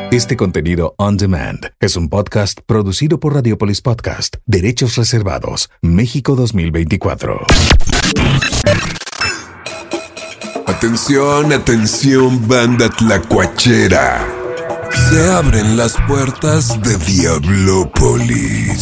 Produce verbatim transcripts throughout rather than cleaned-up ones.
Este contenido on demand es un podcast producido por Radiopolis Podcast. Derechos reservados. México dos mil veinticuatro. Atención, atención, banda tlacuachera. Se abren las puertas de Diablópolis.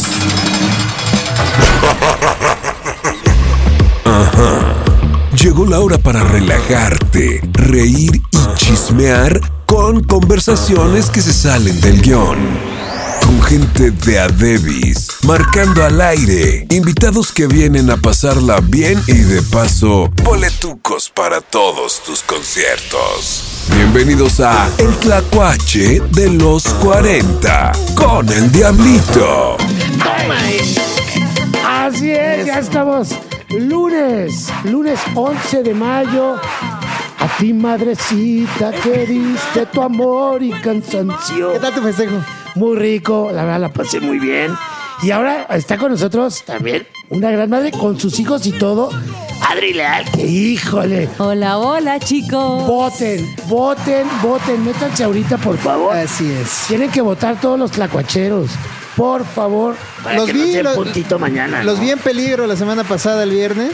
Ajá. Llegó la hora para relajarte, reír y chismear con conversaciones que se salen del guión. Con gente de a debis, marcando al aire, invitados que vienen a pasarla bien y de paso, boletucos para todos tus conciertos. Bienvenidos a El Tlacuache de los cuarenta con el Diablito. Así es, ya estamos. Lunes, lunes once de mayo. A ti, madrecita, que diste tu amor y cansancio. ¿Qué tal tu festejo? Muy rico, la verdad la pasé muy bien. Y ahora está con nosotros también una gran madre con sus hijos y todo. Adri Leal, que híjole. Hola, hola, chicos. Voten, voten, voten. Métanse ahorita, por favor. Así es. Tienen que votar todos los tlacuacheros. Por favor. Para Los que vi, no sea los- puntito mañana. Los ¿no? vi en peligro la semana pasada, el viernes.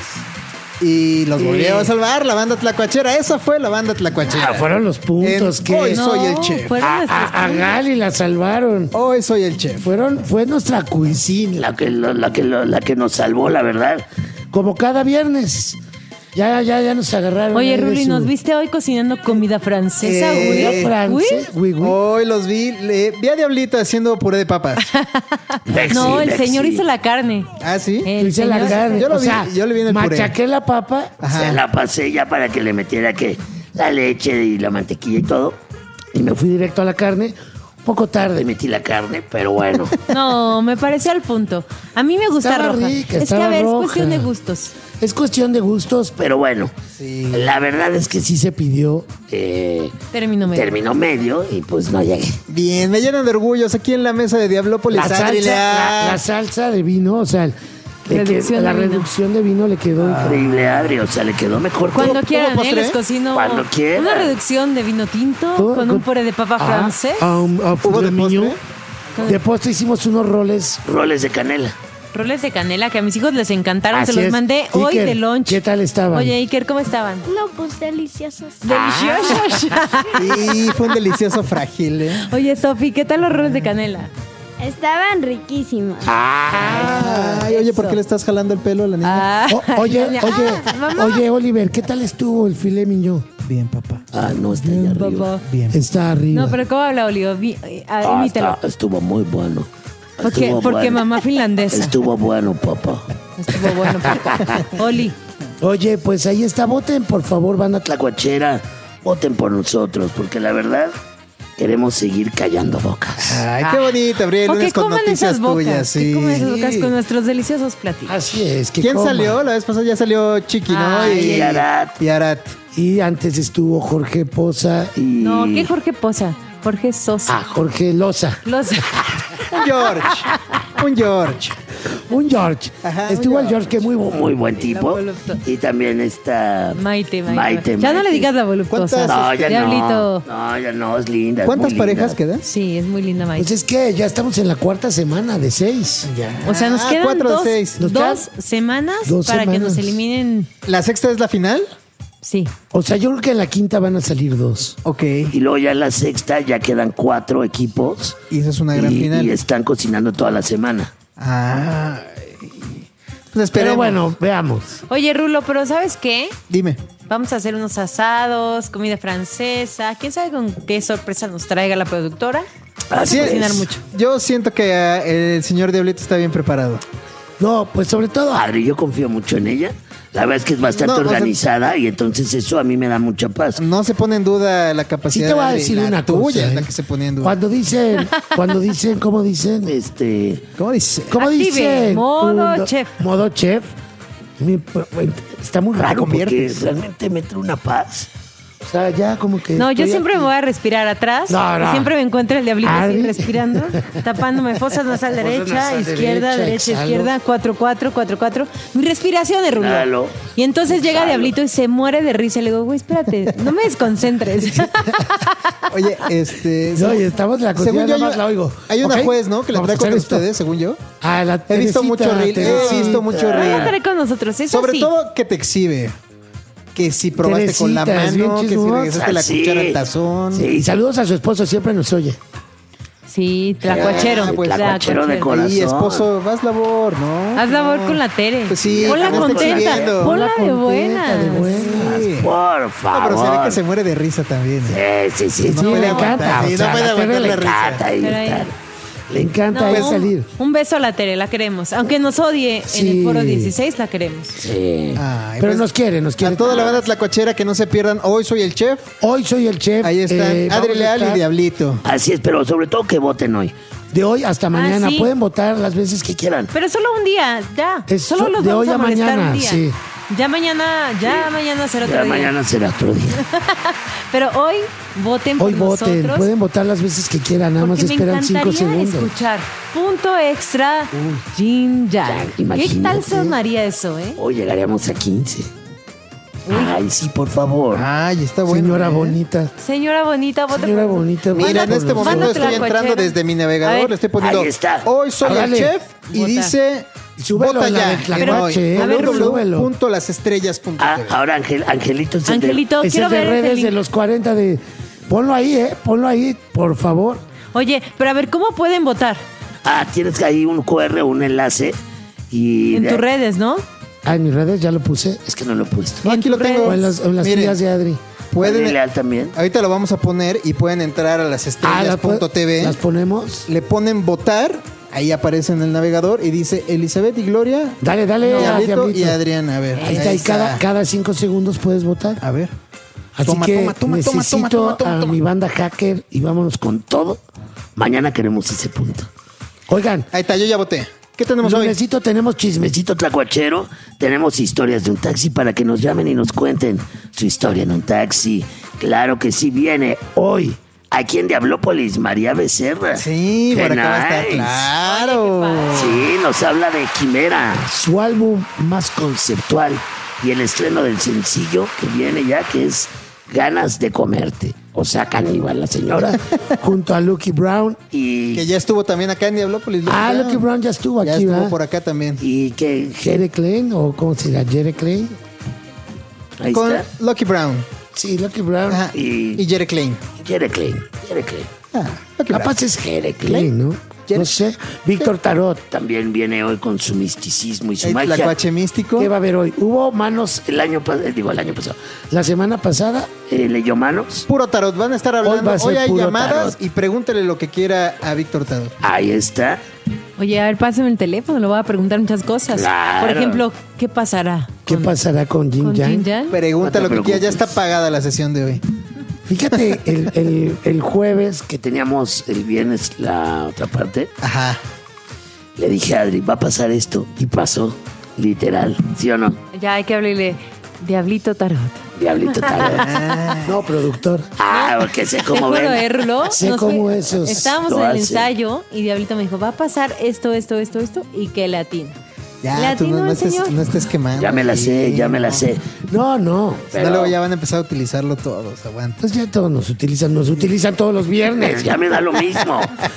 Y los Sí. volvió a salvar la banda tlacuachera. Esa fue la banda tlacuachera. Ah, fueron los puntos En- que Hoy No, soy el chef. fueron a, nuestros a- a Gali la salvaron. Hoy soy el chef. Fueron, fue nuestra cuisine la que, lo- la, que, lo- la que nos salvó, la verdad. Como cada viernes. Ya, ya, ya nos agarraron. Oye, ahí de Ruli, su- ¿nos viste hoy cocinando comida francesa, Eh, güey? Comida francés, Uy. güey, güey. Hoy los vi. Le, vi a Diablito haciendo puré de papas. Lexi, No, el Lexi. señor hizo la carne. ¿Ah, sí? El Hice la señor- carne. Yo lo o vi, sea, yo le vi en el puré. machaqué la papa, Ajá. se la pasé ya para que le metiera que la leche y la mantequilla y todo. Y me fui directo a la carne. Un poco tarde metí la carne, pero bueno. No, me pareció al punto. A mí me gusta Estaba roja. rica, es que, estaba a ver, roja. es cuestión de gustos. Es cuestión de gustos, pero bueno. Sí. La verdad es que sí se pidió eh, Término medio. término medio y pues no llegué. Bien, me llenan de orgullos aquí en la mesa de Diablópolis. La salsa, Adri la, Leal. la salsa de vino, o sea, le Reducción quedó- la de vino. reducción de vino le quedó increíble, Adri. O sea, le quedó mejor. Cuando que- quieran, postre? ¿eh? Les cocino Cuando quieran. una reducción de vino tinto Todo- con un puré de papa Ah, francés. ah, un- ah, ¿Hubo de de miñón. postre? De postre hicimos unos roles. Roles de canela. Roles de canela que a mis hijos les encantaron. Así Se los es. mandé hoy Iker, de lunch. ¿qué tal estaban? Oye, Iker, ¿cómo estaban? No, pues deliciosos. Deliciosos. Y fue un delicioso frágil, ¿eh? Oye, Sofi, ¿qué tal los roles de canela? Estaban riquísimos. Ay, oye, ¿por qué le estás jalando el pelo a la niña? Ah, O- oye, ya. oye, Ah, mamá. oye, Oliver, ¿qué tal estuvo el filet mignon? Bien, papá. Ah, no, está allá arriba. Papá. Bien. Está arriba. No, pero ¿cómo habla Olio? Vi- eh, ah, Ah, imítalo. está- estuvo muy bueno. Porque, Estuvo porque bueno. mamá finlandesa. Estuvo bueno, papá. Estuvo bueno. papá. Oli. Oye, pues ahí está. Voten, por favor, banda tlacuachera. Voten por nosotros, porque la verdad queremos seguir callando bocas. Ay, qué bonito, Abril. O que Lunes con coman noticias esas bocas. tuyas, Que sí. coman esas bocas con nuestros deliciosos platillos. Así es. Que ¿Quién coman. salió? La vez pasada ya salió Chiqui, ¿no? Ay, y Arat. Y Arat. Y antes estuvo Jorge Poza y... No, ¿qué Jorge Poza? Jorge Sosa. Ah, Jorge Loza. Los... Un George. Un George. Un George. Ajá, un Estuvo el George. George, que muy, bu- muy buen tipo. voluptuosa. Y también está... Maite, Maite. Maite, Ya no Maite. le digas la voluptuosa. ¿Cuántas- No, ya Diablito. no. No, ya no, es linda. es ¿Cuántas muy parejas linda. quedan? Sí, es muy linda Maite. Pues es que ya estamos en la cuarta semana de seis. Ya. O sea, nos Ah, quedan cuatro de dos, seis. Nos dos semanas dos para que semanas. nos eliminen. ¿La sexta es la final? Sí. O sea, yo creo que en la quinta van a salir dos. Ok. Y luego ya en la sexta ya quedan cuatro equipos. Y esa es una gran y, final. y están cocinando toda la semana. Ah. Pues Pero esperemos. bueno, veamos. Oye, Rulo, pero ¿sabes qué? Dime. Vamos a hacer unos asados, comida francesa. ¿Quién sabe con qué sorpresa nos traiga la productora? Vamos Así a es. cocinar mucho. Yo siento que eh, el señor Diablito está bien preparado. No, pues sobre todo Adri, yo confío mucho en ella. La verdad es que es bastante No, o sea- organizada y entonces eso a mí me da mucha paz. No se pone en duda la Sí capacidad te voy a de decir la una tuya, cosa. es la ¿eh? que se pone en duda. Cuando dicen, cuando dicen, ¿cómo dicen? Este, ¿Cómo dice? ¿cómo Active, dicen? modo Un- chef. Modo chef. Mi- Está muy raro conviertes. porque realmente me trae una paz. O sea, ya como que... No, yo estoy siempre aquí. me voy a respirar atrás. No, no. Y siempre me encuentro el diablito así Adri. respirando, tapándome fosas nasal Fosas derecha, nasal izquierda, derecha, derecha, exhalo. izquierda, cuatro, cuatro, cuatro, cuatro. Mi respiración es Rulo. Exhalo. Y entonces llega Exhalo. Diablito y se muere de risa. Y le digo, güey, espérate, no me desconcentres. Oye, este. No, y estamos en la cocina, según yo, nada más hay- la oigo. Hay una ¿Ok? juez, ¿no? Que la Vamos a trae con hacer esto. ustedes, según yo. Ah, la He visto Teresita, mucho reel. He Teresita. visto mucho No reel. estaré con nosotros, eso Sobre sí. todo que te exhibe. Que si probaste con la Teresita, es bien mano, que si chismosa. regresaste la Sí. cuchara al tazón. Sí. Y saludos a su esposo, siempre nos oye. Sí, tlacuachero. Ah, pues, tlacuachero de tlacuachero. corazón. Y esposo, vas labor, ¿no? Haz labor No. con la Tere. Pues sí, Ponla no está contenta. exhibiendo. Ponla de Contenta, buena. de buena. Sí. Por No, favor. pero se ve que se muere de risa también. ¿eh? Sí, sí, sí. No sí. puede le aguantar, encanta, sí, o sea, no puede la aguantar Tere la le risa. encanta ahí Pero ahí- estar. Le encanta No, es un, salir. un beso a la Tere, la queremos. Aunque nos odie en Sí. el foro dieciséis, la queremos. Sí. Ay, Pero pues, nos quiere, nos quiere. a toda la banda tlacuachera que no se pierdan. Hoy soy el chef. Hoy soy el chef. Ahí están eh, Adri vamos a Leal y estar Diablito. Así es, pero sobre todo que voten hoy. De hoy hasta mañana. sí. Pueden votar las veces que quieran. Quieran. Pero solo un día, ya. Es solo so- los de vamos hoy a a molestar mañana, un día. sí. Ya mañana, ya mañana será otro Ya día. mañana será otro día. Pero hoy voten por Hoy voten. nosotros. Pueden votar las veces que quieran. Nada más Porque me esperan cinco encantaría segundos. escuchar Punto Extra Jin Yang. ¿Qué imagínate. tal sonaría eso, eh? Hoy llegaríamos a quince. Ay, sí, por favor. Ay, está bueno. Señora ¿eh? bonita. Señora bonita, voten Señora por- bonita. Mira, vota en por este nosotros. momento Mándate la estoy entrando cochera. desde mi A navegador. ver. Le estoy poniendo. Ahí está. Hoy soy Órale. el chef y Vota. dice. Súbelo Vota en la ya. de Tlacuache, eh. A ver, w w w súbelo. punto las estrellas punto Ah, t v. ahora Angel, Angelito es el de- Angelito, Es quiero el de ver ese redes link. de los cuarenta de... Ponlo ahí, ¿eh? Ponlo ahí, por favor. Oye, pero a ver, ¿cómo pueden votar? Ah, tienes ahí un cu erre, un enlace. Y En de- tus redes, ¿no? Ah, en mis redes ya lo puse. Es que no lo he puesto. No, aquí lo tus tengo. O en las, en las Miren, tías de Adri. pueden, Adri Leal también. ahorita lo vamos a poner y pueden entrar a las Ah, estrellas las, punto t v. las ponemos. Le ponen votar. Ahí aparece en el navegador y dice Elizabeth y Gloria, Dale, dale. a Diablito Diablito. y Adriana. A ver. Ahí está, y cada, cada cinco segundos puedes votar. A ver. Así Toma, que toma, toma, toma, necesito toma, toma, toma, a toma. mi banda hacker y vámonos con todo. Mañana queremos ese punto. Oigan, Ahí está, yo ya voté. ¿Qué tenemos hoy? lunesito tenemos chismecito. Besito tlacuachero, tenemos historias de un taxi para que nos llamen y nos cuenten su historia en un taxi. Claro que sí viene hoy. Aquí en Diablópolis, María Becerra. Sí, Qué por acá va a estar. nice. Claro. Sí, nos habla de Quimera, Su álbum más conceptual. Y el estreno del sencillo que viene ya, que es Ganas de Comerte. O sea, caníbal la señora. junto a Lucky Brown. Y, Que ya estuvo también acá en Diablópolis. Ah, Lucky Brown ya estuvo Ya aquí, estuvo ¿verdad? por acá también. y que... Jere Klein, o ¿cómo se llama? Jere Klein. Ahí Con está. Lucky Brown. Sí, Lucky Brown. Ajá. Y- Y Jere Klein. Jere Klein, Jere Klein. Ah, Lucky Brown. Capaz es Jere Klein, ¿no? Jere- No sé. Víctor Tarot. También viene hoy con su misticismo y su El magia. tlacuache místico. ¿Qué va a haber hoy? Hubo manos El año pasado, digo el año pasado, la semana pasada. eh, leyó manos. Puro tarot. Van a estar hablando. va a Hoy, ser hay puro llamadas tarot. y pregúntale lo que quiera a Víctor Tarot. Ahí está. Oye, a ver, pásame el teléfono, le voy a preguntar muchas cosas. Claro. Por ejemplo, ¿qué pasará? ¿Qué con- pasará con Jin con Yang? Jin Yang? Pregunta No lo te que quiera. Ya preocupes. está pagada la sesión de hoy. Fíjate, el, el, el jueves Que teníamos el viernes la otra parte. Ajá. Le dije a Adri, va a pasar esto. Y pasó, literal. ¿Sí o no? Ya hay que hablarle Diablito Tarot. Diablito tarot. no, productor. Ah, porque sé Te cómo juro, ven. ¿eh, Rulo? Sé Nos cómo fue- esos Estábamos lo en el hacen. ensayo y Diablito me dijo, va a pasar esto, esto, esto, esto, y que le atina. ¿Le Ya, tú atinó no, no el estés, señor? no estés quemando. Ya me la sé, Sí, ya me la no. sé. No, no. Si no, luego ya van a empezar a utilizarlo todos. Aguanta. Pues ya todos nos utilizan, nos utilizan todos los viernes. Ya me da lo mismo.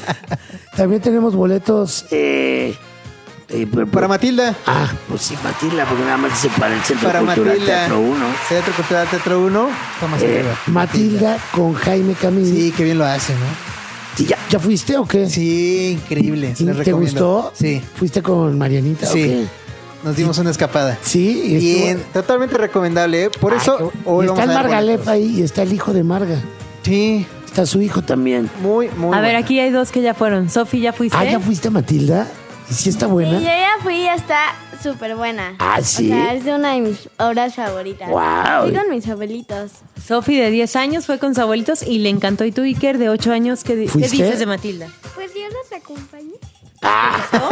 También tenemos boletos. Eh, eh, por- Para Matilda. Ah, pues sí, Matilda, porque nada más dice para el Centro Para Cultural Matilda. Teatro uno. Centro Cultural Teatro uno. Toma Eh, arriba. Matilda con Jaime Camil. Sí, qué bien lo hace, ¿no? Sí, ya. ¿Ya fuiste o qué? Sí, increíble. ¿Y Les ¿Te recomiendo. gustó? Sí, ¿Fuiste con Marianita? sí. o qué? Nos dimos una escapada. Sí, y Y estuvo- en- totalmente recomendable, ¿eh? Por Ay, eso qué- hoy y vamos está el a dar Margalef boletos. ahí y está el hijo de Marga. Sí, Está su hijo también. También. muy, muy A ver, bueno. aquí hay dos que ya fueron. Sofi, ¿ya fuiste? Ah, ¿ya fuiste, Matilda? ¿Y si está buena? Sí, yo ya fui y está súper buena. Ah, ¿sí? O sea, es de una de mis obras favoritas. Guau. Fui con mis abuelitos. Sofi de diez años fue con sus abuelitos y le encantó. ¿Y tú, Iker, de ocho años, qué, di- qué ¿Fuiste? dices de Matilda? Pues yo los acompañé.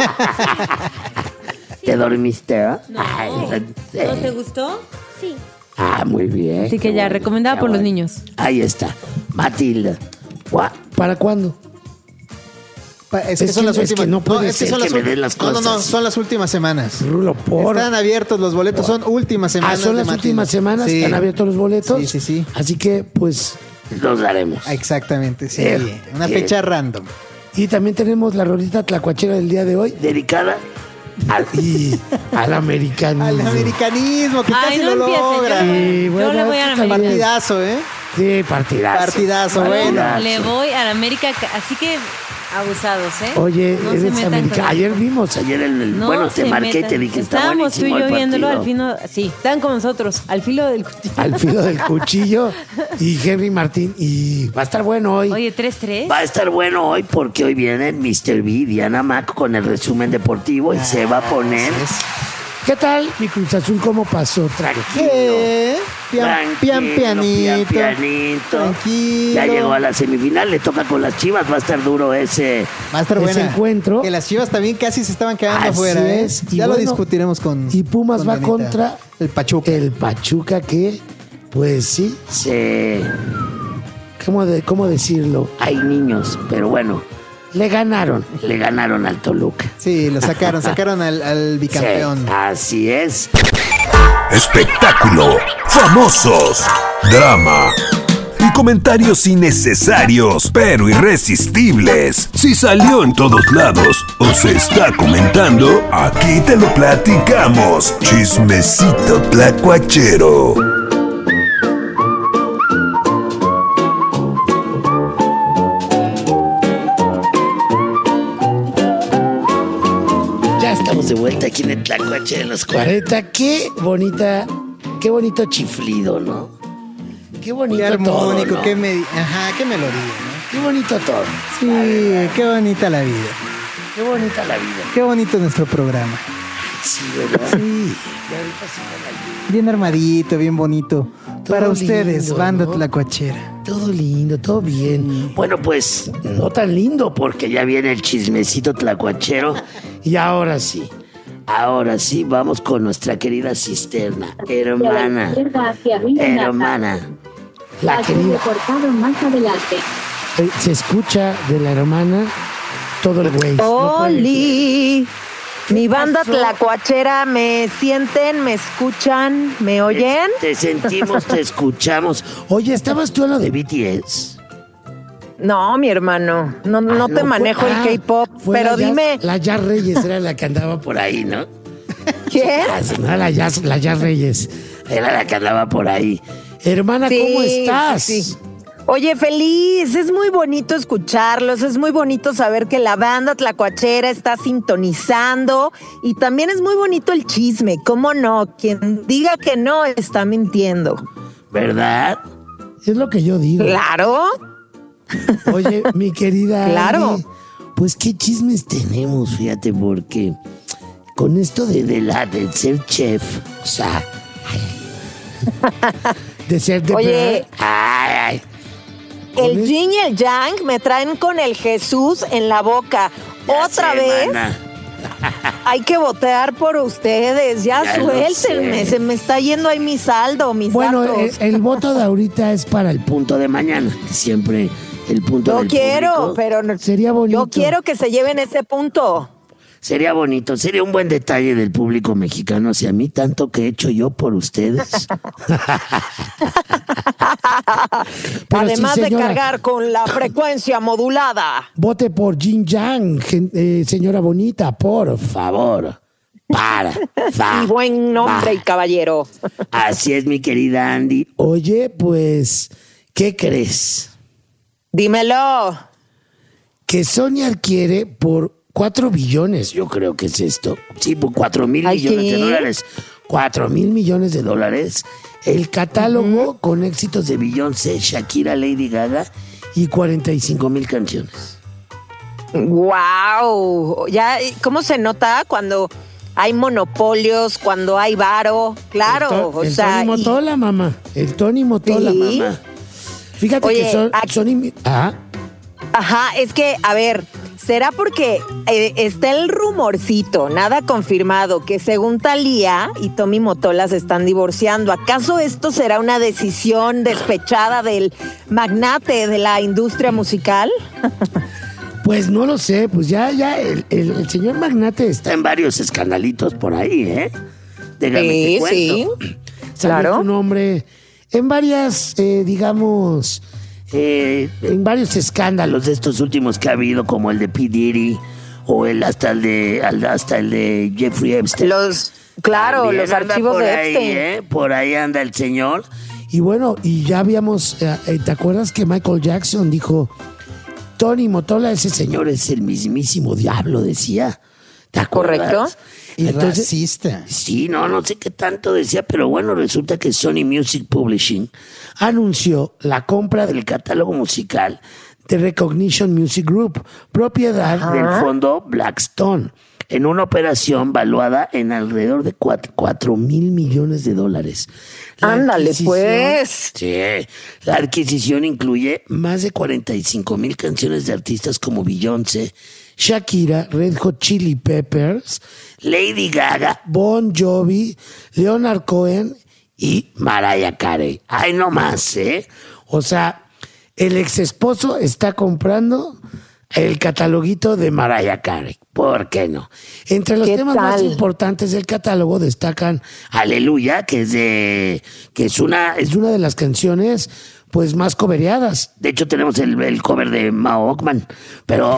¿Te dormiste? ¿eh? No. Ay, sí. ¿No te gustó? Sí. Ah, muy bien. Así que qué ya, bueno, recomendada qué por los bueno. niños. Ahí está. Matilda. Gua- ¿Para cuándo? Pa- Es que Es son que- las es últimas. que no puede es que ser son que las me ul- den las No, no, no, cosas. son las últimas semanas. Rulo, por. Están abiertos los boletos, son últimas Ah, semanas. son de las Matilda. últimas semanas, Sí. están abiertos los boletos. Sí, sí, sí. Así que, pues. Los daremos. Exactamente, sí. Bien, Una bien. fecha random. Y también tenemos la rolita tlacuachera del día de hoy. Dedicada al... Y al americanismo. Al americanismo, que Ay, casi no lo empiece, logra. yo, Sí, yo bueno, le voy a la es que América. también- Partidazo, ¿eh? Sí, partidazo. Partidazo, Bueno. bueno. Le voy a la América, así que abusados, ¿eh? Oye, No se eres metan americano. con- Ayer vimos. Ayer el, el- No bueno, te se marqué y metan. te dije, está Estábamos tú y buenísimo yo el viéndolo al partido. filo. Sí, estaban con nosotros, al filo del cuchillo. Al filo del cuchillo y Henry Martín. Y va a estar bueno hoy. Oye, tres tres. Va a estar bueno hoy porque hoy viene mister B y Diana Mac con el resumen deportivo y se va a poner ¿Qué tal, mi Cruz Azul? ¿Cómo pasó? Tranquilo. ¿Qué? Pian, tranquilo, pian, pianito. pian, pianito. Tranquilo. Ya llegó a la semifinal, le toca con las Chivas, va a estar duro ese. Va a estar Ese buena. encuentro. Que las Chivas también casi se estaban quedando Así afuera, ¿eh? es. Y Ya lo bueno, discutiremos con. y Pumas con va Dianita. contra el Pachuca. El Pachuca, que, pues sí, Se... ¿cómo, de, cómo decirlo? Hay niños, pero bueno, Le ganaron. le ganaron al Toluca. Sí, lo sacaron, sacaron al, al bicampeón. Sí, así es. Espectáculo, famosos, drama y comentarios innecesarios pero irresistibles. Si salió en todos lados o se está comentando, aquí te lo platicamos. Chismecito tlacuachero. Ya Estamos de vuelta aquí en el Tlacuache de los cuarenta. cuarenta. Qué bonita, qué bonito chiflido, Flido, ¿no? qué bonito Qué armónico, todo, ¿no? qué, medi- Ajá, qué melodía, ¿no? Qué bonito todo. Sí, qué bonita la vida. Qué bonita la vida. Qué bonito nuestro programa. Sí, ¿verdad? Sí. Bien armadito, bien bonito. Todo Para ustedes, lindo, banda ¿no? tlacuachera. Todo lindo, todo bien. Bueno, pues No tan lindo. porque ya viene el chismecito tlacuachero. Y ahora sí. Ahora sí, vamos con nuestra querida cisterna, hermana, hermana. La querida. Cortado más adelante. eh, Se escucha de la hermana todo el güey. No puede ¡Oli! Mi banda pasó? tlacuachera, ¿me sienten? ¿Me escuchan? ¿Me oyen? Te sentimos, te escuchamos. Oye, ¿estabas tú a lo ¿De de B T S? No, mi hermano, no, no te no, manejo fue- el ah, K-pop, fue pero la Jazz- dime, La Jazz Reyes era la que andaba por Por ahí, ¿no? ¿qué? No, la Jazz, la Jazz Reyes. Era la que andaba por ahí. Hermana, Sí, ¿cómo estás? sí, sí. Oye, feliz, es muy bonito escucharlos, es muy bonito saber que la banda tlacuachera está sintonizando y también es muy bonito el chisme, ¿cómo no? Quien diga que no está mintiendo. ¿Verdad? Es lo que yo digo. Claro. Oye, mi querida. Claro. Andy, pues qué chismes tenemos, Fíjate, porque con esto de, de, de la de ser chef, o sea, de ser de Oye, ay, ay, el yin y el yang me traen con el Jesús en la boca. ya Otra sé, vez mana. hay que votar por ustedes. Ya, Ya lo suéltenme, sé. se me está yendo ahí mi saldo, mis Bueno, datos. el, el voto de ahorita es para el punto. Punto de mañana, que siempre el punto Yo del quiero, público. pero no- Sería bonito. yo quiero que se lleven ese punto. Sería bonito, sería un buen detalle del público mexicano hacia mí, tanto que he hecho yo por ustedes. Pero Además sí, de señora. cargar con la frecuencia modulada. Vote por Jin Yang, gen- eh, señora bonita, por. Favor, para, fa, Y buen nombre y va. caballero. Así es, mi querida Andy. Oye, pues, ¿qué crees? Dímelo. Que Sony adquiere por cuatro billones. Yo creo que es esto. Sí, por cuatro mil Ay, millones de ¿qué? dólares. Cuatro mil millones de dólares. El catálogo con éxitos de De Beyoncé, Shakira, Lady Gaga y cuarenta y cinco cinco mil canciones. Wow. Ya, ¿cómo se nota cuando hay monopolios, cuando hay varo? Claro, o el sea. Tony y- Motola, mamá. El Tony Motola, Sí. mamá. Fíjate Oye, que son, aquí- Sony. Ah, Ajá, es que, a ver, será porque eh, está el rumorcito, nada confirmado, que según Thalía y Tommy Mottola se están divorciando. ¿Acaso esto será una decisión despechada del magnate de la industria musical? Pues no lo sé, pues ya, ya, el, el, el señor magnate está Está en varios escandalitos por ahí, ¿eh? Déjame Sí, te cuento. sí. Claro. Claro. Un hombre en varias, eh, digamos, Eh, en varios escándalos. los de estos últimos que ha habido, como el de P. Diddy, o el hasta el de al- hasta el de Jeffrey Epstein. Los, claro, También los anda archivos por de ahí, Epstein. ¿eh? Por ahí anda el señor. Y bueno, y ya habíamos, eh, eh, ¿te acuerdas que Michael Jackson dijo, Tony Mottola, ese señor es el mismísimo diablo, decía? ¿Te acuerdas? Correcto. Y Entonces- racista. Sí, no, no sé qué tanto decía, pero bueno, resulta que Sony Music Publishing Anunció la compra del el catálogo musical de Recognition Music Group, propiedad del fondo Blackstone, en una operación valuada en alrededor de cuatro mil millones de dólares. La Ándale, adquisición- pues. Sí, la adquisición incluye más de cuarenta y cinco mil canciones de artistas como Beyoncé, Shakira, Red Hot Chili Peppers, Lady Gaga Bon Jovi, Leonard Cohen. y Mariah Carey. Ay, no más, ¿eh? O sea, el ex esposo está comprando el cataloguito de Mariah Carey. ¿Por qué no? Entre los ¿Qué temas más tal? importantes del catálogo destacan, Aleluya, que es de. que es una. es una de las canciones pues más cobereadas. De hecho, tenemos el, el cover de Mao Ockman, pero.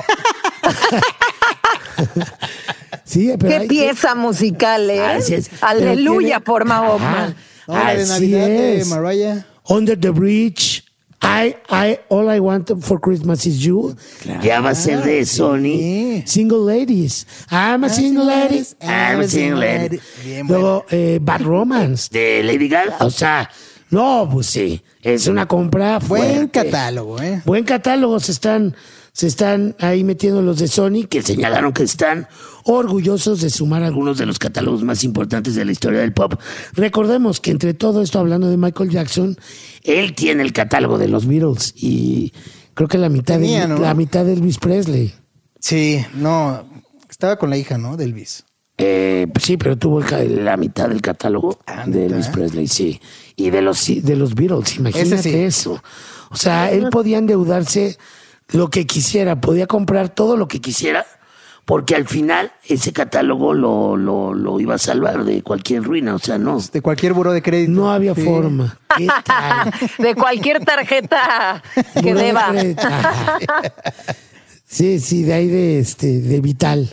Sí, pero Qué hay- pieza musical, ¿eh? Así es. Aleluya tiene- por Mahoma. Ajá. No, la de Así Navidad de es. Mariah. Under the Bridge, I, I, All I Want for Christmas is You, Ya va a ser de Sony. Sí. Single Ladies, I'm a Single Lady. I'm a single lady. Bien, bueno. Luego, eh, Bad Romance. De Lady Gaga. O sea, no, pues sí, es una compra Buen fuerte. catálogo, ¿eh? Buen catálogo, se están, se están ahí metiendo los de Sony, Que señalaron que están orgullosos de sumar algunos. algunos de los catálogos más importantes de la historia del pop. Recordemos que entre todo esto, hablando de Michael Jackson, Él tiene el catálogo de los los Beatles y creo que la mitad, Tenía, de, ¿no? la mitad de Elvis Presley. Sí, no. Estaba con la hija, ¿no? De Elvis. Eh, sí, pero tuvo el ca- la mitad del catálogo Ah, de ¿neta? Elvis Presley, sí. Y de los Sí, de los Beatles, imagínate Ese sí. eso. O sea, él podía endeudarse lo que quisiera, podía comprar todo lo que quisiera. quisiera, porque al final ese catálogo lo, lo, lo iba a salvar de cualquier ruina, o sea, no. De cualquier buró de crédito. No había Sí. forma. ¿Qué tal? De cualquier tarjeta que Buró de deba. crédito. Ajá. Sí, sí, de ahí de este, de Vital.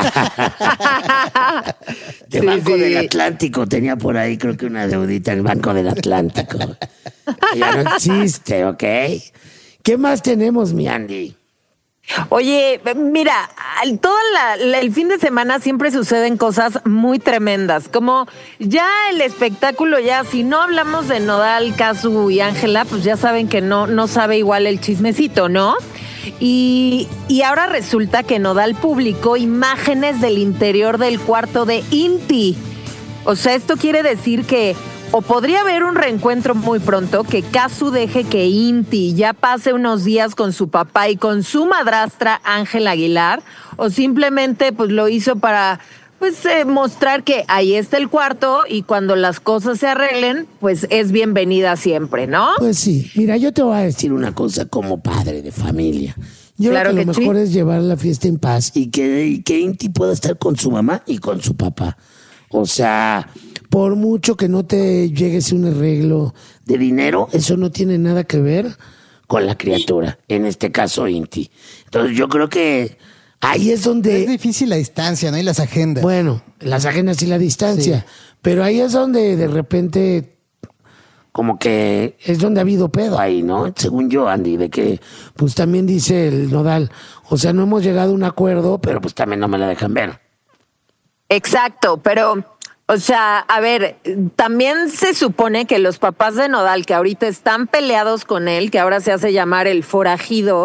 De Sí, Banco sí. del Atlántico tenía por ahí, creo que una deudita en el Banco del Atlántico. Ya no existe, ¿ok? ¿Qué más tenemos, mi Andy. Oye, mira, al- todo la- la- el fin de semana siempre suceden cosas muy tremendas, como ya el espectáculo, ya si no hablamos de Nodal, Casu y Ángela, pues ya saben que no, no sabe igual el chismecito, ¿no? Y, y ahora resulta que Nodal publicó imágenes del interior del cuarto de Inti. O sea, esto quiere decir que o podría haber un reencuentro muy pronto, que Casu deje que Inti ya pase unos días con su papá y con su madrastra Ángela Aguilar, o simplemente pues lo hizo para pues eh, mostrar que ahí está el cuarto y cuando las cosas se arreglen, pues es bienvenida siempre, ¿no? Pues sí, mira, yo te voy a decir Decir una cosa como padre de familia. Yo Claro creo que lo que mejor sí. es llevar la fiesta en paz. Y que, y que Inti pueda estar con su mamá y con su papá. O sea, Por mucho que no te llegues a un arreglo, de dinero es eso no tiene nada que ver. con la criatura, en este caso Inti. Entonces yo creo que Ahí es Es donde, difícil la distancia, ¿no? Y las agendas. bueno, las ajenas y la distancia, Sí. pero ahí es donde de repente como que es donde ha habido pedo. ahí, ¿no? Según yo, Andy, de que, Pues también dice el Nodal, o sea, no hemos llegado a un acuerdo, pero pero pues también no me la dejan ver. Exacto, pero, o sea, a ver, también se supone que los papás de Nodal, que ahorita están peleados con él, que ahora se hace llamar el forajido,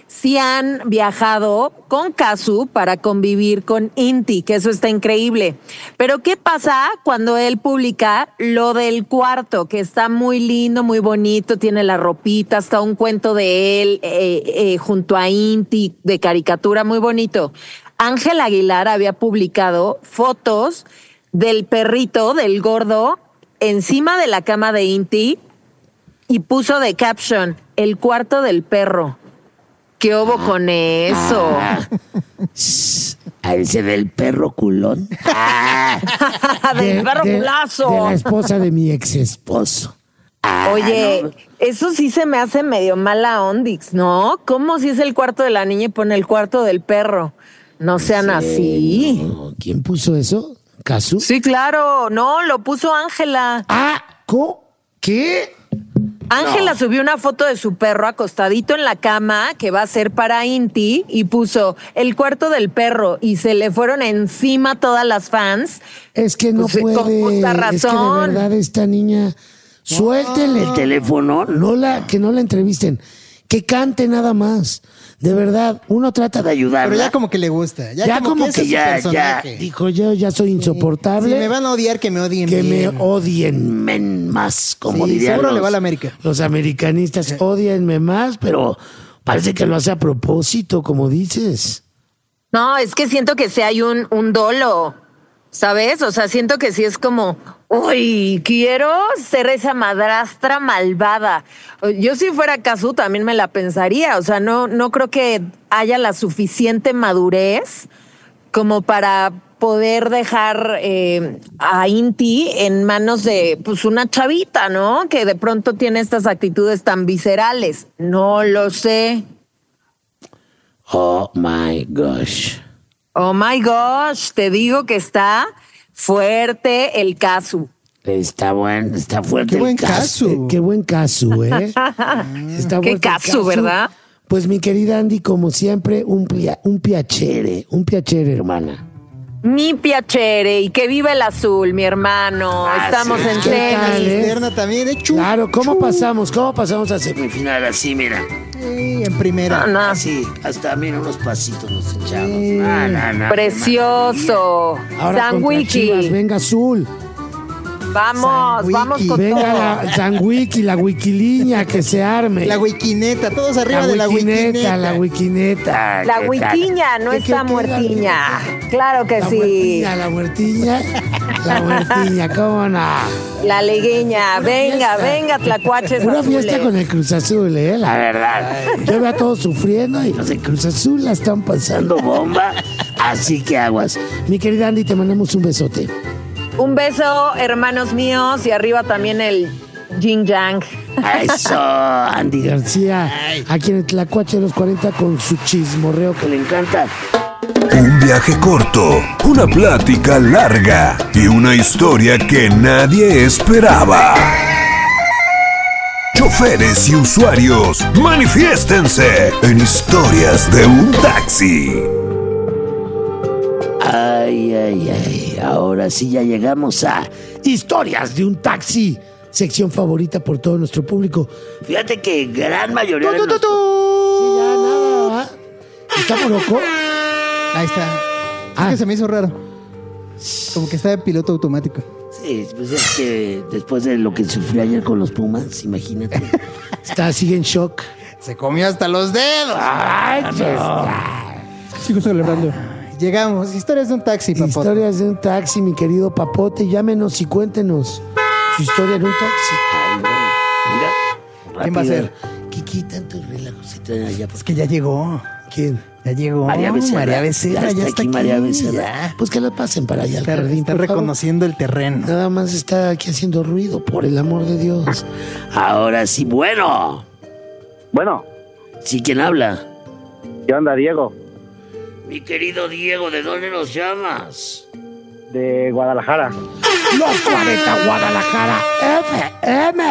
sí han viajado con Kazu para convivir con Inti, que eso está increíble. Pero ¿qué pasa cuando él publica lo del cuarto, que está muy lindo, muy bonito, tiene la ropita, hasta un cuento de él eh, eh, junto a Inti de caricatura, muy bonito? Ángel Aguilar había publicado fotos del perrito, del gordo, encima de la cama de Inti y puso de caption, el cuarto del perro. ¿Qué hubo con eso? Ah, ahí se ve el perro culón. Ah, del De- perro de- culazo. De la esposa de mi ex esposo. ah, Oye, no. eso sí se me hace medio mala ondix, ¿no? ¿Cómo si es el cuarto de la niña y pone el cuarto del perro? No sean así. No, ¿quién puso eso? ¿Casu? Sí, claro. No, lo puso Ángela. Ah, ¿co? ¿Qué? Ángela subió una foto de su perro acostadito en la cama que va a ser para Inti y puso el cuarto del perro y se le fueron encima todas las fans. Es que no Pues, con puede. justa Es que de razón. verdad esta niña, suéltenle El teléfono. No la, que no la entrevisten, que cante nada más. De verdad, uno trata De de ayudar. ayudarla. Pero ya como que le gusta. Ya, Ya como, como que, ese que es su ya, personaje. Dijo yo, ya soy Si insoportable. me van a odiar, que me odien que me bien. odien. Men más, como Sí, dirían seguro los- le va a la América. Los americanistas odienme más, pero parece que lo hace a propósito, como dices. No, es que siento que sí hay un, un dolo, ¿sabes? O sea, siento que sí es como, uy, quiero ser esa madrastra malvada. Yo si fuera Kazu también me la pensaría, o sea, no, no creo que haya la suficiente madurez como para poder dejar eh, a Inti en manos de pues una chavita, ¿no? Que de pronto tiene estas actitudes tan viscerales. No lo sé. Oh my gosh. Oh my gosh, te digo que está fuerte el Kazu. Está bueno, está fuerte. Qué buen el caso. caso. Eh, qué buen caso, ¿eh? Está Qué fuerte el caso, ¿verdad? Pues mi querida Andy, como siempre, un, plia- un piacere, un piacere, hermana. Mi piacere y que viva el azul, mi hermano. Ah, Estamos sí. en ¿Qué tal, semis. eh? Cisterna también, ¿eh? Chu, Claro, ¿cómo chu. pasamos? ¿Cómo pasamos a semifinal? Semifinal así, mira. Sí, en primera. No, no. Así, hasta mira unos pasitos nos echamos. No, no, no, Precioso. Ahora San contra Chivas, Wiki. venga azul. Vamos, San vamos Wiki. con Venga todo. la San Wiki, la Wikiliña, que se arme. La wikineta, todos arriba La de la wikineta, wikineta. la wikineta. La wiquiña, no ¿Qué, está qué, qué? muertiña. Claro que La sí. huertiña, la huertiña, la huertiña, ¿cómo no? La legueña. Venga, fiesta. venga, tlacuaches Una azules. fiesta con el Cruz Azul, ¿eh? La La, verdad, yo veo a todos sufriendo y los de Cruz Azul la están pasando. dando bomba. Así que aguas. Mi querida Andy, te mandamos un besote. Un beso, hermanos míos, y arriba también el yin yang. A eso, Andy García, aquí en el Tlacuache de los cuarenta con su chismorreo que que le le encanta. Un viaje corto, una plática larga y una historia que nadie esperaba. Choferes y usuarios, manifiéstense en Historias de un Taxi. Ay, ay, ay. Ahora sí ya llegamos a. Historias de un taxi, sección favorita por todo nuestro público. Fíjate que gran mayoría de Tu, tu, los- tu, tu. Sí, ya nada, ¿va? ¿Estamos locos? Ahí está. Ah. Es que se me hizo raro. Como que está de piloto automático. Sí, pues es que después de lo que sufrí ayer con los Pumas, imagínate. Está, sigue en shock. Se comió hasta los dedos. Ay, Sigo celebrando. Llegamos. Historias de un taxi, papá. Historias de un taxi, mi querido Papote. Llámenos y cuéntenos su historia de un taxi. Ay, güey. Mira. ¿Quién va a rápido. ser? ¿Qué quitan tus relajos se traen allá? Es que ya llegó. ¿Quién? Ya llegó. María Becerra. María Becerra, Ya ya está está aquí aquí. María Becerra. Ya. Pues que la pasen para allá al Está, jardín, está por favor. reconociendo el terreno. Nada más está aquí haciendo ruido, por el amor de Dios. Ahora sí, bueno. Bueno, Sí, ¿quién habla? ¿qué onda, Diego? Mi querido Diego, ¿de dónde nos llamas? De Guadalajara. Los cuarenta Guadalajara F M.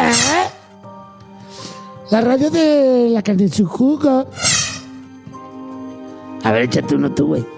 La radio de la carne en su jugo. A ver, échate uno tú, güey.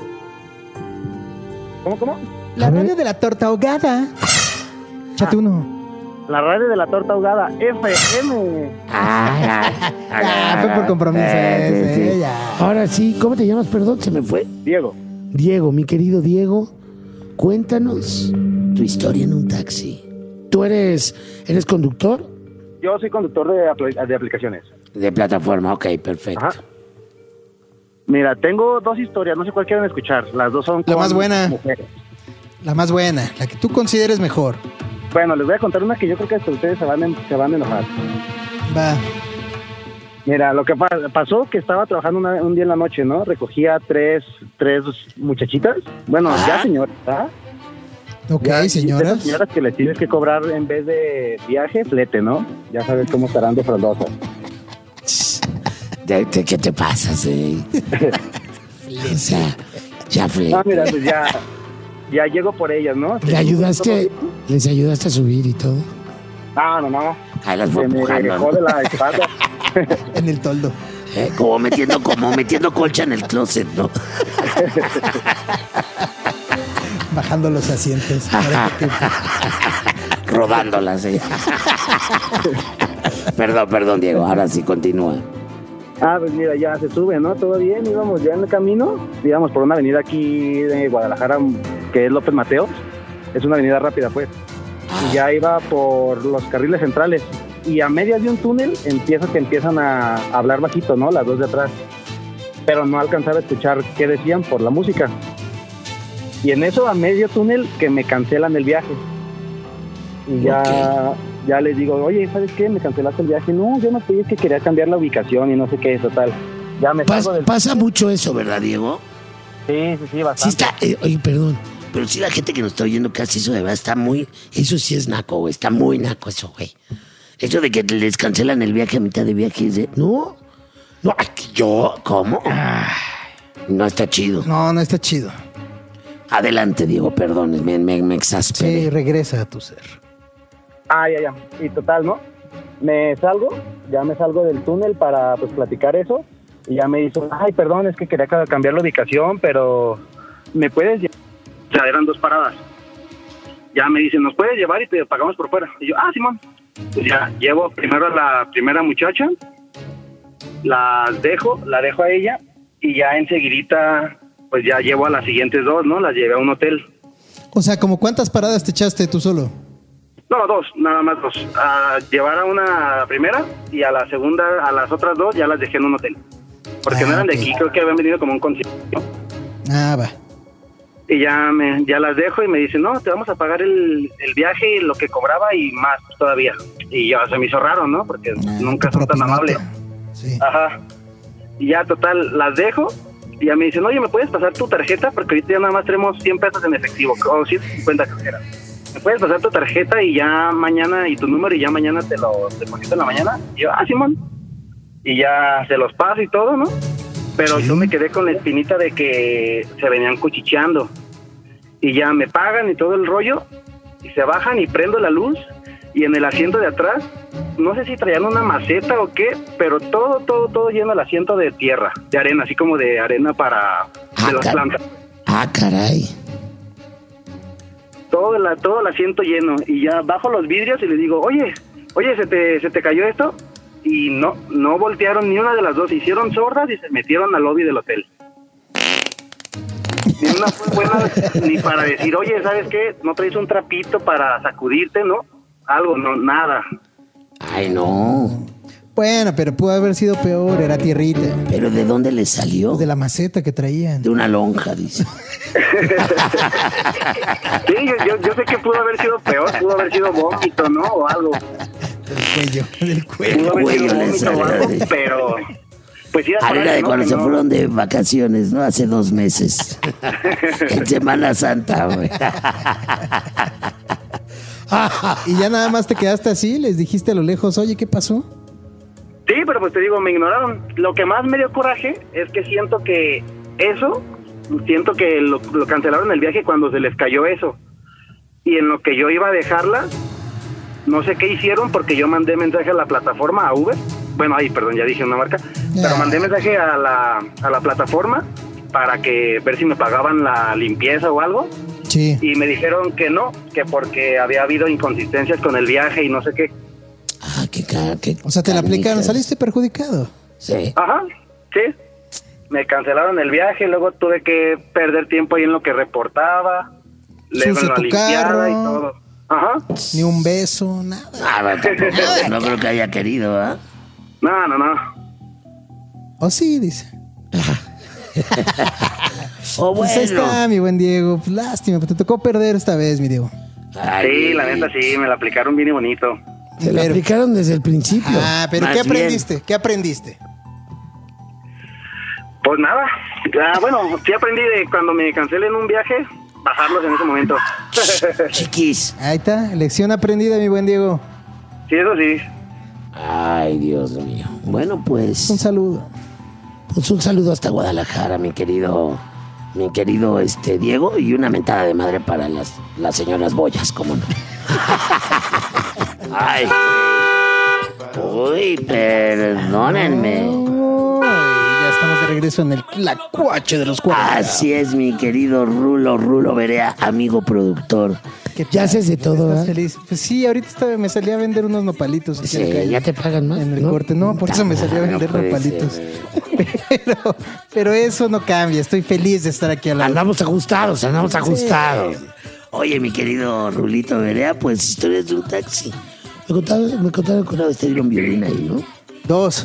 ¿Cómo, cómo? La A ver. radio de la torta ahogada. Échate uno. La radio de la torta ahogada, F M. Ah, fue por compromiso. Eh, ese, sí. ya. Ahora sí, ¿cómo te llamas? Perdón, se me fue. Diego. Diego, mi querido Diego, cuéntanos Tu historia en un taxi. ¿tú eres, eres conductor? Yo soy conductor de, apl- de aplicaciones. De plataforma, ok, perfecto. Ajá. Mira, tengo dos historias, no sé cuál quieren escuchar. Las dos son La con más buena. mujeres. La más buena, la que tú consideres mejor. Bueno, les voy a contar una que yo creo que hasta ustedes se van, a- se van a enojar. Va. Mira, lo que pa- pasó que estaba trabajando una- un día en la noche, ¿no? Recogía tres, tres muchachitas. Bueno, ya señoras, ¿ah? Ok, Ya, señoras. esas señoras que les tienes que cobrar en vez de viaje, flete, ¿no? Ya sabes cómo estarán de frondosas. ¿De, de qué te pasas, eh? O sea, ya flete. Ah, mira, pues ya, ya llego por ellas, ¿no? ¿Le ayudaste, les ayudaste a subir y todo? No, no, no. Ahí las voy Se me empujando, dejó ¿no? de la espalda. En el toldo. Eh, Como metiendo, como metiendo colcha en el closet, ¿no? Bajando los asientos. Para que te- Rodándolas, eh. Perdón, perdón, Diego. Ahora sí, continúa. Ah, pues mira, ya se sube, ¿no? Todo bien, íbamos ya en el camino, íbamos por una avenida aquí de Guadalajara, que es López Mateos. Es una avenida rápida, pues. Y ya iba por los carriles centrales. Y a medias de un túnel empieza que empiezan a hablar bajito, ¿no? Las dos de atrás. Pero no alcanzaba a escuchar qué decían por la música. Y en eso, a medio túnel, que me cancelan el viaje. Y ya, ya les digo, oye, ¿sabes qué? Me cancelaste el viaje. No, yo no pedí, es que quería cambiar la ubicación y no sé qué, total. Ya me Pas- salgo del... pasa mucho eso, ¿Verdad, Diego? Sí, sí, sí, Sí bastante. está, eh, oye, perdón. Pero sí, la gente que nos está oyendo casi eso de verdad está muy... Eso sí es naco, güey. Está muy naco eso, güey. Eso de que les cancelan el viaje a mitad de viaje. Es de, no, no, ay, ¿yo? ¿Cómo? No está chido. No, no está chido. Adelante, Diego, perdón, me, me, me exasperé. Sí, regresa a tu ser. Ah, ya, ya. Y total, ¿no? Me salgo, ya me salgo del túnel para, pues, platicar eso. Y ya me hizo, ay, perdón, es que quería ca- cambiar la ubicación, pero ¿me puedes llevar? O sea, eran dos paradas. Ya me dicen, ¿nos puedes llevar y te pagamos por fuera? Y yo, ah, Simón. Pues ya, llevo primero a la primera muchacha, las dejo, la dejo a ella, y ya enseguidita, pues ya llevo a las siguientes dos, ¿no? Las llevé a un hotel. O sea, ¿como cuántas paradas te echaste tú solo? No, dos, nada más dos. A llevar a una primera y a la segunda, a las otras dos ya las dejé en un hotel. Porque Ah, no eran de ok. aquí, creo que habían venido como un concierto. Ah, va. Y ya me, ya las dejo y me dicen, no, te vamos a pagar el, el viaje y lo que cobraba y más todavía. Y ya se me hizo raro, ¿no? Porque Ah, nunca tu son tan propinota. amables. Sí. Ajá. Y ya, total, las dejo y ya me dicen, oye, ¿me puedes pasar tu tarjeta? Porque ahorita ya nada más tenemos cien pesos en efectivo, o ciento cincuenta creo que era. ¿Me puedes pasar tu tarjeta y ya mañana, y tu número, y ya mañana te lo deposito en la mañana? Y yo, ah, Simón. Y ya se los paso y todo, ¿no? Pero yo me quedé con la espinita de que se venían cuchicheando. Y ya me pagan y todo el rollo, y se bajan y prendo la luz, y en el asiento de atrás, no sé si traían una maceta o qué, pero todo, todo, todo lleno el asiento de tierra, de arena, así como de arena para de las car- plantas. Ah, caray. Todo, la, todo el asiento lleno, y ya bajo los vidrios y les digo, oye, oye, ¿se te, se te cayó esto? Y no, no voltearon ni una de las dos, se hicieron sordas y se metieron al lobby del hotel. Ni una fue buena ni para decir, oye, ¿sabes qué? ¿No traes un trapito para sacudirte, no? Algo, no, nada. Ay, no. Bueno, pero pudo haber sido peor, era tierrita. ¿Pero de dónde les salió? De la maceta que traían. De una lonja, dice. Sí, yo, yo, yo sé que pudo haber sido peor, pudo haber sido vómito, ¿no? O algo. Del cuello, del cuello. Pudo haber sido cuello le vómito o salió, algo, sí. pero... Pues sí, Harina de ¿no? cuando Que se no- fueron de vacaciones, ¿no? Hace dos meses. En Semana Santa, güey. Y ya nada más te quedaste así, les dijiste a lo lejos, oye, ¿qué pasó? Sí, pero pues te digo, me ignoraron. Lo que más me dio coraje es que siento que eso, siento que lo, lo cancelaron el viaje cuando se les cayó eso. Y en lo que yo iba a dejarla, no sé qué hicieron porque yo mandé mensaje a la plataforma, a Uber. Bueno, ahí, perdón, ya dije una marca. Pero mandé mensaje a la, a la plataforma para que ver si me pagaban la limpieza o algo. Sí. Y me dijeron que no, que porque había habido inconsistencias con el viaje y no sé qué. Ah, qué cara, qué O sea, te la aplicaron, canijas. saliste perjudicado. Sí. Ajá, sí. Me cancelaron el viaje, luego tuve que perder tiempo ahí en lo que reportaba. Sucio Luego en la tu limpiada carro. y todo. Ajá. Ni un beso, nada. Ah, bueno, tampoco, no creo que haya querido, ¿ah? No, no, no. O sí, dice. O Pues ahí bueno. está, mi buen Diego. Pues lástima, pero te tocó perder esta vez, mi Diego. Ay, Sí, la neta sí, me la aplicaron bien y bonito. Se la Pero- aplicaron desde el principio. Ah, pero Más ¿qué bien. aprendiste? ¿Qué aprendiste? Pues nada, ah, bueno, sí aprendí de cuando me cancelen un viaje, bajarlos en ese momento. Chiquis. Ahí está, lección aprendida, mi buen Diego. Sí, eso sí. Ay, Dios mío. Bueno, pues, Un saludo. pues un saludo hasta Guadalajara, mi querido, mi querido este Diego, y una mentada de madre para las, las señoras boyas, ¿cómo no? Ay. Uy, perdónenme. Ay, ya estamos de regreso en el tlacuache de los cuarenta. Así es, mi querido Rulo, Rulo Berea, amigo productor. ¿Qué Ya tal? haces de todo, ¿Estás ¿verdad? feliz? Pues sí, ahorita estaba- me salí a vender unos nopalitos. aquí Sí, al calle. Ya te pagan más. En el ¿no? corte, no, por eso me salí a No vender puede nopalitos. ser. Pero, pero eso no cambia, estoy feliz de estar aquí al lado. Andamos ajustados, andamos ajustados. Oye, mi querido Rulito Berea, pues historias de un taxi. Me contaron, me contaron que una vez te dieron violín ahí, ¿no? Dos.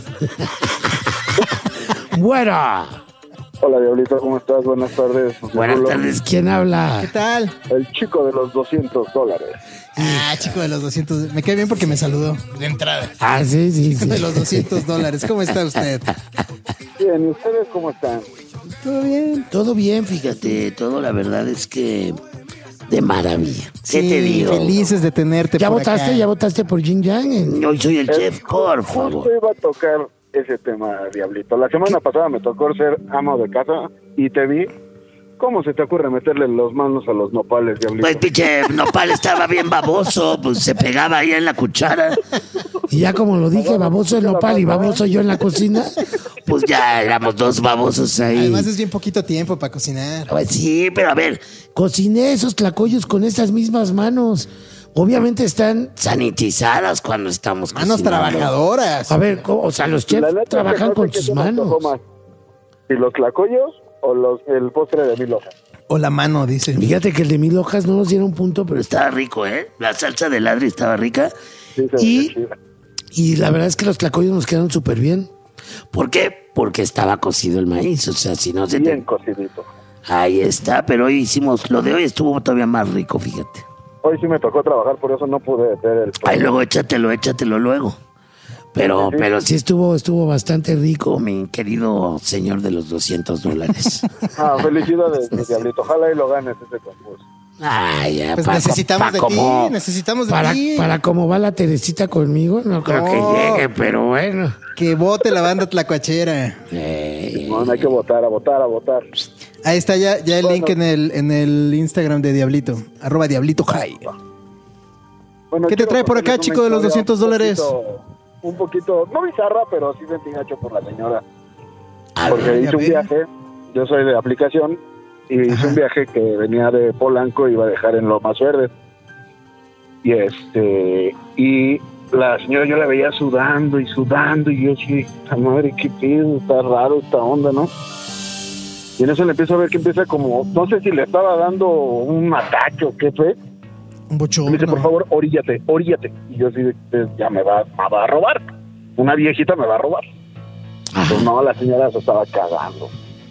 Bueno, Hola, Diablito, ¿cómo estás? Buenas tardes. Buenas Rulo. tardes. ¿quién habla? ¿Qué tal? El chico de los doscientos dólares. Ah, chico de los doscientos. Me cae bien porque me saludó de entrada. Ah, sí, sí, sí. De los doscientos dólares. ¿Cómo está usted? Bien, ¿y ustedes cómo están? ¿Todo bien? Todo bien, fíjate, todo la verdad es que de maravilla. ¿Qué Sí, te digo? felices de tenerte ¿Ya por votaste? acá. ¿Ya votaste por Jin Yang? En- Hoy soy el chef, por Justo favor. iba a tocar ese tema, Diablito. La semana pasada me tocó ser amo de casa y te vi. ¿Cómo se te ocurre meterle las manos a los nopales, Diablito? Pues pinche nopal estaba bien baboso, pues se pegaba ahí en la cuchara. Y ya como lo dije, baboso el nopal y baboso yo en la cocina. Pues ya éramos dos babosos ahí. Además es bien poquito tiempo para cocinar. Pues sí, pero a ver, Cociné esos tlacoyos con estas mismas manos. Obviamente están... sanitizadas cuando estamos Manos cocinando. trabajadoras. A ver, o sea, los chefs La neta es que trabajan no sé con qué sus se me manos. antojó más. ¿Y los tlacoyos o los, el postre de mil hojas? O la mano, dice. Fíjate que el de mil hojas no nos dieron punto, pero Pero está... estaba rico, ¿eh? La salsa de ladri estaba rica. Sí, se Y- ve chido. Y la verdad es que los tlacoyos nos quedaron súper bien. ¿Por qué? Porque estaba cocido el maíz, o sea, si no se Bien te... cocidito. Ahí está, pero hoy hicimos, lo de hoy estuvo todavía más rico, fíjate. Hoy sí me tocó trabajar, por eso no pude ver el... Ay, luego échatelo, échatelo luego. Pero, pero sí Sí estuvo, estuvo bastante rico. estuvo, mi querido señor de los doscientos dólares. Ah, felicidades, mi Diablito. Ojalá y lo ganes ese concurso. Ay, ya, Pues pa- necesitamos pa- de como- ti, necesitamos de Para, ti. para cómo va la Teresita conmigo, no creo Creo que... que llegue, pero bueno. Que vote la banda tlacuachera. Eh, No, no hay que votar, a votar, a votar. Ahí está ya, ya el link en el, en el Instagram de Diablito. Arroba Diablito High. Bueno, ¿Qué te quiero trae por acá, contarles una chico de los historia doscientos dólares? Un poquito, un poquito, no bizarra, pero sí sentí gacho por la señora. a Porque ver, ya hice un ve. viaje, yo soy de aplicación, y hice Ajá. un viaje que venía de Polanco y iba a dejar en Lomas Verdes. Y este, y la señora yo la veía sudando y sudando, y yo sí, esta madre, qué pedo, está raro esta onda, ¿no? Y en eso le empiezo a ver que empieza como, no sé si le estaba dando un ataque o qué fue. Un Me bochorno. dice, por favor, oríllate, oríllate. Y yo así, de, de, ya me va, me va a robar. Una viejita me va a robar. Pues no, la señora se estaba cagando.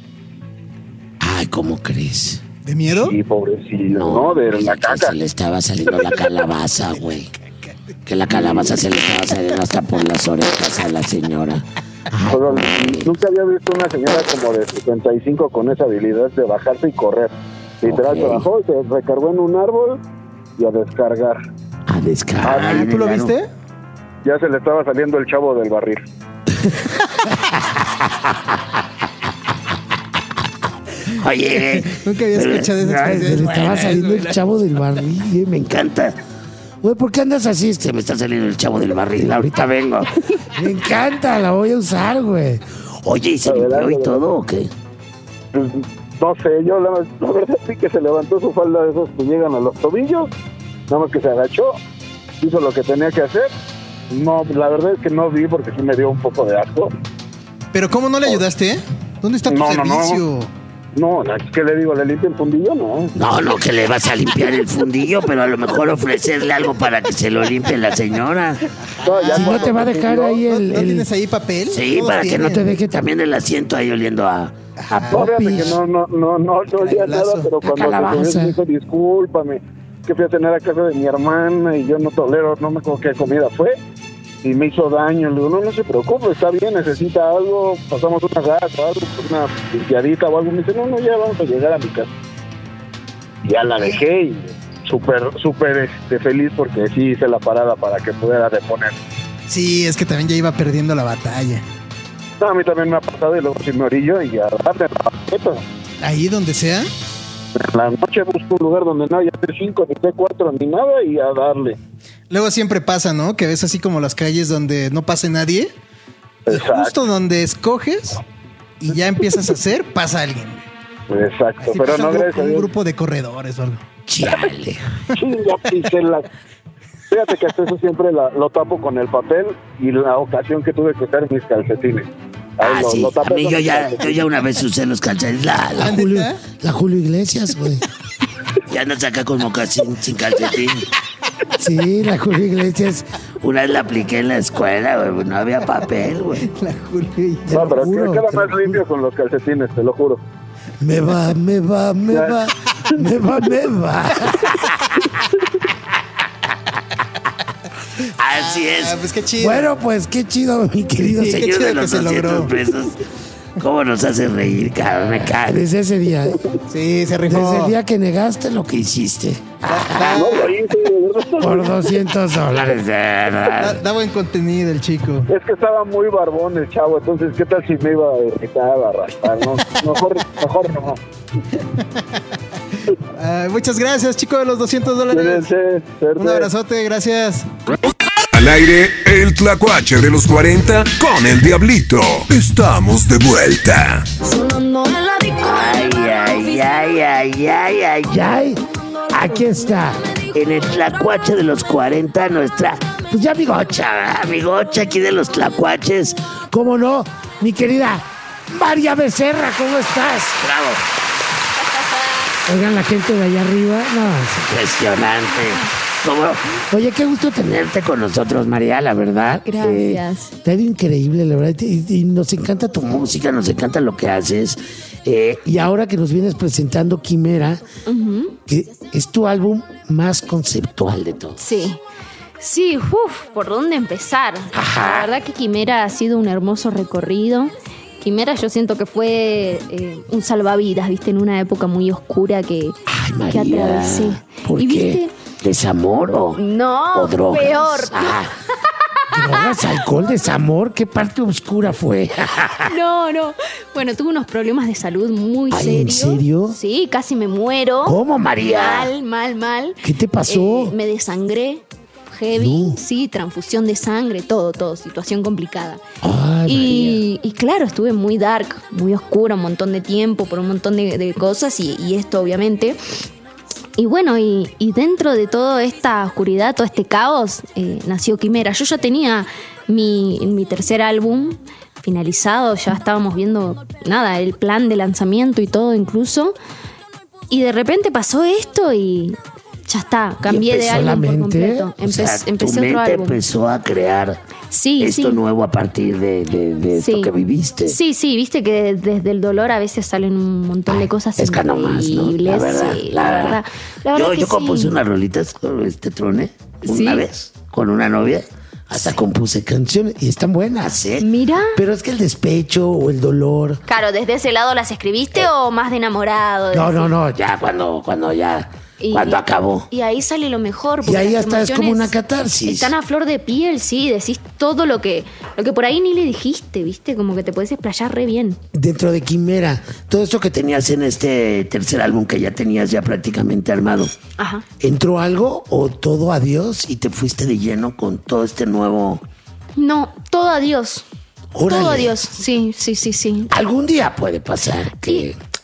ay, ¿cómo crees? ¿De miedo? Y pobrecillo, ¿no? De la que caca. se le estaba saliendo la calabaza, güey. Que la calabaza se le estaba saliendo hasta por las orejas a la señora. Ay, Pero güey. nunca había visto una señora como de setenta y cinco con esa habilidad de bajarse y correr. Literal, Ok. se bajó y se recargó en un árbol y a descargar. A descargar. Ah, en ¿Tú lo el aro. viste? Ya se le estaba saliendo el chavo del barril. Oye, Nunca había escuchado esa Ay, se le expresión. estaba saliendo el chavo del barril. eh, me encanta. Güey, ¿por qué andas así? Se me está saliendo el chavo del barril, ahorita vengo. Me encanta, la voy a usar, güey. Oye, ¿y se La verdad, limpió y la todo o qué? Pues, no sé, yo la, la verdad sí que se levantó su falda de esos que llegan a los tobillos, nada más que se agachó, hizo lo que tenía que hacer. No, la verdad es que no vi porque sí me dio un poco de asco. Pero ¿cómo no le ayudaste, eh? ¿Dónde está tu No, no, no. servicio? No, no, ¿qué le digo? ¿Le limpio el fundillo? No. No, no, que le vas a limpiar el fundillo, pero a lo mejor ofrecerle algo para que se lo limpie la señora. No, ya Si no te va a dejar ahí el... ¿No el- tienes ahí papel? Sí, Todos para que no tienen. te deje también el asiento ahí oliendo a, a No, fíjate Popis. que no, no, no, no, no olía nada, Calabazo. pero cuando calabaza. se subió me dijo, discúlpame, que fui a cenar a casa de mi hermana y yo no tolero, no me acuerdo qué comida fue, y me hizo daño. Le digo, no, no se preocupe, está bien, necesita algo, pasamos una gata o algo, una limpiadita o algo. Me dice, no, no, ya vamos a llegar a mi casa. Y ya la dejé y súper, súper este, feliz porque sí hice la parada para que pudiera reponer. Sí, es que también ya iba perdiendo la batalla. No, a mí también me ha pasado y luego sí me orillo y a darle la paqueta. Ahí donde sea. En la noche busco un lugar donde no haya T cinco, ni T cuatro, ni nada y a darle. Luego siempre pasa, ¿no? Que ves así como las calles donde no pase nadie. Y Exacto. justo donde escoges y ya empiezas a hacer, pasa alguien. Exacto, Así pero pasa no, un, gracias grupo, a un Dios. grupo de corredores o algo. chale. Sí, ya pisé la... Fíjate que hasta eso siempre la- lo tapo con el papel y la ocasión que tuve que usar mis calcetines. Ahí Ah, lo- sí, lo a tapo mí con yo mis ya, calcetines. yo ya una vez usé los calcetines. La, la, La Julio, la Julio Iglesias, güey. ya andas acá con mocasín sin calcetín. Sí, la Julio Iglesias. Una vez la apliqué en la escuela, güey, no había papel, güey. La Julio. Te No, lo pero juro, queda te lo más limpio con los calcetines, te lo juro. Me va, me va, me Ya. va, me va, me va. Así es. Ah, pues qué chido. Bueno, pues qué chido, mi querido Sí, señor. Señor chido de que los se doscientos logró. pesos. ¿Cómo nos hace reír, cabrón? Me cae. Desde ese día, ¿eh? Sí, se rifó. desde el día que negaste lo ¿Qué que hiciste? No lo hice, de verdad. por doscientos dólares. Da, da buen contenido el chico. Es que estaba muy barbón el chavo, entonces ¿qué tal si me iba a quitar a raspar? No, mejor, mejor no. Ah, muchas gracias, chico de los doscientos dólares. Cuídense, suerte. Un abrazote, gracias. Al aire, el tlacuache de los cuarenta con el Diablito. Estamos de vuelta. Ay, ay, ay, ay, ay, ay, Ya, hay- aquí está. En el tlacuache de los cuarenta, nuestra Pues ya, amigo, gocha, amigocha aquí de los tlacuaches. ¿cómo no? Mi querida María Becerra, ¿cómo estás? Bravo, Oigan, la gente de allá arriba. No, impresionante. ¿Cómo oye, qué gusto tener. tenerte con nosotros, María, la verdad? Gracias. Te ha ido increíble, la verdad. Y, y nos encanta tu Tu música. música, nos encanta lo que haces. Eh, Y ahora que nos vienes presentando Quimera, que es tu álbum más conceptual de todo. Sí. Sí, uff, ¿por dónde empezar? La verdad que Quimera ha sido un hermoso recorrido. Quimera yo siento que fue eh, un salvavidas, viste, en una época muy oscura que, ay, que María, atravesé. ¿por y qué? viste, ¿Desamor o, no, o drogas? peor. Ah, Drogas, alcohol, desamor, ¿qué parte oscura fue? No, no. Bueno, tuve unos problemas de salud muy Ay, serios. ¿en serio? Sí, casi me muero. ¿Cómo, María? Mal, mal, mal. ¿Qué te pasó? Eh, me desangré. Heavy, No. sí, transfusión de sangre, todo, todo, situación complicada. Ay, Y, y claro, estuve muy dark, muy oscura un montón de tiempo por un montón de, de cosas y, y esto obviamente. Y bueno, y, y dentro de toda esta oscuridad, todo este caos, eh, nació Quimera. Yo ya tenía mi, mi tercer álbum finalizado, ya estábamos viendo, nada, el plan de lanzamiento y todo incluso. Y de repente pasó esto y ya está, cambié de empezó álbum la por mente? completo. o Empe- sea, empecé tu otro mente álbum. empezó a crear Sí, esto sí. nuevo a partir de, de, de esto Sí. que viviste. Sí, sí, viste que desde el dolor a veces salen un montón de cosas Es que no más, ¿no? increíbles. La verdad, sí, la la verdad. verdad. La verdad yo que yo compuse sí. unas rolitas con este trone una ¿Sí? vez con una novia. Hasta compuse canciones y están buenas. ¿eh? Mira. Pero es que el despecho o el dolor. Claro, ¿desde ese lado las escribiste o más de enamorado? No, no, no. Ya cuando, cuando ya, Y- cuando acabó. Y ahí sale lo mejor. Y porque ahí las hasta es como emociones una catarsis. Están a flor de piel, sí, decís todo lo que, lo que por ahí ni le dijiste, ¿viste? Como que te puedes explayar re bien. Dentro de Quimera, todo eso que te Tenías en este tercer álbum que ya tenías ya prácticamente armado. Ajá. ¿entró algo o todo adiós? Y te fuiste de lleno con todo este nuevo. No, todo adiós. Órale. Todo adiós, sí, sí, sí, sí. Algún día puede pasar que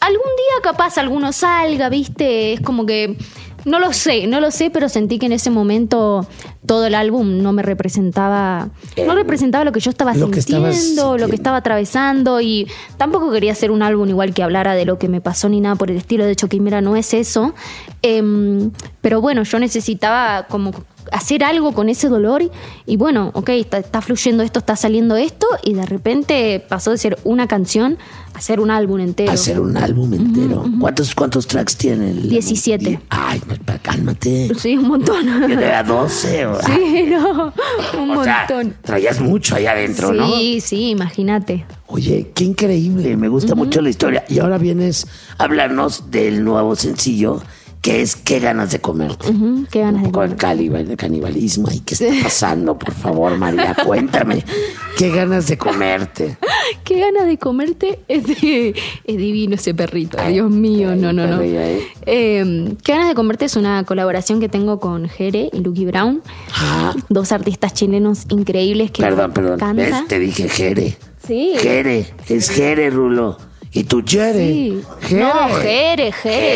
algún día capaz alguno salga, ¿viste? Es como que... No lo sé, no lo sé, pero sentí que en ese momento todo el álbum no me representaba, no representaba lo que yo estaba Lo sintiendo, que estabas sintiendo. lo que estaba atravesando, y tampoco quería hacer un álbum igual que hablara de lo que me pasó ni nada por el estilo. De hecho, Quimera no es eso. Em, pero bueno, yo necesitaba como hacer algo con ese dolor y, y bueno, ok, está, está fluyendo esto, está saliendo esto, y de repente pasó de ser una canción a ser un álbum entero. Hacer un álbum entero. ¿Cuántos, cuántos tracks tiene? El diecisiete. Ay, pues, cálmate. Sí, un montón. Yo tenía doce. O, Sí, no, un o sea, montón. traías mucho allá adentro, Sí, ¿no? sí, imagínate. Oye, qué increíble, me gusta mucho la historia. Y ahora vienes a hablarnos del nuevo sencillo, que es Qué ganas de comerte. Ujú, qué ganas de Con el comer. canibal, el canibalismo. Ay, ¿qué está pasando? Por favor, María, cuéntame. Qué ganas de comerte. Qué ganas de comerte. Es, de- es divino ese perrito. Dios mío, no, no, no. perrillo, ¿eh? Eh, Qué ganas de comerte es una colaboración que tengo con Jere y Lucky Brown. Ah, Dos artistas chilenos increíbles que perdón, me perdón. encantan. ¿Ves? Te dije Jere. Sí. Jere, es Jere, Rulo. ¿Y tú, Jere? Sí. Jere. No, Jere, Jere.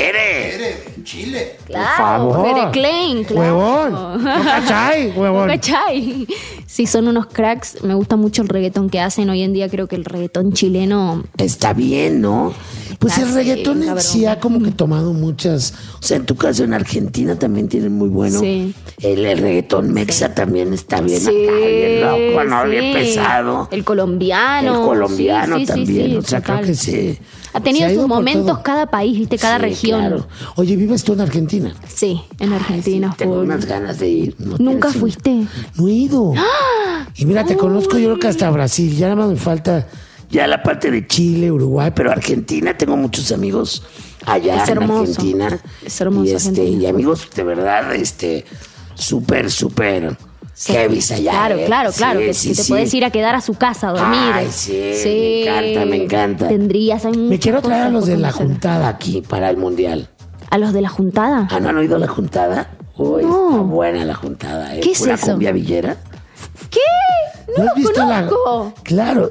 Jere. Claro, favor. Jere Klein, claro. Huevón. No cachai, huevón. No cachai. Sí, son unos cracks. Me gusta mucho el reggaetón que hacen. Hoy en día creo que el reggaetón chileno... Está bien, ¿no? Pues el Está reggaetón bien, en cabrón. sí ha como que tomado muchas... O sea, en tu caso, en Argentina también tienen muy bueno. Sí. El, el reggaetón mexa también está bien Sí, acá, bien loco, ¿no? sí. Bien pesado. El colombiano. El colombiano Sí, sí, sí, también. sí, o sea, total. creo que sí. Ha tenido Se ha ido sus por momentos todo. cada país, ¿viste? Cada Sí, región. claro. Oye, ¿vives tú en Argentina? Sí, en Argentina. Tengo full. unas ganas de ir. ¿no ¿Nunca tienes un- fuiste? No he ido. ¡Ah! Y mira, te conozco yo creo que hasta Brasil. Ya nada más me falta Ya la parte de Chile, Uruguay. pero Argentina, tengo muchos amigos allá Es en hermoso. Argentina. Es hermoso y, este, Argentina. y amigos de verdad, este, súper, súper heavy allá. Claro, ¿eh? claro, claro. Sí, que, sí, que te sí. puedes ir a quedar a su casa a dormir. Ay, sí, me encanta, me encanta. Tendrías. hay Me muchas quiero traer a cosas los por de la conocer. juntada. Aquí para el mundial. ¿A los de la juntada? ¿Ah, no han oído la juntada? Uy, No. está buena la juntada. ¿eh? ¿Qué es Pura eso? cumbia villera. ¿Qué? No, ¿No lo has visto la- conozco. Claro.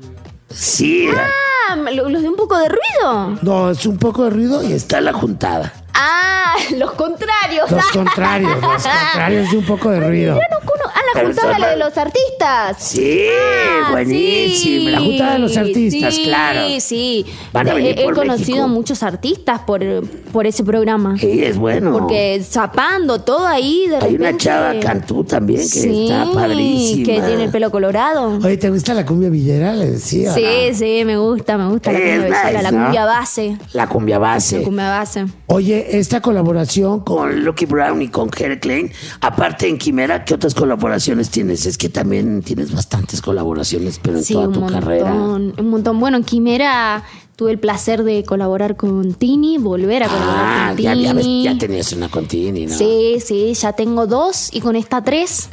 Sí, Ah, lo- los de un poco de ruido. No, es un poco de ruido y está está la juntada. Ah, los contrarios. los contrarios. Los contrarios de un poco de ruido. Yo no conozco. Ah, la Pero juntada son la de más- los artistas. Sí, Ah, buenísimo. sí. La juntada de los artistas, Sí, claro. sí. Van a He- venir He, por conocido México. a muchos artistas por, por ese programa. Sí, es bueno. Porque zapando todo ahí de Hay repente. una chava Cantú también que Sí, está padrísima. que tiene el pelo colorado. Oye, ¿te gusta la cumbia villera? Le decía. Sí, sí, me gusta, me gusta la Es cumbia villera, nice, la ¿no? cumbia base. La cumbia base. La cumbia base. Oye, esta colaboración con... Con Lucky Brown y con Jere Klein. Aparte en Quimera, ¿qué otras colaboraciones tienes? Es que también tienes bastantes colaboraciones, pero en Sí, toda un tu montón, carrera. un montón. Bueno, en Quimera tuve el placer de colaborar con Tini, volver a colaborar Ah, con ya, Tini. ya, ves, ya tenías una con Tini, ¿no? Sí, sí, ya tengo dos y con esta tres.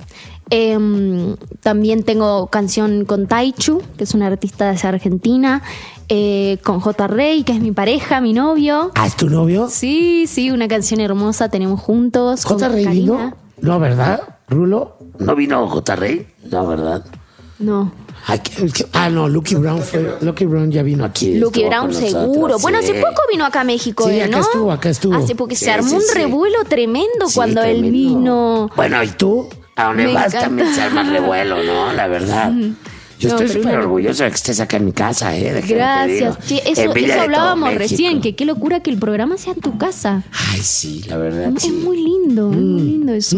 Em, también tengo canción con Taichu, que es una artista de Argentina, eh, con J. Rey, que es mi pareja, mi novio. ¿Ah, es tu novio? Sí, sí, una canción hermosa tenemos juntos. ¿J. con Rey Karina. vino? No, ¿verdad, Rulo? ¿No vino J. Rey? No, ¿verdad? No. Ay, que- es que- ah, no, Lucky Brown fue... Lucky Brown ya vino aquí. Lucky Estuvo Brown con nosotros, seguro. Bueno, sí. hace poco vino acá a México, Sí, él, acá ¿no? estuvo, acá estuvo. Hace porque Sí, se armó sí, un sí. revuelo tremendo Sí, cuando él tremendo. vino. Bueno, ¿y tú? A donde Me vas encanta. también se arma revuelo, ¿no? La verdad. Yo No, estoy pero súper una- orgulloso de que estés acá en mi casa, ¿eh? Déjame te Gracias. digo. Sí, eso, Envidia eso de todo hablábamos México. recién, que qué locura que el programa sea en tu casa. Ay, sí, la verdad, Es sí. muy lindo, es muy lindo eso.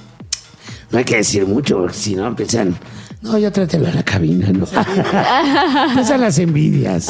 No hay que decir mucho, porque si no empiezan... No, ya trátelo a la cabina, ¿no? Empiezan las envidias.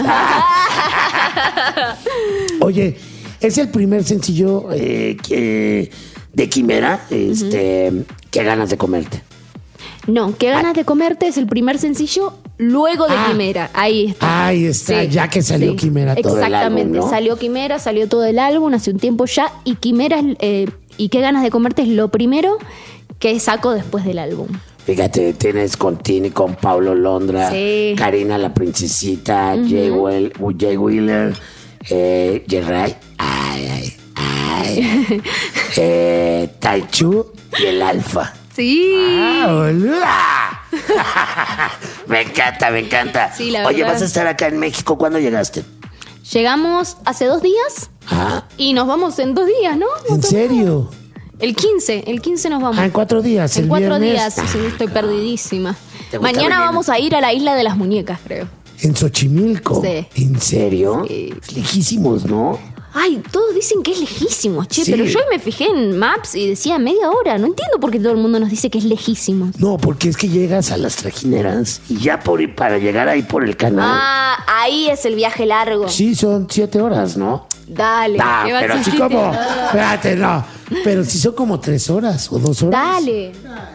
Oye, es el primer sencillo... Eh, que, de Quimera, este, qué ganas de comerte. No, qué ganas de comerte es el primer sencillo luego de Ah. Quimera. Ahí está. Ahí está, ya que salió Quimera todo el Exactamente, álbum, ¿no? salió Quimera, salió todo el álbum hace un tiempo ya. Y Quimera es, eh, y qué ganas de comerte es lo primero que saco después del álbum. Fíjate, tienes con Tini, con Paulo Londra, Sí. Karina la Princesita, Jay, Well- Jay Wheeler, eh, Jay Ray, ay, ay, ay, eh, Taichu y el Alfa. Sí. Ah, boluda. Me encanta, me encanta. Sí, la Oye, verdad. vas a estar acá en México. ¿Cuándo llegaste? Llegamos hace dos días Ah, y nos vamos en dos días, ¿no? ¿en serio? El quince, el quince nos vamos. Ah, en cuatro días. En el cuatro viernes. días, sí, estoy perdidísima. ¿Te gusta Mañana venir? vamos a ir a la isla de las muñecas, creo. En Xochimilco. Sí. ¿En serio? Sí. Es lejísimos, ¿no? Ay, todos dicen que es lejísimo, che, Sí. pero yo me fijé en Maps y decía media hora. No entiendo por qué todo el mundo nos dice que es lejísimo. No, porque es que llegas a las Trajineras. Y ya por para llegar ahí por el canal. Ah, ahí es el viaje largo. Sí, son siete horas, ¿no? Dale. Ah, ¿qué vas pero a Así decir? como, espérate, no. Pero si son como tres horas o dos horas. Dale.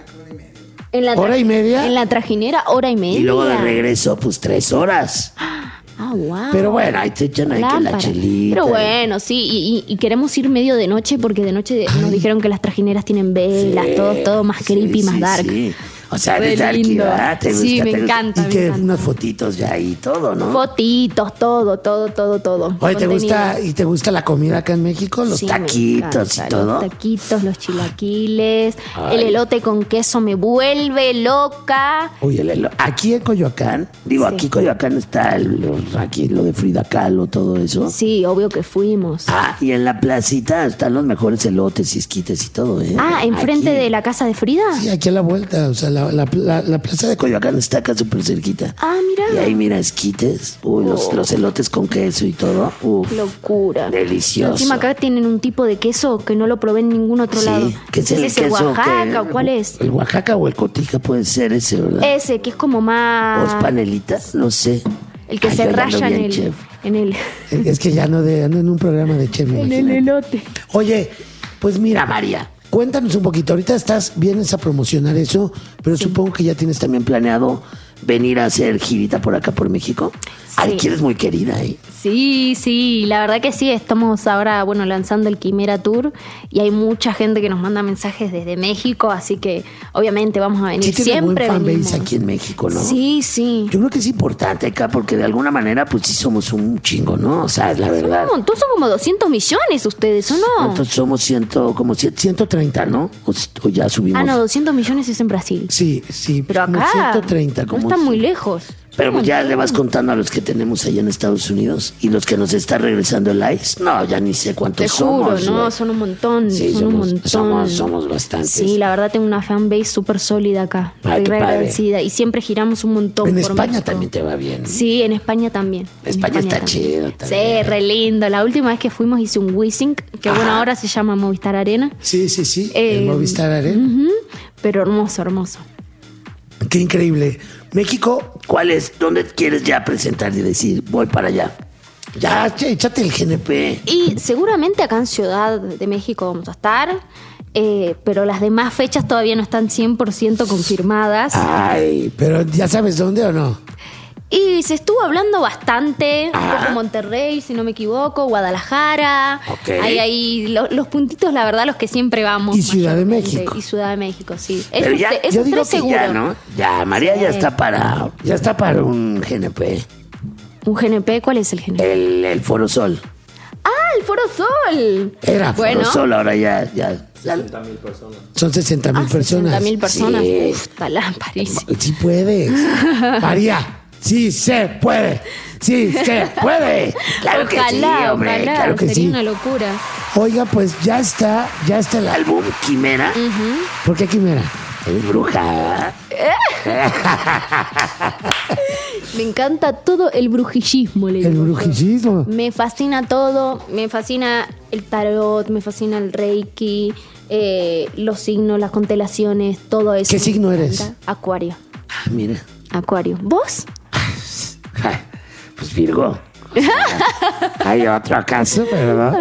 En la ¿Hora tra- y media? En la trajinera, hora y media. Y luego de regreso, pues tres horas. Ah, wow. Pero bueno, Ahí te echan ahí que la Lámpara. chelita. Pero bueno, sí, y, y- y queremos ir medio de noche porque de noche nos dijeron que las trajineras tienen velas, Sí, todo, todo más creepy, sí, más sí, dark. sí. O sea, Re de darky, lindo. ¿verdad? ¿Te Sí, gusta? me ¿Te gusta? encanta, y me que encanta. Unas fotitos ya y todo, ¿no? Fotitos, todo, todo, todo, todo. Oye, ¿te Contenido. gusta, ¿y te gusta la comida acá en México? Los Sí, me taquitos y encanta, todo. Los taquitos, los chilaquiles, Ay. el elote con queso me vuelve loca. Oye, Lelo, aquí en Coyoacán, digo, Sí. aquí Coyoacán está el- los- aquí lo de Frida Kahlo, todo eso. Sí, obvio que fuimos. Ah, y en la placita están los mejores elotes y esquites y todo, ¿eh? Ah, enfrente Aquí. de la casa de Frida. Sí, aquí a la vuelta, o sea, la, la, la, la plaza de Coyoacán está acá súper cerquita. Ah, mira. Y ahí mira esquites, uy, los, Oh. los elotes con queso y todo. Uf, Locura. delicioso. Encima acá tienen un tipo de queso que no lo probé en ningún otro Sí, lado. que es el ese queso Oaxaca que- o cuál es? El Oaxaca o el Cotija puede ser ese, ¿verdad? Ese que es como O es más panelita, no sé. el que Ay, se yo ya ando raya en bien, el, chef. en el Es que ya no de, ando en un programa de chef. en el imagínate. elote. Oye, pues mira, María, cuéntanos un poquito. Ahorita estás, vienes a promocionar eso, pero supongo que ya tienes también ¿Planeado venir a hacer girita por acá por México? Ay, Sí. que eres muy querida, ¿eh? Sí, sí, la verdad que sí, estamos ahora, bueno, lanzando el Quimera Tour y hay mucha gente que nos manda mensajes desde México, así que obviamente vamos a venir Sí tiene siempre. buen fanbase venimos. aquí en México, ¿no? Sí, sí. Yo creo que es importante acá porque de alguna manera pues sí somos un chingo, ¿no? O sea, es la verdad. No, todos son como doscientos millones ustedes, ¿o no? Entonces somos ciento, como cien- ciento treinta, ¿no? O, o ya subimos. Ah, no, doscientos millones es en Brasil. Sí, sí. Pero como acá ciento treinta, no como está muy lejos. Pero Un ya montón. le vas contando a los que tenemos allá en Estados Unidos y los que nos está regresando el ICE. No, ya ni sé cuántos Te juro, somos. no, güey. son un montón, Sí, son somos, un montón. somos, somos bastantes. Sí, la verdad tengo una fanbase súper sólida acá. Ay, Estoy qué re padre. agradecida y siempre giramos un montón En por España México. también te va bien. Sí, en España también. En España está también. chido Sí, también. re lindo. La última vez que fuimos hice un Wissing, que bueno, ahora se llama Movistar Arena. Sí, sí, sí. Eh, el Movistar Arena. Ujú, pero hermoso, hermoso. Qué increíble. México, ¿Cuál es? ¿Dónde quieres ya presentar y decir, voy para allá? ya, che, échate el G N P. Y seguramente acá en Ciudad de México vamos a estar, eh, pero las demás fechas todavía no están cien por ciento confirmadas. Ay, pero ¿ya sabes dónde o no? Y se estuvo hablando bastante, Ah. un poco Monterrey, si no me equivoco, Guadalajara. Ok. Hay ahí lo- los puntitos, la verdad, los que siempre vamos. Y Ciudad de mayormente. México. Y Ciudad de México, sí. Pero Esos ya, te- esos yo digo tres que seguro. ya, ¿no? Ya, María ya Sí. está para, ya está para un G N P. ¿Un G N P? ¿Cuál es el G N P? El, el Foro Sol. ¡Ah, el Foro Sol! Era Bueno. Foro Sol, ahora ya, ya. sesenta mil personas. Son sesenta mil Ah, personas. sesenta mil personas. Sí. Uf, talán, París. Sí puedes. María, sí se puede. Sí se puede. Claro que sí, Ojalá, hombre, ojalá, claro que sería sí. una locura. Oiga, pues ya está, ya está el álbum Quimera. ¿Por qué Quimera? Es bruja. Me encanta todo el brujillismo. le El digo yo. brujillismo. Me fascina todo, me fascina el tarot, me fascina el reiki, eh, los signos, las constelaciones, todo eso. ¿Qué me signo encanta. eres? Acuario. Ah, mira. Acuario. ¿Vos? Ja, Pues Virgo. Hay otro acaso, ¿verdad?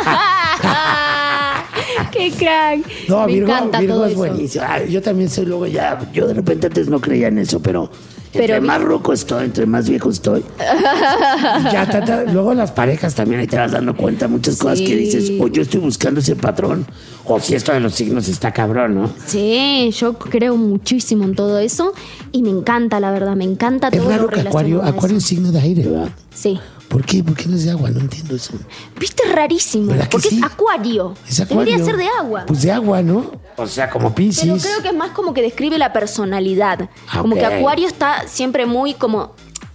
¡Qué crack! No, me Virgo, encanta Virgo todo es eso. buenísimo. Ah, yo también soy luego ya. Yo de repente antes no creía en eso, pero. Entre Pero- más roco estoy, entre más viejo estoy. Ya, ta, ta, luego las parejas También ahí te vas dando cuenta muchas cosas Sí. que dices, o yo estoy buscando ese patrón, o si esto de los signos está cabrón, ¿no? Sí, yo creo muchísimo en todo eso y me encanta, la verdad, me encanta Es todo raro lo que Acuario, relacionado a Acuario es eso. signo de aire, ¿verdad? Sí. ¿Por qué? ¿Por qué no es de agua? No entiendo eso. ¿Viste? Rarísimo. ¿Verdad que Porque sí? es acuario. Es Acuario. Debería ser de agua. Pues de agua, ¿no? O sea, como Pero Piscis. creo que es más como que describe la personalidad. Ah, Como ok. que Acuario está siempre muy como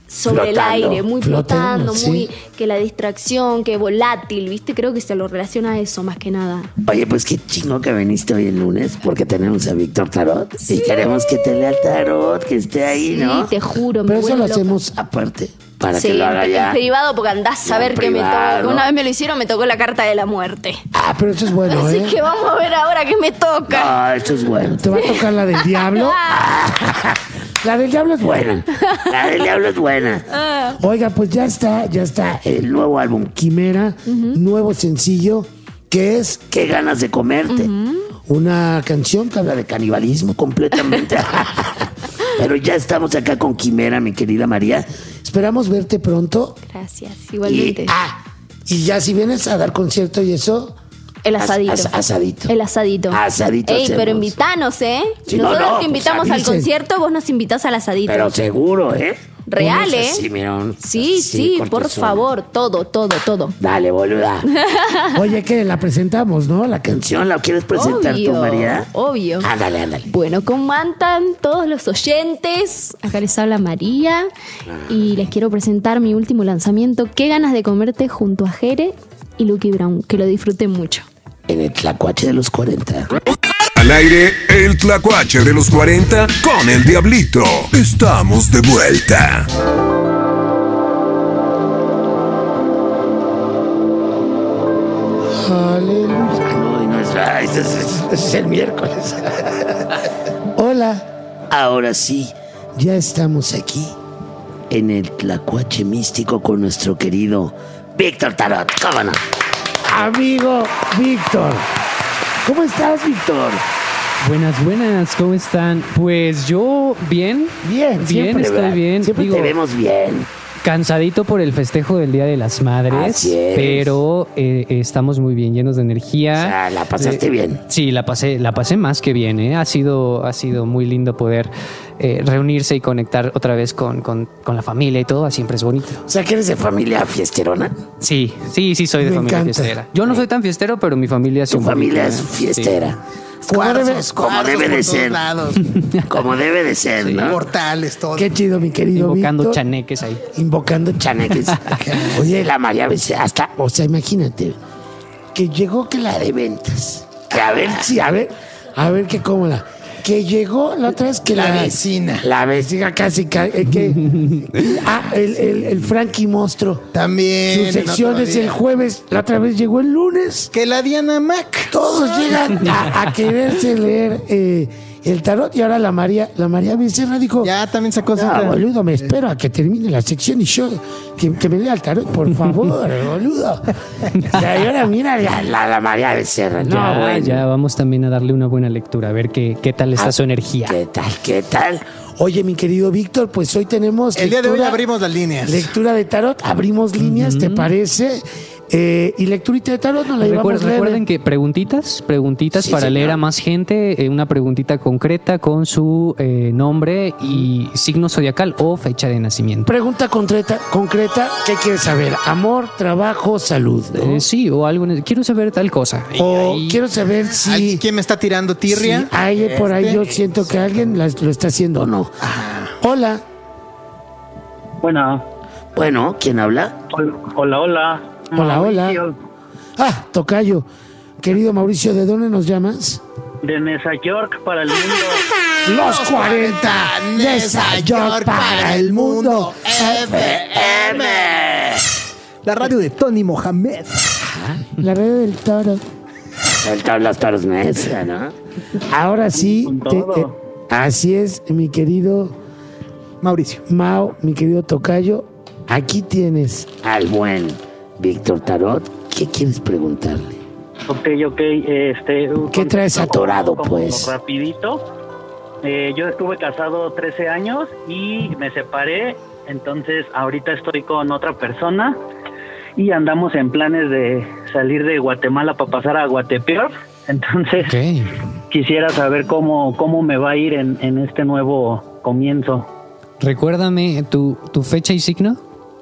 sobre Flotando, el aire, muy flotando, flotando, sí. muy que la distracción, que volátil, ¿viste? Creo que se lo relaciona a eso más que nada. Oye, pues qué chingo que viniste hoy el lunes porque tenemos a Víctor Tarot y queremos que te lea el tarot, que esté ahí, ¿no? Sí, te juro, me Pero eso vuelvo lo loca. hacemos Aparte, para Sí, que lo haga en, ya. en privado, porque andás Ya a ver en qué me privado. toca. Una vez me lo hicieron, me tocó la carta de la muerte. Ah, pero eso es bueno, Así ¿eh? que vamos a ver ahora qué me toca. Ah, esto es bueno. ¿Te va a tocar la del diablo? La del diablo es buena. La del diablo es buena. Ah. Oiga, pues ya está, ya está el nuevo álbum Quimera, nuevo sencillo, que es Qué ganas de comerte. una canción que habla Habla de canibalismo completamente. Pero ya estamos acá con Quimera, mi querida María. Esperamos verte pronto. Gracias, Y, igualmente. ah, Y ya si vienes a dar concierto y eso, El asadito. as- asadito. El asadito. Asadito Ey, hacemos. pero invitanos, ¿eh? Sí, no, Nosotros no, te pues invitamos al avisen. concierto, vos nos invitás al asadito. Pero seguro, ¿eh? Real, Unos ¿eh? así, mira, un- Sí, así, sí, por cortesón. favor, todo, todo, todo. Dale, boluda. oye, que la presentamos, ¿no? La canción. ¿Canción la quieres presentar Obvio, tú, María? obvio. Ándale, ándale. Bueno, ¿cómo andan todos los oyentes? Acá les habla María y les quiero presentar mi último lanzamiento, Qué ganas de comerte, junto a Jere y Lucky Brown, que lo disfruten mucho. En el tlacuache de los cuarenta. Al aire, el tlacuache de los cuarenta con el Diablito. Estamos de vuelta. Aleluya. No, no es, ah, ese es, ese es el miércoles. Hola, Ahora sí, ya estamos aquí. en el tlacuache místico con nuestro querido Víctor Tarot. ¿Cómo no? Amigo Víctor. ¿Cómo estás, Víctor? Buenas, buenas, ¿cómo están? Pues yo bien, Bien, bien, siempre, estoy ¿verdad? bien. Siempre Digo, te vemos bien. cansadito por el festejo del Día de las Madres, Así es. pero eh, estamos muy bien, llenos de energía. O sea, la pasaste Eh, bien. Sí, la pasé, la pasé más que bien, ¿eh? Ha sido, ha sido muy lindo poder eh, reunirse y conectar otra vez con, con, con la familia y todo, siempre es bonito. O sea, que eres de familia fiesterona. Sí, sí, sí, soy de Me familia encanta. fiestera. Yo no soy tan fiestero, pero mi familia es Tu un familia poquito, es ¿eh? fiestera. Como debe, Como debe de ser. Como debe de ser, ¿no? Portales, todo. Qué chido, mi querido Invocando Víctor. chaneques ahí. Invocando Chaneques. Oye, la María, pues, hasta O sea, imagínate que llegó que la de ventas. que a ver Sí, a ver, a ver qué cómoda. Que llegó la otra vez que la, La vecina. La vecina casi, ca- eh, que ah, el, el, el Frankie Monstruo. También. Su en sección otro es día. el jueves, la otra vez llegó el lunes. Que la Diana Mac. Todos llegan a, a quererse leer eh, el tarot y ahora la María, la María Becerra dijo, Ya también sacó no, cinta. boludo, me espero a que termine la sección y yo que, que me lea el tarot, por favor, boludo. Y ahora mira la, la, la María Becerra. No, ya, bueno. ya, vamos también a darle una buena lectura, a ver qué, qué tal está Ah, su energía. ¿Qué tal? ¿Qué tal? Oye, mi querido Víctor, pues hoy tenemos El día de hoy lectura- abrimos las líneas. lectura de tarot, abrimos líneas, ¿te parece? Eh, y lecturita de tarot nos la llevamos Recuerden, leve. recuerden que preguntitas, preguntitas Sí, para señor. leer a más gente, eh, una preguntita concreta con su eh, nombre y signo zodiacal o fecha de nacimiento. Pregunta concreta, concreta, ¿qué quieres saber? Amor, trabajo, salud, ¿no? Eh, sí, o algo. en- Quiero saber tal cosa. Y O ahí- quiero saber si... ¿Alguien- ¿Quién me está tirando tirria? si hay por ahí Este. yo siento que alguien las- lo está haciendo o no. Hola. Bueno, Bueno, ¿quién habla? hola, hola. Hola, hola. Mauricio, Ah, tocayo. Querido Mauricio, ¿de dónde nos llamas? De Nueva York para el mundo. Los cuarenta, Nesa York para el mundo. F M. La radio de Tony Mohamed. La red del toro. El tablas toros mesa, ¿no? Ahora sí, Con te- todo. eh, así es, mi querido Mauricio. Mao, mi querido tocayo. Aquí tienes. Al buen Víctor Tarot, ¿qué quieres preguntarle? Ok, ok. Este, ¿Qué traes atorado, como pues? Rapidito. Eh, yo estuve casado trece años y me separé. Entonces, ahorita estoy con otra persona y andamos en planes de salir de Guatemala para pasar a Guatepeor. Entonces, Ok. quisiera saber cómo, cómo me va a ir en, en este nuevo comienzo. Recuérdame tu, tu fecha y signo.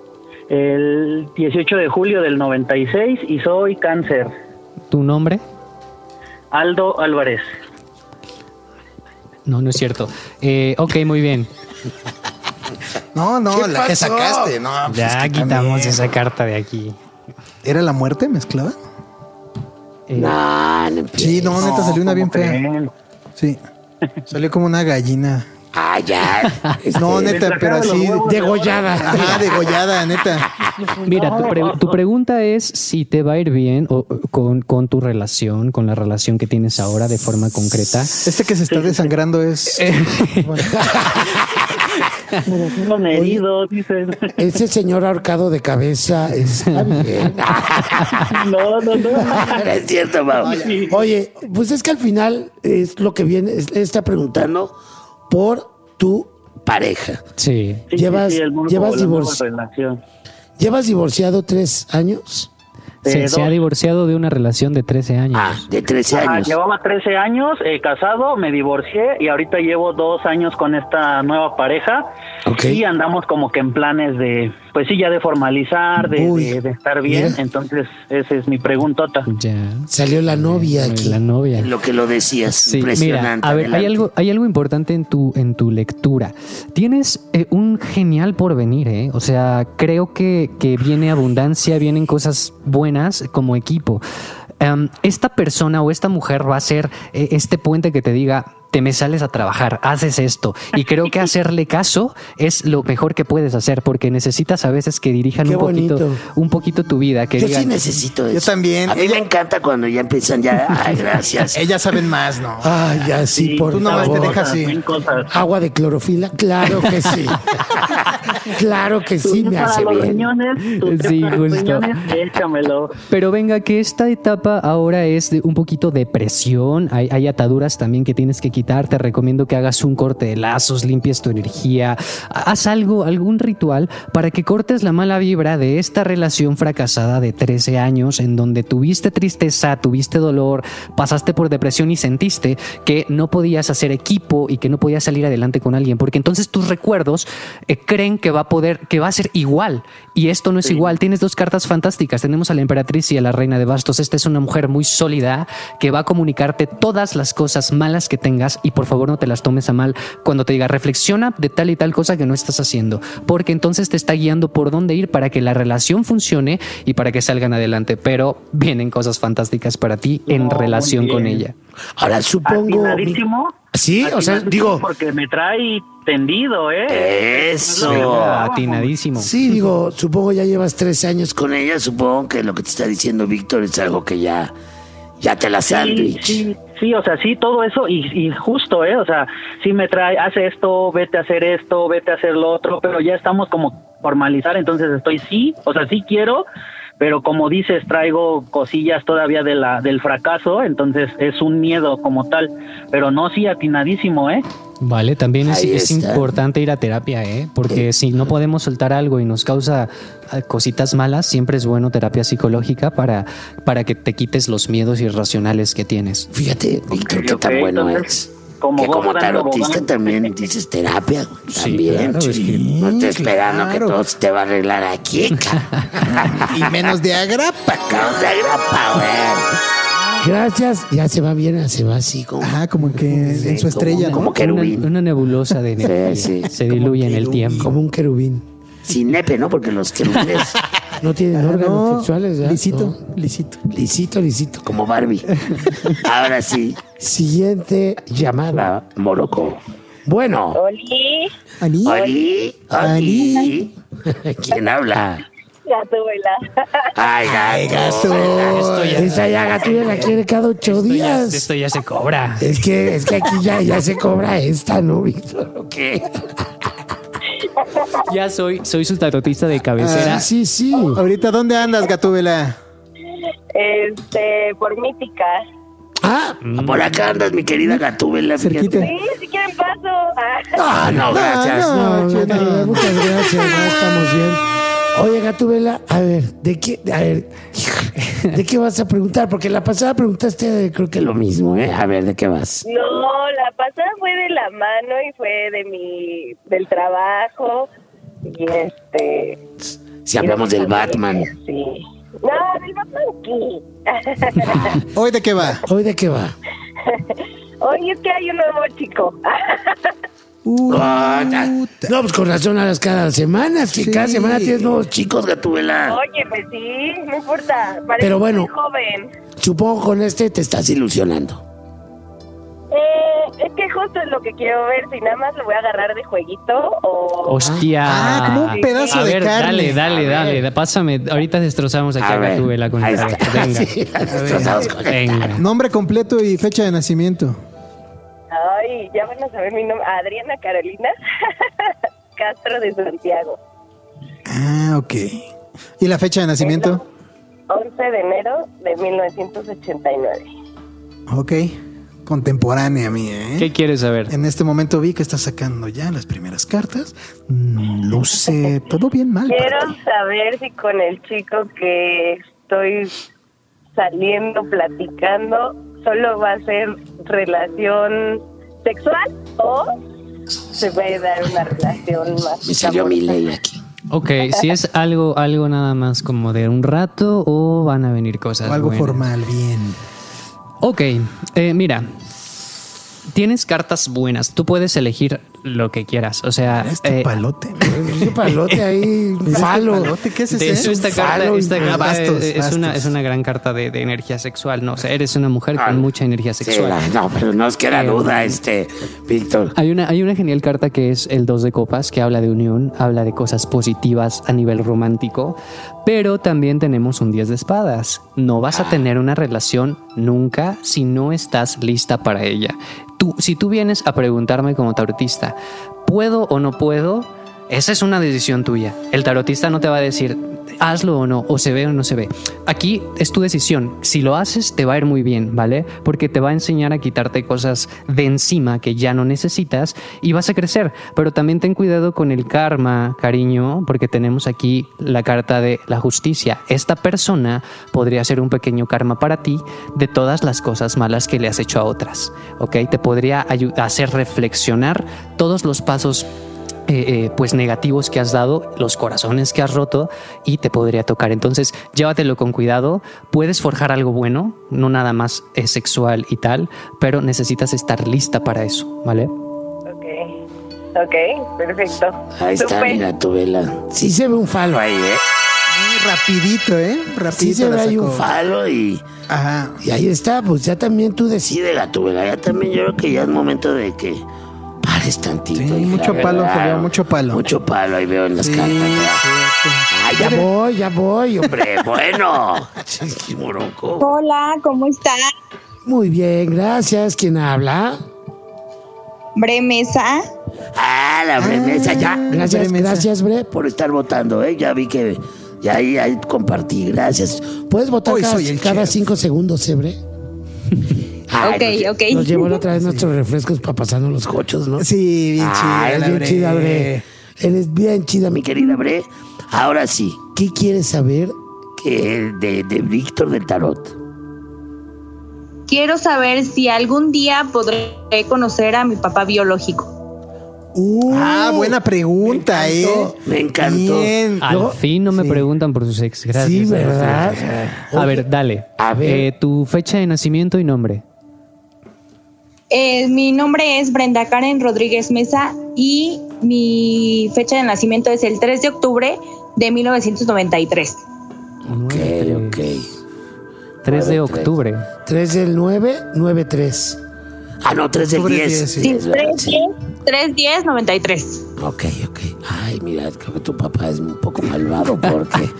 El dieciocho de julio del noventa y seis y soy cáncer. Tu nombre. Aldo Álvarez. No, no es cierto. Eh, ok, muy bien. No, no, ¿Qué la que pasó? sacaste. No, pues Ya es que quitamos también. esa carta de aquí. ¿Era la muerte mezclada? Eh, No, no Sí, no, neta, salió una bien fea. creen? Sí. Salió como una gallina. Ah, ya. No, neta, pero así. Degollada. Ajá, degollada, neta. Mira, tu, pre- tu pregunta es si te va a ir bien o, con, con tu relación, con la relación que tienes ahora de forma concreta. Este que se está desangrando es. Unos heridos, dicen. Ese señor ahorcado de cabeza está bien. No, no, no. No es cierto, Mau. Oye, pues es que al final es lo que viene, es- está preguntando por tu pareja. Sí. Sí, Llevas- sí, sí, el mundo- llevas la nueva divorcio. relación. ¿Llevas divorciado tres años? Se, Eh, se ha dos. divorciado de una relación de trece años. Ah, de trece Ajá, años. llevaba trece años eh, casado, me divorcié y ahorita llevo dos años con esta nueva pareja. Ok. Y andamos como que en planes de, pues sí, ya de formalizar, de, Uy, de- de estar bien. mira. Entonces, esa es mi preguntota. Ya. Salió la novia aquí. La novia. Lo que lo decías, Sí, impresionante. mira, a ver, hay adelante. algo, hay algo importante en tu, en tu lectura. Tienes eh, un genial porvenir, ¿eh? O sea, creo que, que viene abundancia, vienen cosas buenas como equipo. Em, esta persona o esta mujer va a ser eh, este puente que te diga, te me sales a trabajar, haces esto. Y creo que hacerle caso es lo mejor que puedes hacer, porque necesitas a veces que dirijan Qué un poquito, bonito. un poquito tu vida. Que Yo digan, sí necesito eso. Yo también. A mí me encanta cuando ya empiezan ya. Ay, gracias. Ellas saben más, ¿no? Ay, ya sí, por tú nomás te favor. dejas así. Mil cosas. Agua de clorofila, claro que sí. Claro que sí, me Para hace los bien. riñones, tu té Sí, para los justo. riñones, échamelo. Pero venga, que esta etapa ahora es de un poquito de presión. Hay, hay ataduras también que tienes que quitar. Te recomiendo que hagas un corte de lazos, limpies tu energía. Haz algo, algún ritual para que cortes la mala vibra de esta relación fracasada de trece años en donde tuviste tristeza, tuviste dolor, pasaste por depresión y sentiste que no podías hacer equipo y que no podías salir adelante con alguien. Porque entonces tus recuerdos eh, creen que va a poder, que va a ser igual. Y esto no es igual. Tienes dos cartas fantásticas. Tenemos a la emperatriz y a la reina de bastos. Esta es una mujer muy sólida que va a comunicarte todas las cosas malas que tengas y por favor no te las tomes a mal cuando te diga reflexiona de tal y tal cosa que no estás haciendo, porque entonces te está guiando por dónde ir para que la relación funcione y para que salgan adelante. Pero vienen cosas fantásticas para ti en No, relación muy con bien. ella. Ahora supongo. Atinadísimo. Sí, o sea, Atinadísimo digo. Porque me trae tendido, ¿eh? Eso. Atinadísimo. Sí, digo, supongo ya llevas tres años con. Con ella supongo que lo que te está diciendo Víctor es algo que ya, ya te la Sí, sándwich. sí, sí, o sea, sí, todo eso y, y justo, ¿eh? O sea, sí me trae, hace esto, vete a hacer esto, vete a hacer lo otro, pero ya estamos como formalizar, entonces estoy sí, o sea, sí quiero, pero como dices, traigo cosillas todavía de la del fracaso, entonces es un miedo como tal, pero no, sí, atinadísimo, ¿eh? Vale, también es, Ahí es está. importante ir a terapia, ¿eh? Porque si no podemos soltar algo y nos causa eh, cositas malas, siempre es bueno terapia psicológica para, para que te quites los miedos irracionales que tienes. Fíjate, Víctor, qué Ok, tan bueno entonces, es. como que como Bogdan, tarotista Bogdan. también dices terapia. Sí, También. claro, es que- no estoy esperando claro. que todo se te va a arreglar aquí. Y menos de agrapa. Caos de grapa, güey. gracias. Ya se va bien, se va así como. Ajá, como que en su estrella, como ¿no? querubín. Una, una nebulosa de energía. Sí, sí. Se diluye en el querubín, tiempo. Como un querubín. Sin nepe, ¿no? Porque los querubines, No tienen Ah, órganos no, sexuales, ¿verdad? lisito, No. lisito. Lisito, lisito. como Barbie. Ahora sí, Siguiente llamada. va, Morocco. Bueno, Oli, ¿Ani? Oli, Oli. ¿Quién habla? Gatúbela. Ay, Ay, gato. gato. esa ya Gatúbela la quiere cada ocho Esto ya, días. esto ya se cobra. Es que, es que aquí ya, ya se cobra esta, ¿no, Víctor? ¿Qué? Ya soy, soy su tarotista de cabecera. Ah, sí, sí. Ahorita, ¿dónde andas, Gatúbela? Este, por mítica. Ah, Por acá andas, mi querida Gatúbela. Cerquita. Sí, si quieren paso. Ah, no, gracias. no, No, Gatúbela, no. muchas gracias, no estamos bien. Oye, Gatúbela, a ver, ¿de qué, a ver, ¿de qué vas a preguntar? Porque la pasada preguntaste, creo que lo mismo, ¿eh? A ver, ¿de qué vas? No, la pasada fue de la mano y fue de mi, del trabajo. Y este. Si hablamos del Batman. Sí. No, del Batman aquí. ¿Hoy de qué va? ¿Hoy de qué va? Oye, es que hay un nuevo chico. Ah, no, pues con razón harás cada semana, que Sí. cada semana tienes nuevos chicos, Gatúbela. Oye, pues sí, no importa. Parece Pero bueno. muy joven. Supongo con este te estás ilusionando. Eh, es que justo es lo que quiero ver, si nada más lo voy a agarrar de jueguito o... Hostia. Ah, como un pedazo a de ver, carne. Dale, dale, A dale. ver. Pásame. Ahorita destrozamos aquí A a ver, Gatúbela con ahí el está. Venga. Sí, la destrozamos con el Venga. Nombre completo y fecha de nacimiento. Ay, ya van a saber mi nombre. Adriana Carolina Castro de Santiago. Ah, ok. ¿Y la fecha de nacimiento? once de enero de mil novecientos ochenta y nueve. Ok. Contemporánea mía, ¿eh? ¿Qué quieres saber? En este momento vi que está sacando ya las primeras cartas. Mm, luce todo bien mal. Quiero saber si con el chico que estoy saliendo, platicando, solo va a ser relación sexual o se puede dar una relación más. Me salió mi ley aquí. Ok, si es algo, algo nada más como de un rato o van a venir cosas O algo buenas. formal, bien. Ok, eh, mira, tienes cartas buenas. Tú puedes elegir lo que quieras. O sea, Este eh, palote. Ese palote ahí, falo. Palote, ¿qué es de ese? hecho, esta carta, Falo y- esta carta bastos, es, es una, bastos. es una gran carta de, de energía sexual, ¿no? O sea, eres una mujer Ah, con mucha energía sí, sexual. la- no, pero no os queda Eh, duda, este, Víctor. Hay una, hay una genial carta que es el dos de copas, que habla de unión, habla de cosas positivas a nivel romántico, pero también tenemos un diez de espadas. No vas a tener una relación nunca si no estás lista para ella. Tú, si tú vienes a preguntarme como tarotista, ¿puedo o no puedo? Esa es una decisión tuya. El tarotista no te va a decir hazlo o no, o se ve o no se ve. Aquí es tu decisión. Si lo haces, te va a ir muy bien, ¿vale? Porque te va a enseñar a quitarte cosas de encima que ya no necesitas y vas a crecer. Pero también ten cuidado con el karma, cariño, porque tenemos aquí la carta de la justicia. Esta persona podría ser un pequeño karma para ti de todas las cosas malas que le has hecho a otras, ¿ok? Te podría ayu- hacer reflexionar todos los pasos Eh, eh, pues negativos que has dado, los corazones que has roto y te podría tocar. Entonces llévatelo con cuidado. Puedes forjar algo bueno, no nada más es sexual y tal, pero necesitas estar lista para eso, ¿vale? Ok, ok, perfecto. Ahí está, Súper. mira tu vela. Sí se ve un falo ahí, ¿eh? Muy rapidito, ¿eh? Rapidito Sí se ve la ahí sacó. un falo y... Ajá. Y ahí está, pues ya también tú decides, Gatúbela. Ya también yo creo que ya es momento de que pares tantito. Sí, hija, mucho palo, ¿verdad? Julio, mucho palo. Mucho palo, ahí veo en las Sí, cartas. sí, ¿verdad? sí. Ah, ya voy, ya voy, hombre. Bueno. Qué moronco. Hola, ¿cómo estás? Muy bien, gracias. ¿Quién habla? Bre Mesa. Ah, la Bre Mesa, ya. Gracias, Bre Mesa. gracias, Bre, por estar votando, ¿eh? Ya vi que... Ya ahí, ahí compartí, gracias. ¿Puedes votar Hoy cada, soy el cada chef. cinco segundos, eh, Bre? Ay, Ok, nos, ok. Nos llevó la otra vez nuestros refrescos para pasarnos los cochos, ¿no? Sí, bien Ah, chida. eres la bien Bre. chida, Bre. Eres bien chida, mi querida Bre. Ahora sí, ¿qué quieres saber que de, de Víctor del Tarot? Quiero saber si algún día podré conocer a mi papá biológico. Uh, Ah, buena pregunta, me encantó, ¿eh? Me encantó. Bien. Al ¿No? fin no me Sí. preguntan por sus ex. Gracias. Sí, ¿verdad? A ver, dale. A ver. Eh, tu fecha de nacimiento y nombre. Eh, mi nombre es Brenda Karen Rodríguez Mesa y mi fecha de nacimiento es el tres de octubre de mil novecientos noventa y tres. Ok, ok. tres de nueve, octubre. tres del nueve, nueve tres. Ah, no, tres del Octubre diez. diez, sí. Sí, Es verdad, sí. tres diez noventa y tres. Ok, ok. Ay, mira, creo que tu papá es un poco malvado porque...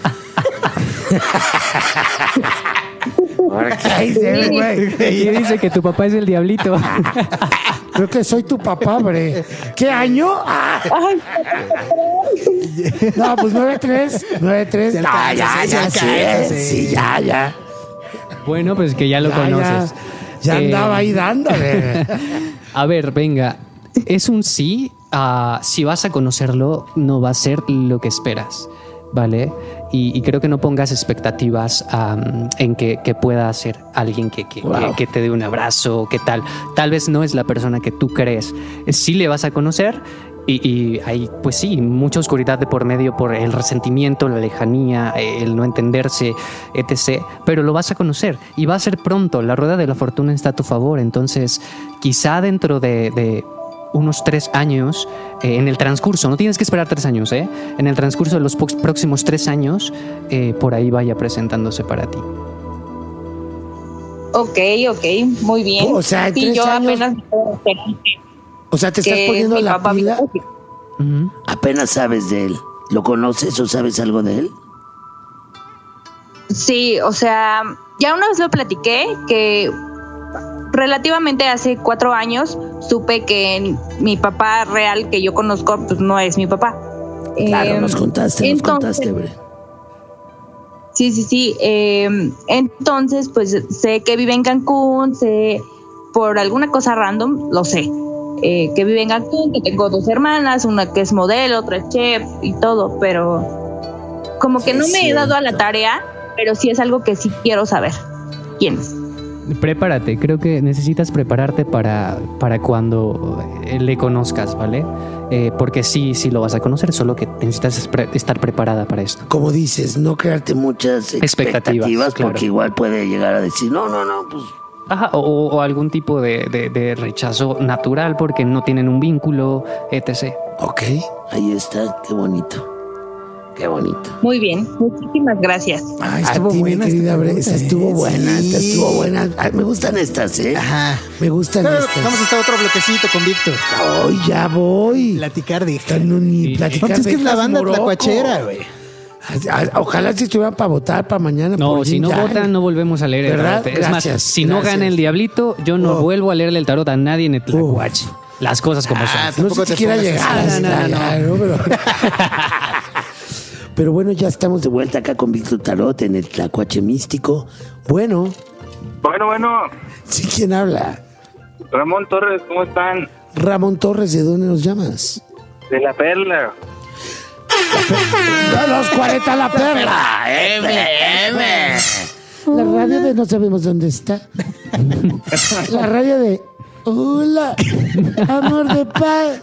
porque ahí se ve, güey. Aquí dice que tu papá es el diablito. Creo que soy tu papá, bre. ¿Qué año? Ah. No, pues nueve tres. nueve tres. Se No, alcanza, ya, sí, ya, se sí, alcanza, eh. sí. Sí, ya, ya. Bueno, pues que ya lo Ya, conoces. Ya, ya Eh, andaba ahí dándole. A ver, venga. Es un sí. Ah, si vas a conocerlo, no va a ser lo que esperas, ¿vale? Y, y creo que no pongas expectativas am, en que, que pueda ser alguien que, que, Wow. que- que te dé un abrazo, que tal. Tal vez no es la persona que tú crees. Sí le vas a conocer. Y, y hay, pues sí, mucha oscuridad de por medio por el resentimiento, la lejanía, el no entenderse, etcétera. Pero lo vas a conocer y va a ser pronto. La rueda de la fortuna está a tu favor. Entonces, quizá dentro de, de unos tres años, eh, en el transcurso, no tienes que esperar tres años, ¿eh? En el transcurso de los po- próximos tres años, eh, por ahí vaya presentándose para ti. Ok, ok, muy bien. O sea, en sí, tres yo años- apenas... O sea, te estás que poniendo mi la papá me- pila. Uh-huh. Apenas sabes de él. ¿Lo conoces o sabes algo de él? Sí, o sea, ya una vez lo platiqué que relativamente hace cuatro años supe que mi papá real que yo conozco pues no es mi papá. Claro, Eh, nos contaste, nos contaste, güey. Sí, sí, sí. Eh, entonces, pues sé que vive en Cancún, sé por alguna cosa random, lo sé. Eh, que vive en Cancún, que tengo dos hermanas, una que es modelo, otra es chef y todo, pero como que Sí, no me he cierto. dado a la tarea, pero sí es algo que sí quiero saber. ¿Quién es? Prepárate, creo que necesitas prepararte para, para cuando eh, le conozcas, ¿vale? Eh, porque sí, sí lo vas a conocer, solo que necesitas pre- estar preparada para esto. Como dices, no crearte muchas expectativas, Expectativas, claro. porque igual puede llegar a decir, no, no, no, pues Ajá, o, o algún tipo de, de- de rechazo natural porque no tienen un vínculo, etcétera. ok, ahí está, qué bonito, qué bonito. Muy bien, muchísimas gracias. Ay, A estuvo ti, mi buena querida esta Bre, pregunta, esta ¿eh? estuvo buena, Sí. esta estuvo buena. Ay, me gustan estas, ¿eh? Ajá. Me gustan Pero estas. vamos a estar otro bloquecito con Víctor. Ay, ya voy. Platicar de hija. No, ni Sí. platicar No, pues es de que es la Hijas banda Morocco. tlacuachera, güey. Ah, Ojalá si estuvieran para votar para mañana. No, por si Yin no Yang. votan, no volvemos a leer el ¿Verdad? tarot. Es más, Gracias, si no gracias. gana el diablito, yo no Oh. vuelvo a leerle el tarot a nadie en el Tlacuache. Las cosas como Ah, son. No Tampoco sé si te quiera pongas llegar así. hasta No, no, no, allá, ¿no? Pero, pero bueno, ya estamos de vuelta acá con Víctor Tarot en el Tlacuache Místico. Bueno, Bueno, bueno, ¿sí quién habla? Ramón Torres, ¿cómo están? Ramón Torres, ¿de dónde nos llamas? De La Perla. ¡A los cuarenta la perla! M, M. La radio de no sabemos dónde está. La radio de hola, amor de paz.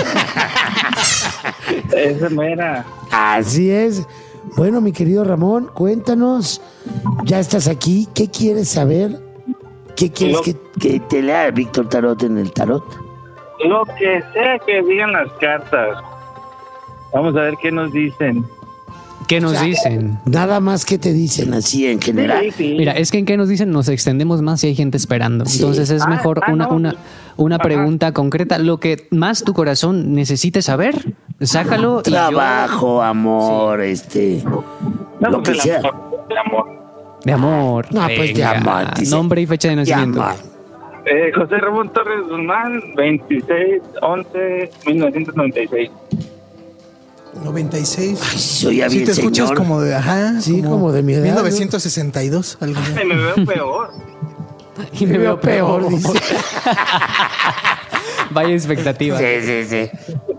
Esa mera. Así es. Bueno, mi querido Ramón, cuéntanos. Ya estás aquí. ¿Qué quieres saber? ¿Qué quieres Lo- que Que te lea Víctor Tarot en el tarot. Lo que sea que digan las cartas. Vamos a ver qué nos dicen. ¿Qué nos dicen? nada más que te dicen Así en general. Sí, sí. Mira, es que en qué nos dicen nos extendemos más si hay gente esperando. Sí. Entonces es Ah, mejor ah, una, no. una, una Ajá. pregunta concreta. Lo que más tu corazón necesite saber, sácalo. y yo- Trabajo, amor, este. No, lo que pues, sea. el amor, el amor. De amor. No, pues, de Venga. amor, dice. Nombre y fecha de nacimiento. llama? Eh, José Ramón Torres Guzmán, veintiséis once mil novecientos noventa y seis. noventa y seis. Ay, soy ya Sí, bien te escuchas señor. como de, ajá. Sí, como de mi edad, mil ¿no? novecientos sesenta y dos, algo así. Ay, me veo peor. Y me veo peor. dice. Vaya expectativa. Sí, sí, sí.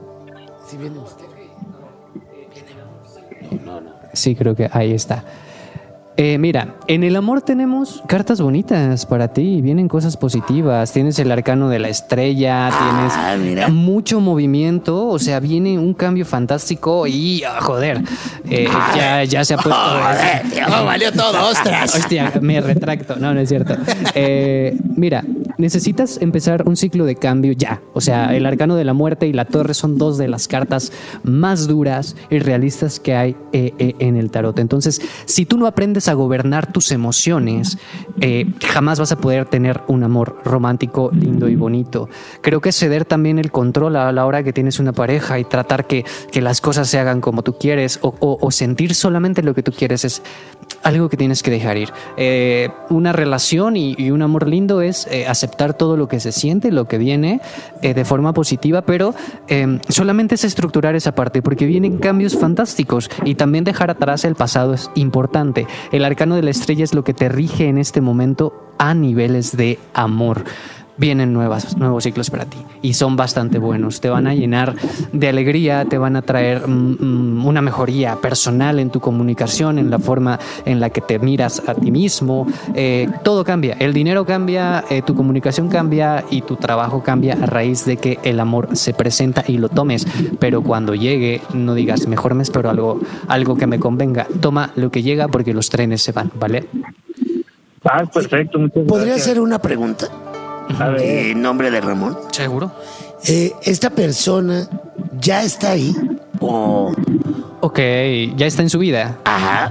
Sí, creo que ahí está. Eh, mira, en el amor tenemos cartas bonitas para ti, vienen cosas positivas, tienes el arcano de la estrella, Ah, tienes mira. mucho movimiento, o sea, viene un cambio fantástico y, ah, joder, eh, ya, ya se ha puesto... Joder, tío. No, valió todo, ostras. Hostia, me retracto, no, no es cierto. Eh, mira, necesitas empezar un ciclo de cambio ya, o sea, el arcano de la muerte y la torre son dos de las cartas más duras y realistas que hay eh, eh, en el tarot. Entonces, si tú no aprendes a gobernar tus emociones, eh, jamás vas a poder tener un amor romántico, lindo y bonito. Creo que ceder también el control a la hora que tienes una pareja y tratar que, que las cosas se hagan como tú quieres o, o- o sentir solamente lo que tú quieres es algo que tienes que dejar ir. Eh, una relación y, y un amor lindo es eh, aceptar todo lo que se siente, lo que viene eh, de forma positiva, pero eh, solamente es estructurar esa parte porque vienen cambios fantásticos y también dejar atrás el pasado es importante. El arcano de la estrella es lo que te rige en este momento a niveles de amor. Vienen nuevas, nuevos ciclos para ti y son bastante buenos. Te van a llenar de alegría, te van a traer mm, mm, una mejoría personal en tu comunicación, en la forma en la que te miras a ti mismo. Eh, todo cambia, el dinero cambia, eh, tu comunicación cambia y tu trabajo cambia a raíz de que el amor se presenta y lo tomes. Pero cuando llegue, no digas, mejor me espero algo, algo que me convenga. Toma lo que llega porque los trenes se van, ¿vale? Ah, perfecto, muchas ¿Podría gracias. hacer una pregunta? A ver. Eh, nombre de Ramón. Seguro. Eh, ¿Esta persona ya está ahí? O... Ok, ya está en su vida. Ajá.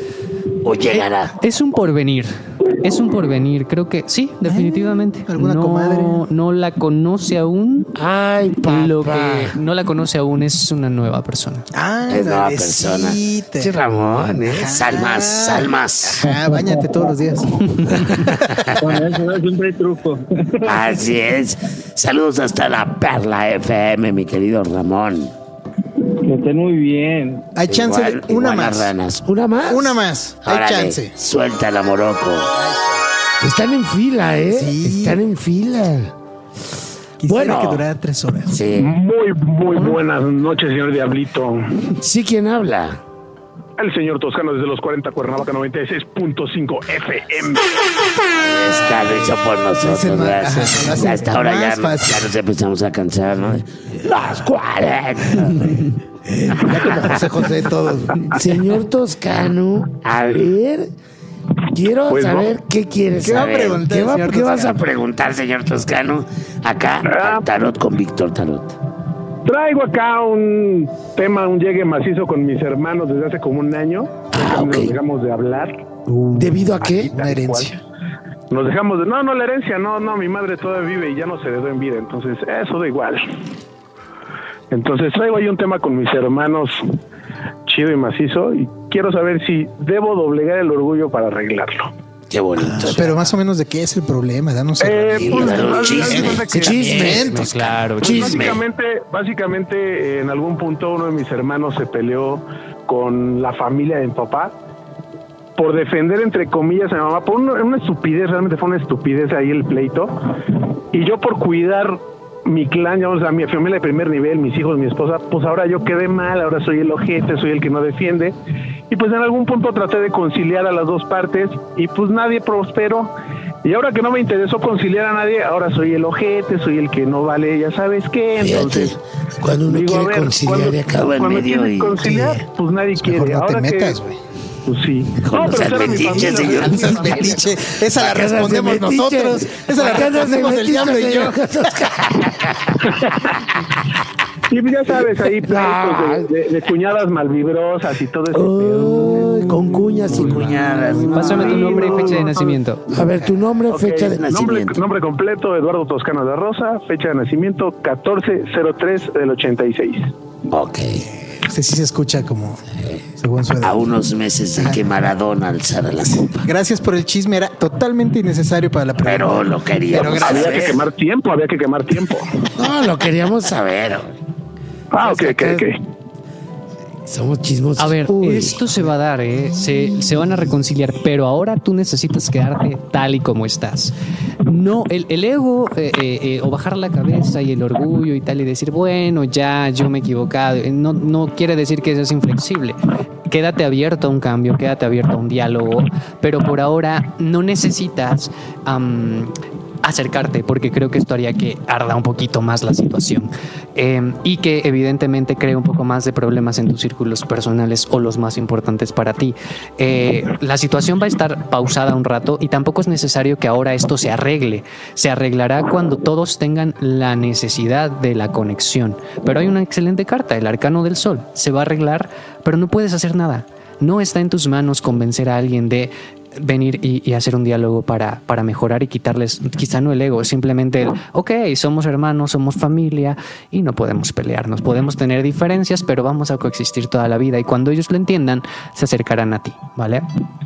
¿O llegará? Es un porvenir. Es un porvenir, creo que sí, definitivamente. ¿Alguna no, comadre? No la conoce aún. Ay, papá. Lo que no la conoce aún es una nueva persona. Ah, Es nueva persona. Sí, Ramón, ¿eh? Salmas, salmas. Ah, báñate todos los días. Con eso siempre hay truco. Así es. Saludos hasta la Perla F M, mi querido Ramón. Que estén muy bien. Hay chance Igual- de una igual las más. ranas. ¿Una más? Una más. Hay Órale, chance. Suéltala, Morocco. Están en fila, ¿eh? Sí. Están en fila. Quisiera Bueno. que durara tres horas. Sí. Muy, muy buenas noches, señor Diablito. Sí, ¿quién habla? El señor Toscano desde los cuarenta, Cuernavaca noventa y seis punto cinco F M. Está lo hizo por nosotros, Es el más- gracias. ajá, lo hace Hasta ahora ya, más fácil. ya nos empezamos a cansar, ¿no? Los cuarenta. Ya como José José todos. Señor Toscano, a ver, quiero Pues, saber qué quieres ¿Qué va a saber. preguntar, ¿Qué, va- señor qué vas a Vas a preguntar, señor Toscano, acá al Tarot con Víctor Tarot. Traigo acá un tema, un llegue macizo con mis hermanos desde hace como un año. Ah, ok. Nos dejamos de hablar. ¿Debido a qué? Una herencia. Nos dejamos de... No, no, la herencia, no, no, mi madre todavía vive y ya no se heredó en vida, entonces eso da igual. Entonces traigo ahí un tema con mis hermanos chido y macizo y quiero saber si debo doblegar el orgullo para arreglarlo. Qué bonito. Pero más o menos de qué es el problema, danos Eh, el pues, Claro, haz- haz chisme. de cuenta que- Chisme. Pues, Claro, Pues chisme. básicamente, básicamente en algún punto uno de mis hermanos se peleó con la familia de mi papá por defender entre comillas a mi mamá, por una, una estupidez, realmente fue una estupidez ahí el pleito, y yo por cuidar mi clan, digamos, a mi familia de primer nivel, mis hijos, mi esposa, pues ahora yo quedé mal, ahora soy el ojete, soy el que no defiende, y pues en algún punto traté de conciliar a las dos partes, y pues nadie prosperó. Y ahora que no me interesó conciliar a nadie, ahora soy el ojete, soy el que no vale, ya sabes qué. Entonces, Fíjate, cuando uno digo, quiere a ver, conciliar cuando, y acaba en cuando medio quieres y- conciliar, pues nadie Mejor quiere. no te Ahora metas, que, güey. pues sí. Con los esa era mi metiches, familia, señor. esa era mi Metiche, esa la Sacas de respondemos metiche. nosotros. Esa la Sacas de respondemos el metiche, diablo y yo. señor. Y ya sabes, ahí pleitos de, de, de cuñadas malvibrosas y todo ese pedo. Ay, con cuñas y Cuñadas. Pásame tu nombre y no, fecha de no, nacimiento. A ver, tu nombre, Ok, fecha de nombre, nacimiento. nombre completo, Eduardo Toscano de Rosa, fecha de nacimiento catorce cero tres del ochenta y seis. Ok. Este sí se escucha como según su A edad. unos meses de que Maradona alzara la copa. Gracias por el chisme, era totalmente innecesario para la pregunta. Pero lo queríamos Pero gracias. Había que quemar tiempo, había que quemar tiempo. No, lo queríamos A saber. ver, Ah, ok, ok, ok. Somos chismosos. A ver, Uy. esto se va a dar, ¿eh? Se, se van a reconciliar, pero ahora tú necesitas quedarte tal y como estás. No, el, el ego eh, eh, eh, o bajar la cabeza y el orgullo y tal y decir, bueno, ya, yo me he equivocado, eh, no, no quiere decir que seas inflexible. Quédate abierto a un cambio, quédate abierto a un diálogo, pero por ahora no necesitas am, acercarte, porque creo que esto haría que arda un poquito más la situación eh, y que evidentemente cree un poco más de problemas en tus círculos personales o los más importantes para ti. Eh, la situación va a estar pausada un rato y tampoco es necesario que ahora esto se arregle. Se arreglará cuando todos tengan la necesidad de la conexión. Pero hay una excelente carta, el Arcano del Sol. Se va a arreglar, pero no puedes hacer nada. No está en tus manos convencer a alguien de venir y, y hacer un diálogo para, para mejorar y quitarles, quizá no el ego, simplemente el, ok, somos hermanos, somos familia y no podemos pelearnos, podemos tener diferencias, pero vamos a coexistir toda la vida y cuando ellos lo entiendan, se acercarán a ti, ¿vale?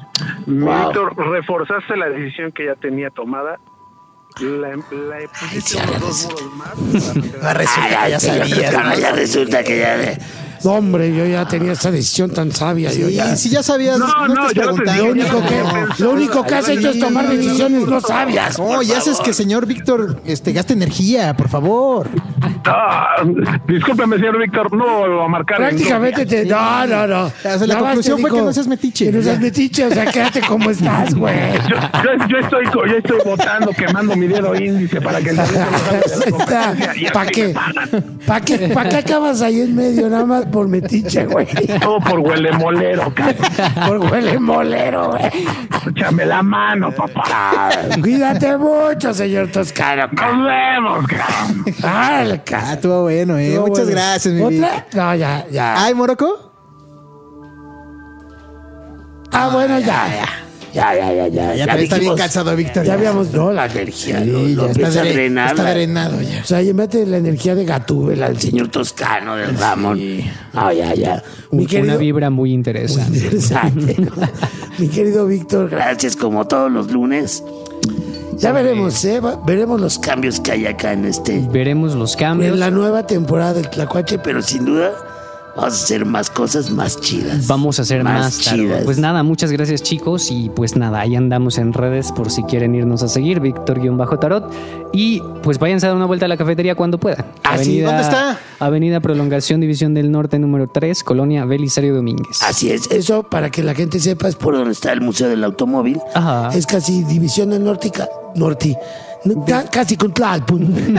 Víctor, reforzaste la decisión que ya tenía tomada. La, la pusiste unos dos muros más. Ah, resulta, ya sabías, ¿no? ya resulta que ya... No, hombre, yo ya tenía esta decisión tan sabia. yo Sí, ya. si ya sabías, no, No, no, no, estás ya lo te preguntando. digo, Lo único que, No. lo único que has hecho es tomar decisiones no sabias. No, ya haces que señor Víctor este, gaste energía, por favor. Ah, discúlpeme, señor Víctor, no vuelvo a marcar. en Prácticamente te. No, no, no. O sea, la Nada más conclusión te fue que digo no seas metiche. Que no seas Ya. metiche, o sea, quédate como estás, güey. Yo, yo, yo estoy, co- yo estoy votando, quemando mi dedo índice para que el delito no salga de la competencia, y ¿Para así qué? me pagan. ¿Para qué? ¿Para qué acabas ahí en medio? Nada más por metiche, güey. Todo por huele molero, cabrón. Por huele molero, güey. Échame la mano, papá. Cuídate mucho, señor Toscano. Nos vemos, cabrón. Ay, Ah, estuvo bueno, eh. Estuvo Muchas bueno. gracias, mi Vic. ¿Otra? No, ya, ya. ¿Ay, Morocco? Ah, bueno, ya, ya. Ya, ya, ya, ya. Ya, pero está bien cansado, Víctor. Ya habíamos, no, la energía. Sí, no, lo ya está, empieza a dre- drenar, está la- drenado ya. O sea, ya mete la energía de Gatúbela, el señor Toscano, del Ramón. No, ya, ya. Mi Una querido, vibra muy interesante. interesante, ¿no? Mi querido Víctor, Gracias, como todos los lunes. ya veremos, ¿eh? Va- Veremos los Cambios que hay acá en este. Veremos los cambios. en la nueva temporada del Tlacuache, Pero sin duda, vamos a hacer más cosas más chidas. Vamos a hacer más, Más tarde. chidas. Pues nada, muchas gracias chicos y pues nada, ahí andamos en redes por si quieren irnos a seguir, Víctor-Tarot y pues váyanse a dar una vuelta a la cafetería cuando puedan. Ah, sí, ¿dónde está? Avenida Prolongación, División del Norte número tres, Colonia Belisario Domínguez. Así es, eso para que la gente sepa es por por donde está el Museo del Automóvil. Ajá. es casi División del Norte y ca- Norte. No, ca- casi con Tlalpan.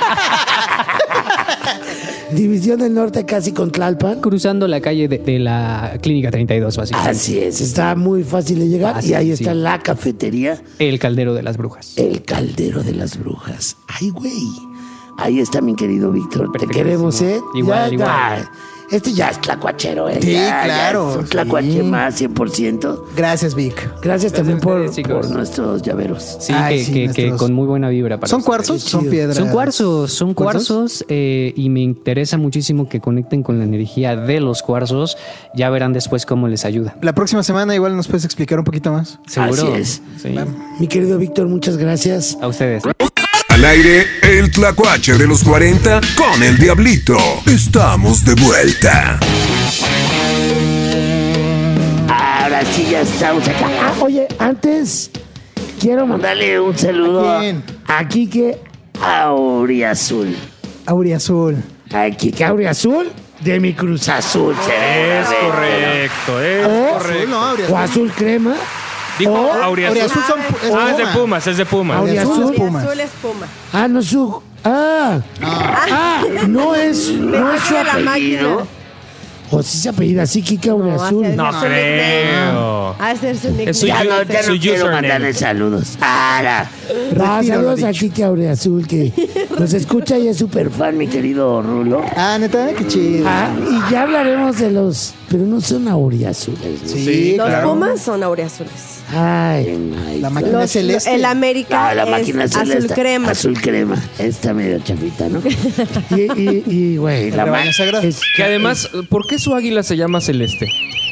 División del Norte casi con Tlalpan. Cruzando la calle de, de la Clínica treinta y dos, básicamente. Así es, Está muy fácil de llegar Fácil, y ahí sí. está la cafetería, El Caldero de las Brujas. el Caldero de las Brujas. Ay, güey. Ahí está mi querido Víctor. Te queremos, ¿eh? Igual, Ya, igual. ya. Este ya es tlacuachero, ¿eh? Sí, Ya, ya claro, es un sí. tlacuache más. Más cien por ciento Gracias, Vic. Gracias también por, ustedes, chicos. por nuestros llaveros. Sí, Ay, que, sí, que- que nuestros- con muy buena vibra para ¿Son ustedes. cuarzos? ¿Son chido. piedras? Son cuarzos, son ¿Cuarzos? cuarzos eh, y me interesa muchísimo que conecten con la energía de los cuarzos. Ya verán después cómo les ayuda. La próxima semana igual nos puedes explicar un poquito más. ¿Seguro? Así es. Sí. Mi querido Víctor, muchas gracias. A ustedes. Al aire, el Tlacuache de los cuarenta con el Diablito. Estamos de vuelta. Ahora sí ya estamos acá. Ah, oye, antes quiero mandar Dale un saludo ¿A a, quién? a Quique, a Auriazul. Auriazul. A Kike Auriazul de mi Cruz Azul. Es correcto, es O, correcto. No, o Auriazul. azul crema. Dijo o Auriazul. Auriazul son es Ah, es de Puma. Pumas, es de Pumas. Auriazul. Auriazul es Puma. Azul es Puma. Ah, no es su. Ah, ah, no es, no es su de la máquina. apellido. O si se apellida así, Kike Auriazul. No Su creo. A hacer su nickname. Es su Ya no, ya Su no quiero username. mandarle saludos. Ahora. Ah, Retiro lo saludos a dicho. Kike Auriazul que nos escucha y es súper fan. Fan, mi querido Rulo. Ah, neta, qué chido. Ah, y ya hablaremos de los. Pero no son auriazules. ¿no? Sí, Los claro. Pumas son auriazules. Ay, Ay, La máquina Los, celeste. el América Ah, la es máquina azul celeste. crema. Azul crema. Está medio chafita, ¿no? y, y, y, güey, El la rebaño ma- sagrado. es- Que además, ¿por qué su águila se llama celeste?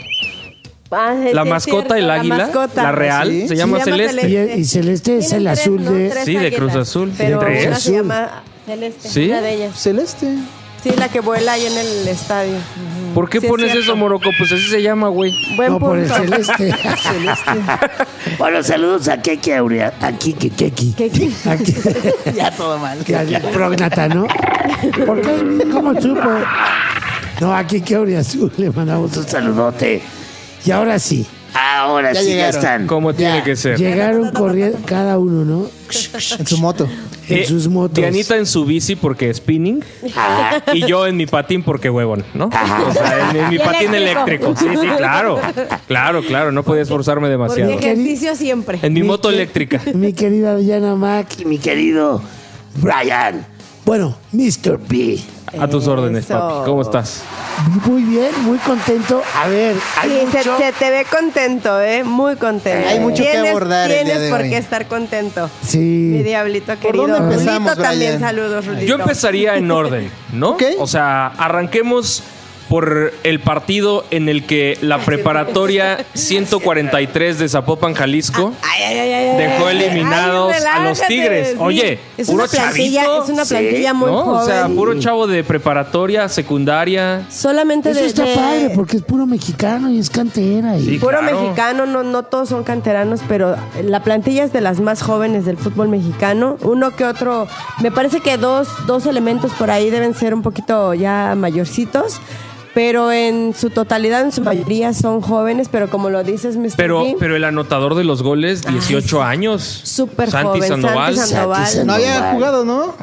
Ah, sí, La es mascota, cierto, el la águila, mascota. la real, Sí. se llama Se llama celeste. Y, y celeste es Tienen el tres, azul ¿no? de. Tres Sí, de águilas, Cruz Azul. Pero De Cruz una se Azul. llama Celeste. ¿Sí? Una de ellas. Celeste. Sí, la que vuela ahí en el estadio. ¿Por qué Sí, es pones cierto. eso, Moroco? Pues así se llama, güey. Buen No, por el punto. celeste. Bueno, saludos a Keke Aurea. A Kike Keki. ¿Qué- Aquí, Ya todo mal. que ya, prógnata, ¿no? ¿Por qué? ¿Cómo supo? No, aquí que Auriazul le mandamos un Un saludote. Y ahora sí, Ahora Ya sí ya llegaron. están. Como tiene que ser. llegaron corriendo cada uno, ¿no? En su moto. En Eh, sus motos. Dianita en su bici porque spinning. Ah, Y yo en mi patín porque huevón, ¿no? Ajá. O sea, en, en mi Y patín eléctrico. eléctrico. Sí, sí, claro. Claro, claro. No podía esforzarme Por demasiado. ejercicio siempre. En mi Mi moto que- eléctrica. Mi querida Diana Mac. y mi querido Brian. Bueno, mister B. A tus órdenes, Eso. papi. ¿Cómo estás? Muy bien, muy contento. A ver, hay Sí, se, mucho. se te ve contento, ¿eh? Muy contento. Hay mucho que Tienes- abordar el Tienes día de por hoy. qué estar contento. Sí. Mi diablito querido. dónde empezamos, Rulito también, Brian? saludos, Rulito. Yo empezaría en orden, ¿no? Ok. O sea, arranquemos por el partido en el que la preparatoria ciento cuarenta y tres de Zapopan, Jalisco, Ay, ay, ay, ay, dejó ay, eliminados ay, a los relájate, Tigres. sí. Oye, es puro una plantilla, chavito, es una sí, plantilla muy ¿no? joven. O sea, puro chavo de preparatoria, secundaria. Solamente Eso de, está de- padre porque es puro mexicano y es cantera. Y Sí, puro claro. mexicano, no, no todos son canteranos, pero la plantilla es de las más jóvenes del fútbol mexicano. Uno que otro, me parece que dos, dos elementos por ahí deben ser un poquito ya mayorcitos, pero en su totalidad, en su mayoría son jóvenes, pero como lo dices, mister Pero, G, pero el anotador de los goles, dieciocho años. súper Santi joven, Sandoval. Santi Sandoval. No había jugado, ¿no?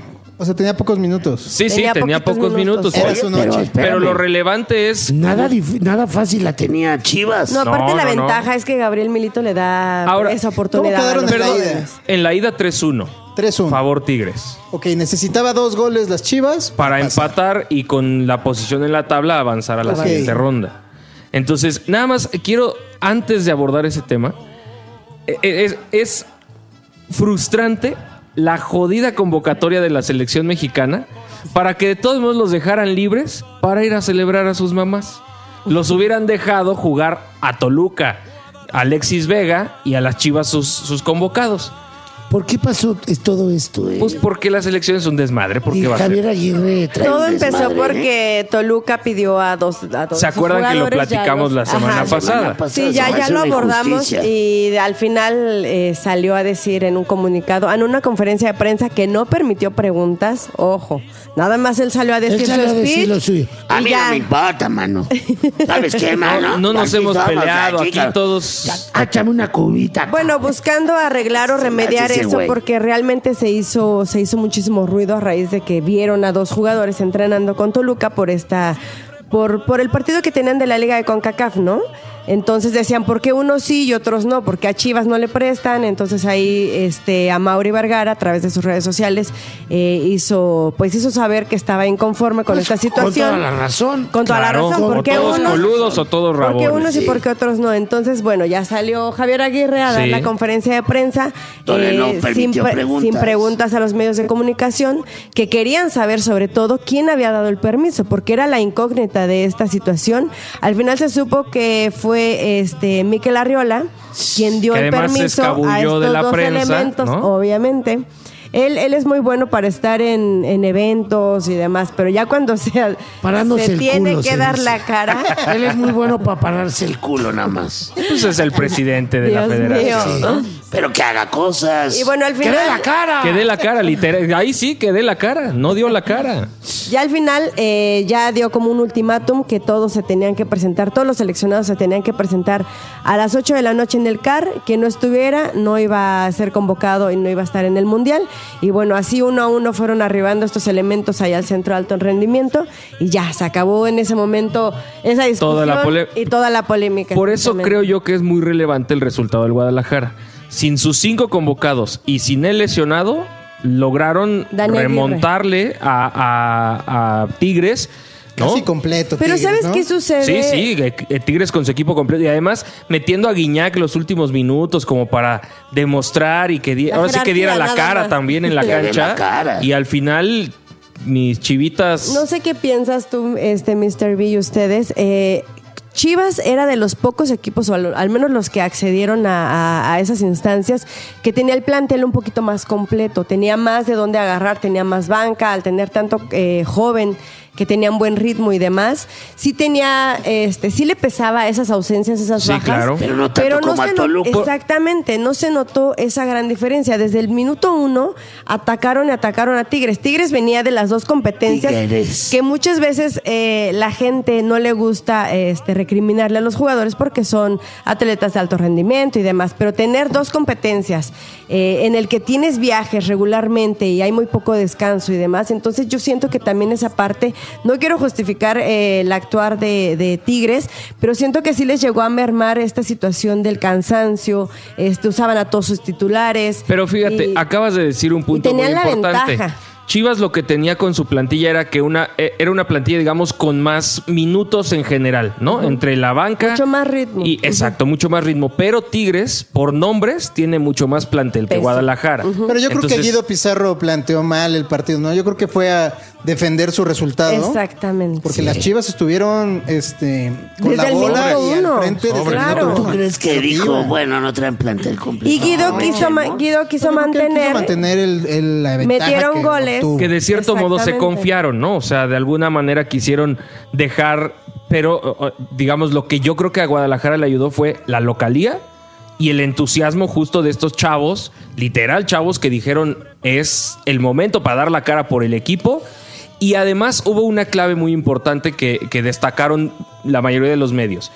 O sea, tenía pocos minutos. Sí, sí, tenía, tenía pocos minutos. Era su noche. Pero, pero lo relevante es... Nada, dif- nada fácil la tenía Chivas. No, aparte No, la no, no. ventaja es que Gabriel Milito le da Ahora, esa oportunidad. ¿cómo quedaron a los en la jóvenes. ida? En la ida tres uno. tres uno. Favor Tigres. Ok, necesitaba dos goles las Chivas. Para empatar y con la posición en la tabla avanzar a la Ok. siguiente ronda. Entonces, nada más quiero, antes de abordar ese tema, eh, es, es frustrante la jodida convocatoria de la selección mexicana para que de todos modos los dejaran libres para ir a celebrar a sus mamás. Los hubieran dejado jugar a Toluca, a Alexis Vega y a las Chivas sus, sus convocados. ¿Por qué pasó es todo esto? Eh? Pues porque la selección es un desmadre. ¿Por Y qué va a ser? Javier Aguirre trae Todo un empezó desmadre, porque ¿eh? Toluca pidió a dos, a dos ¿Se de sus acuerdan que lo jugadores, ya platicamos los- la semana Ajá. pasada? Sí, ya, ya lo abordamos y de- al final eh, salió a decir en un comunicado, en una conferencia de prensa que no permitió preguntas. Ojo, nada más él salió a decir Él su salió a speech. decir lo suyo. A y mí ya. no me importa, mano. ¿Sabes qué, mano? No nos Aquí hemos somos, peleado, aquí chicos. todos... Échame una cubita. Bueno, buscando arreglar o remediar ese eso güey. porque realmente se hizo se hizo muchísimo ruido a raíz de que vieron a dos jugadores entrenando con Toluca por esta por por el partido que tenían de la Liga de CONCACAF, ¿no? Entonces decían, ¿por qué unos sí y otros no? Porque a Chivas no le prestan. Entonces ahí este, a Mauri Vergara, a través de sus redes sociales, eh, hizo pues hizo saber que estaba inconforme con esta situación. Con toda la razón. Con toda Claro, la razón. o ¿Por qué todos unos, coludos o todos por qué rabones. unos y por qué otros no? Entonces, bueno, ya salió Javier Aguirre a dar Sí. la conferencia de prensa Donde no sin, permitió pre- preguntas. sin preguntas a los medios de comunicación que querían saber sobre todo quién había dado el permiso, porque era la incógnita de esta situación. Al final se supo que fue este Mikel Arriola quien dio Que el además se permiso a escabulló de estos la dos prensa, elementos, ¿no? obviamente. Él, él es muy bueno para estar en, en eventos y demás, pero ya cuando se, Parándose se el tiene culo, que se dar dice. la cara. Él es muy bueno para pararse el culo nada más. Pues es el presidente de la Dios federación. mío. ¿no? Pero que haga cosas. Y bueno, al ¡Que final, dé la cara! Que dé la cara, literal. Ahí sí, que dé la cara. No dio la cara. ya al final eh, ya dio como un ultimátum que todos se tenían que presentar, todos los seleccionados se tenían que presentar a las ocho de la noche en el C A R. Quien no estuviera no iba a ser convocado y no iba a estar en el Mundial. Y bueno, así uno a uno fueron arribando estos elementos allá al centro de alto rendimiento y ya se acabó en ese momento esa discusión Toda la pole- y toda la polémica. Por eso exactamente. creo yo que es muy relevante el resultado del Guadalajara. Sin sus cinco convocados y sin él lesionado, lograron Dani Aguirre. remontarle a, a- a Tigres. ¿no? Casi completo. Pero Tigres, ¿sabes ¿no? qué sucede? Sí, sí, eh, eh, Tigres con su equipo completo y además metiendo a Guiñac los últimos minutos como para demostrar y que di- La ahora sí que diera la jerarquía, nada cara más. también en la Que dé cancha la cara. y al final mis chivitas No sé qué piensas tú, este mister B y ustedes. Eh, Chivas era de los pocos equipos, o al, al menos los que accedieron a, a- a esas instancias, que tenía el plantel un poquito más completo, tenía más de dónde agarrar, tenía más banca, al tener tanto eh, joven que tenían buen ritmo y demás, sí tenía, este, sí le pesaba esas ausencias, esas Sí, bajas. claro. Pero no tanto como a se no- Toluca. Exactamente, no se notó esa gran diferencia. Desde el minuto uno atacaron y atacaron a Tigres. Tigres venía de las dos competencias Tigres. que muchas veces eh, la gente no le gusta este, recriminarle a los jugadores porque son atletas de alto rendimiento y demás, pero tener dos competencias eh, en el que tienes viajes regularmente y hay muy poco descanso y demás, entonces yo siento que también esa parte, no quiero justificar eh, el actuar de, de Tigres, pero siento que sí les llegó a mermar esta situación del cansancio, este, usaban a todos sus titulares. Pero fíjate, y- acabas de decir un punto y muy tenían la importante. ventaja. Chivas lo que tenía con su plantilla era que una eh, era una plantilla, digamos, con más minutos en general, ¿no? Ujú. Entre la banca Mucho más ritmo. y exacto, mucho más ritmo. Pero Tigres, por nombres, tiene mucho más plantel que Peso. Guadalajara. Pero yo creo que Entonces, Guido Pizarro planteó mal el partido, ¿no? Yo creo que fue a defender su resultado. Exactamente. Porque las Chivas estuvieron este, con Desde la el bola minuto y uno. al frente desde el Claro. minuto ¿Tú uno. crees que Lo dijo, iban. bueno, no traen plantel completo? Y Guido No, quiso, ma- echemos. Guido quiso Yo creo que él quiso mantener, mantener el, el- la ventaja metieron que goles. obtuvo. que de cierto modo se Exactamente. confiaron, ¿no? O sea, de alguna manera quisieron dejar, pero o- o, digamos, lo que yo creo que a Guadalajara le ayudó fue la localía y el entusiasmo justo de estos chavos, literal chavos que dijeron es el momento para dar la cara por el equipo. Y además hubo una clave muy importante que, que destacaron la mayoría de los medios.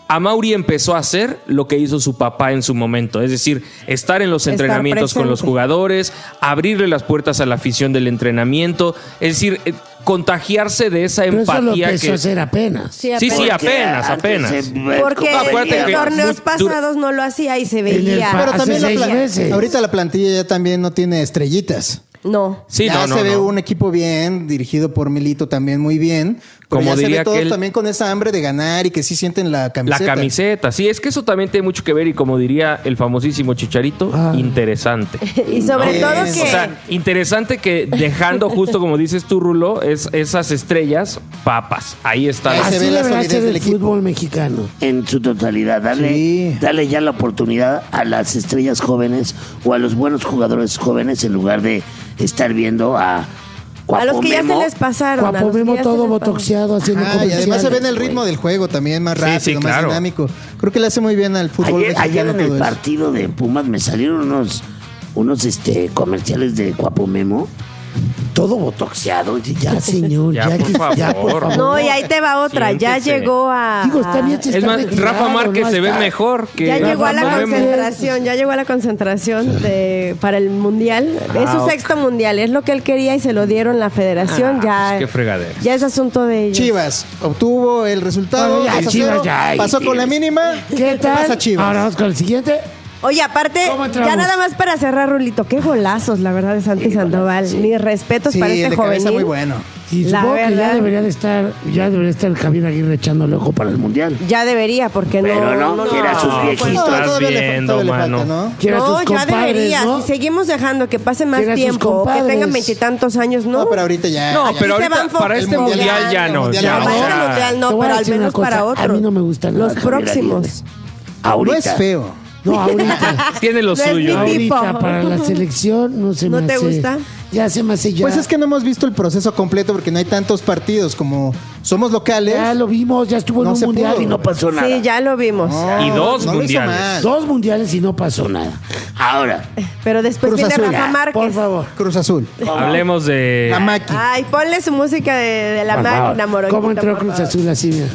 Amauri empezó a hacer lo que hizo su papá en su momento, es decir, estar en los Estar entrenamientos con los presente. jugadores, abrirle las puertas a la afición del entrenamiento, es decir, eh, contagiarse de esa Pero eso lo empatía empezó que a hacer apenas. Sí, Sí, sí, apenas. apenas, apenas. Porque Acuérdate en que torneos muy- pasados no lo hacía y se veía. Pero Hace también la seis pla- meses. ahorita la plantilla ya también no tiene estrellitas. No. Sí, ya no, no, se ve no. un equipo bien, dirigido por Milito también muy bien. Pero Como ya se diría ve todos aquel- también con esa hambre de ganar y que sí sienten la camiseta. La camiseta, sí, es que eso también tiene mucho que ver y como diría el famosísimo Chicharito, interesante. Y sobre todo que... O sea, interesante que dejando justo como dices tú, Rulo, es esas estrellas, papas. Ahí está. Así debería ser el fútbol mexicano. En su totalidad, darle, darle ya la oportunidad a las estrellas jóvenes o a los buenos jugadores jóvenes en lugar de estar viendo a A los que ya se Memo. les pasaron. a los que Guapomemo ya se todo les botoxeado haciendo Ah, y además se ve en el comerciales. ritmo del juego también, más Sí, rápido, sí, más claro. dinámico. Creo que le hace muy bien al fútbol Ayer, ayer mexicano en el todo eso. partido de Pumas me salieron unos, unos este, comerciales de Guapo Memo. Todo botoxeado. Y Ya, señor, ya, Ya, por que- ya, por favor. favor. No, y ahí te va otra. Ya Siéntese. llegó a... Digo, está bien, se Es está más, retirado, Rafa Márquez no se ve está- mejor que Ya llegó a la Rafa Memo. concentración, ya llegó a la concentración de, para el mundial. es su Ah, ok. sexto mundial, es lo que él quería y se lo dieron la federación. Ah, ya, pues qué fregadera. ya es asunto de ellos. Chivas obtuvo el resultado. Bueno, ya, dos a Chivas cero, ya, ahí pasó con la mínima. ¿Qué tal? Pasa Chivas. Ahora vamos con el siguiente. Oye, aparte, ¿Cómo entramos? ya nada más para cerrar, Rulito, qué golazos, la verdad, de Santi Sandoval. Mis respetos Sí, para el este de cabeza jovenil. muy bueno. Y La supongo que ya verdad. debería de estar, ya debería estar Javier Aguirre echando el ojo para el mundial. Ya debería, porque Pero no. no, quiere a sus no, viejitos. pues, Estás todavía le- viendo, todavía le falta, mano. ¿no? Quiere a No, sus ya compadres, debería. ¿no? Si seguimos dejando que pase más Quiere a sus tiempo, o que compadres. tengan veintitantos años, no. No, pero ahorita ya. No, ya- pero se ahorita van fo- para el este mundial, mundial ya el no. mundial ya, No, no. para o este sea, mundial no, Te voy a pero al decir una menos cosa, para otro. a mí no me gusta nada Los Javier próximos. Aguirre. No Ahorita. es feo. No, ahorita. Tiene lo No es suyo. mi tipo. ahorita para la selección no se ¿No me te hace- gusta? Ya se me hace ya. Pues es que no hemos visto el proceso completo porque no hay tantos partidos como somos locales. Ya lo vimos, ya estuvo No en un se mundial pudo. y no pasó nada. Sí, ya lo vimos. No, Y dos no lo hizo mundiales. mal. Dos mundiales y no pasó nada. Ahora, Pero después Cruz viene Azul. Rafa Márquez. Por favor. Cruz Azul. Hablemos de. La máquina. Ay, ponle su música de, de la Por máquina, favor. Moronguito, ¿Cómo entró por Cruz favor. Azul así, mira?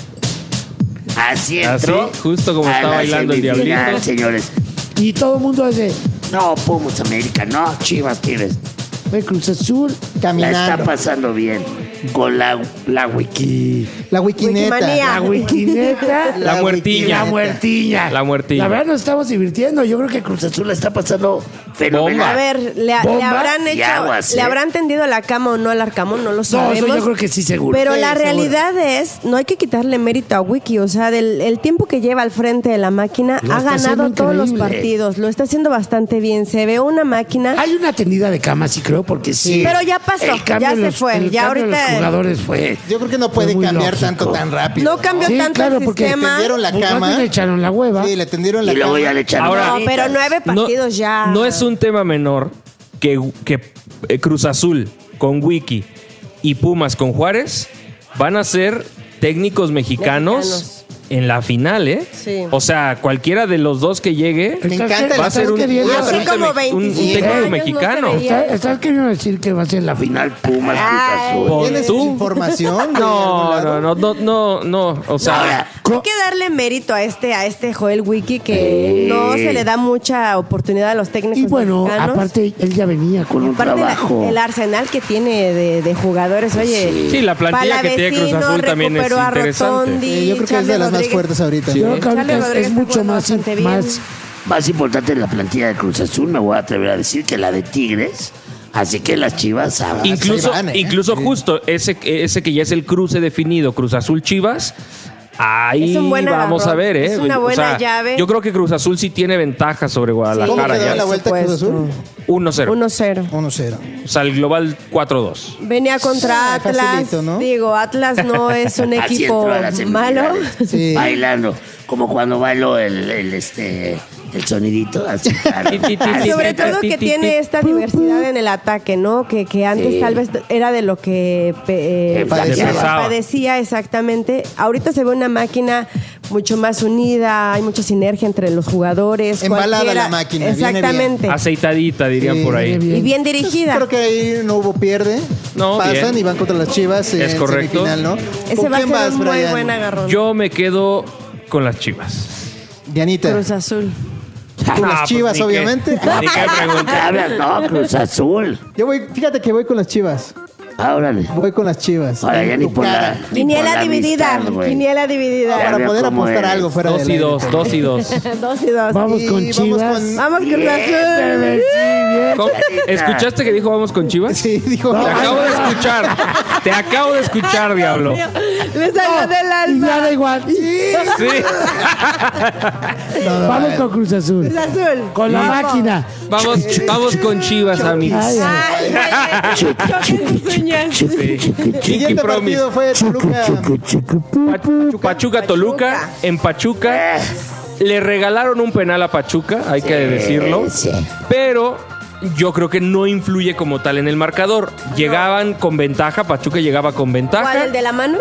así Así, entró. justo como a está la bailando el semifinal, diablito. señores. Y todo el mundo hace, No, Pumas América, no, Chivas Tigres. ve Cruz Azul. La Caminando. está pasando bien con la, la wiki. La wikineta. Wikimanía. La wikineta. La muertiña. La muertiña. La muertiña. La verdad nos estamos divirtiendo. Yo creo que Cruz Azul la está pasando Fenomenal. A ver, ¿le, le Bomba habrán y hecho, aguas, le ¿eh? habrán tendido la cama o no al Arcamón? No lo No, sabemos. eso yo creo que sí, seguro. Pero Sí, la seguro. realidad es, no hay que quitarle mérito a Wiki, o sea, del el tiempo que lleva al frente de la máquina, Lo ha está haciendo ganado todos los increíble. partidos, lo está haciendo bastante bien, se ve una máquina, Hay una tendida de cama, sí creo, porque sí. pero ya pasó, El cambio ya de se los- fue, el ya cambio de ahorita los jugadores fue. Yo creo que no fue puede muy cambiar lógico. tanto tan rápido. no cambió Sí, tanto claro, el porque Le sistema. tendieron la Pues más cama. bien le echaron la hueva. Sí, le tendieron la Y luego cama. ya le echaron Ahora- No, ganitas. pero nueve No- partidos ya. No es un tema menor que, que eh, Cruz Azul con Wiki y Pumas con Juárez van a ser técnicos mexicanos, Mexicanos. en la final, ¿eh? Sí. O sea, cualquiera de los dos que llegue Me encanta el va a ser un, queriendo- va a ser un Hace como teme- un- un veinticinco técnico años no mexicano. se veía. Está- ¿Estás queriendo decir que va a ser la final? Final Pumas Cruz Ay. Azul. Pon ¿Tienes tú. información? de No, algún no, lado? no, no, no, no. O sea, Ahora, Hay que darle mérito a este, a este Joel Wiki que Eh. no se le da mucha oportunidad a los técnicos Y bueno, mexicanos. aparte él ya venía con un Aparte la- trabajo. el arsenal que tiene de, de jugadores, oye. Sí, la plantilla que tiene Cruz Palavecino Azul también es recuperó a interesante. Rotondi, Sí, yo creo que es Charlie de las más Rodríguez. fuertes ahorita. Yo creo que Charlie ahorita es- Rodríguez es está mucho jugando más, bastante bien. más, más importante en la plantilla de Cruz Azul, me voy a atrever a decir que la de Tigres. Así que las Chivas ah, incluso, ahí van, ¿eh? incluso Sí. justo ese, ese que ya es el cruce definido, Cruz Azul Chivas. Ahí Es un buen vamos agarrón. a ver, ¿eh? Es una buena llave. Yo creo que Cruz Azul sí tiene ventaja sobre ¿Cómo Guadalajara. quedó ya. la vuelta Cruz supuesto. Azul? uno cero. uno cero. uno cero. O sea, el global cuatro dos. Venía contra Ah, Atlas. facilito, ¿no? Digo, Atlas no es un Así equipo entró a las malo. semifinales, Sí. bailando, como cuando bailó el, el, este, el sonidito, así, claro. Así Sobre entra. todo que tiene esta diversidad en el ataque, ¿no? Que, que antes Sí. tal vez era de lo que eh, Que padecía. padecía exactamente. Ahorita se ve una máquina mucho más unida, hay mucha sinergia entre los jugadores. Embalada cualquiera- la máquina, viene bien. Exactamente. Aceitadita, dirían Sí, por ahí. viene Y bien dirigida. Creo que ahí no hubo pierde. No, Pasan bien. y van contra las Chivas Es en correcto. semifinal, ¿no? Ese ¿Con va a quién ser vas, un muy Brian? buen agarrón. Yo me quedo con las Chivas. Dianita. Cruz Azul. Con Ah, las pues Chivas, ni qué- obviamente. ni qué pregunta. Hablas, no, Cruz Azul. Yo voy, fíjate que voy con las Chivas. Órale. Voy con las Chivas. Ahora ya En ni tu por la. cara. ni por Quiniela la dividida. amistad, güey. Quiniela dividida. Ya Para veo poder cómo apostar eres. algo fuera Dos del y aire. dos, dos y dos. Dos y dos. Vamos Y con vamos Chivas. con- Vamos Cruz Bien, Azul. Sí, bien. ¿Cómo? ¿Escuchaste que dijo vamos con Chivas? Sí, dijo. Te acabo de escuchar. Te acabo de escuchar, diablo. Le salió del Y alma. nada igual. Sí. Vamos con Cruz Azul. Cruz Azul. Con la Vamos. máquina. Vamos, vamos con Chivas, amigos. Ay, ay. Ay, ay, ay. Choquen sus uñas. Pinky Siguiente Promise. partido fue Toluca. Pachuca, Pachuca, Toluca. En Pachuca le regalaron un penal a Pachuca, hay que decirlo. Pero yo creo que no influye como tal en el marcador. Llegaban con ventaja, Pachuca llegaba con ventaja. ¿Cuál, el de la mano?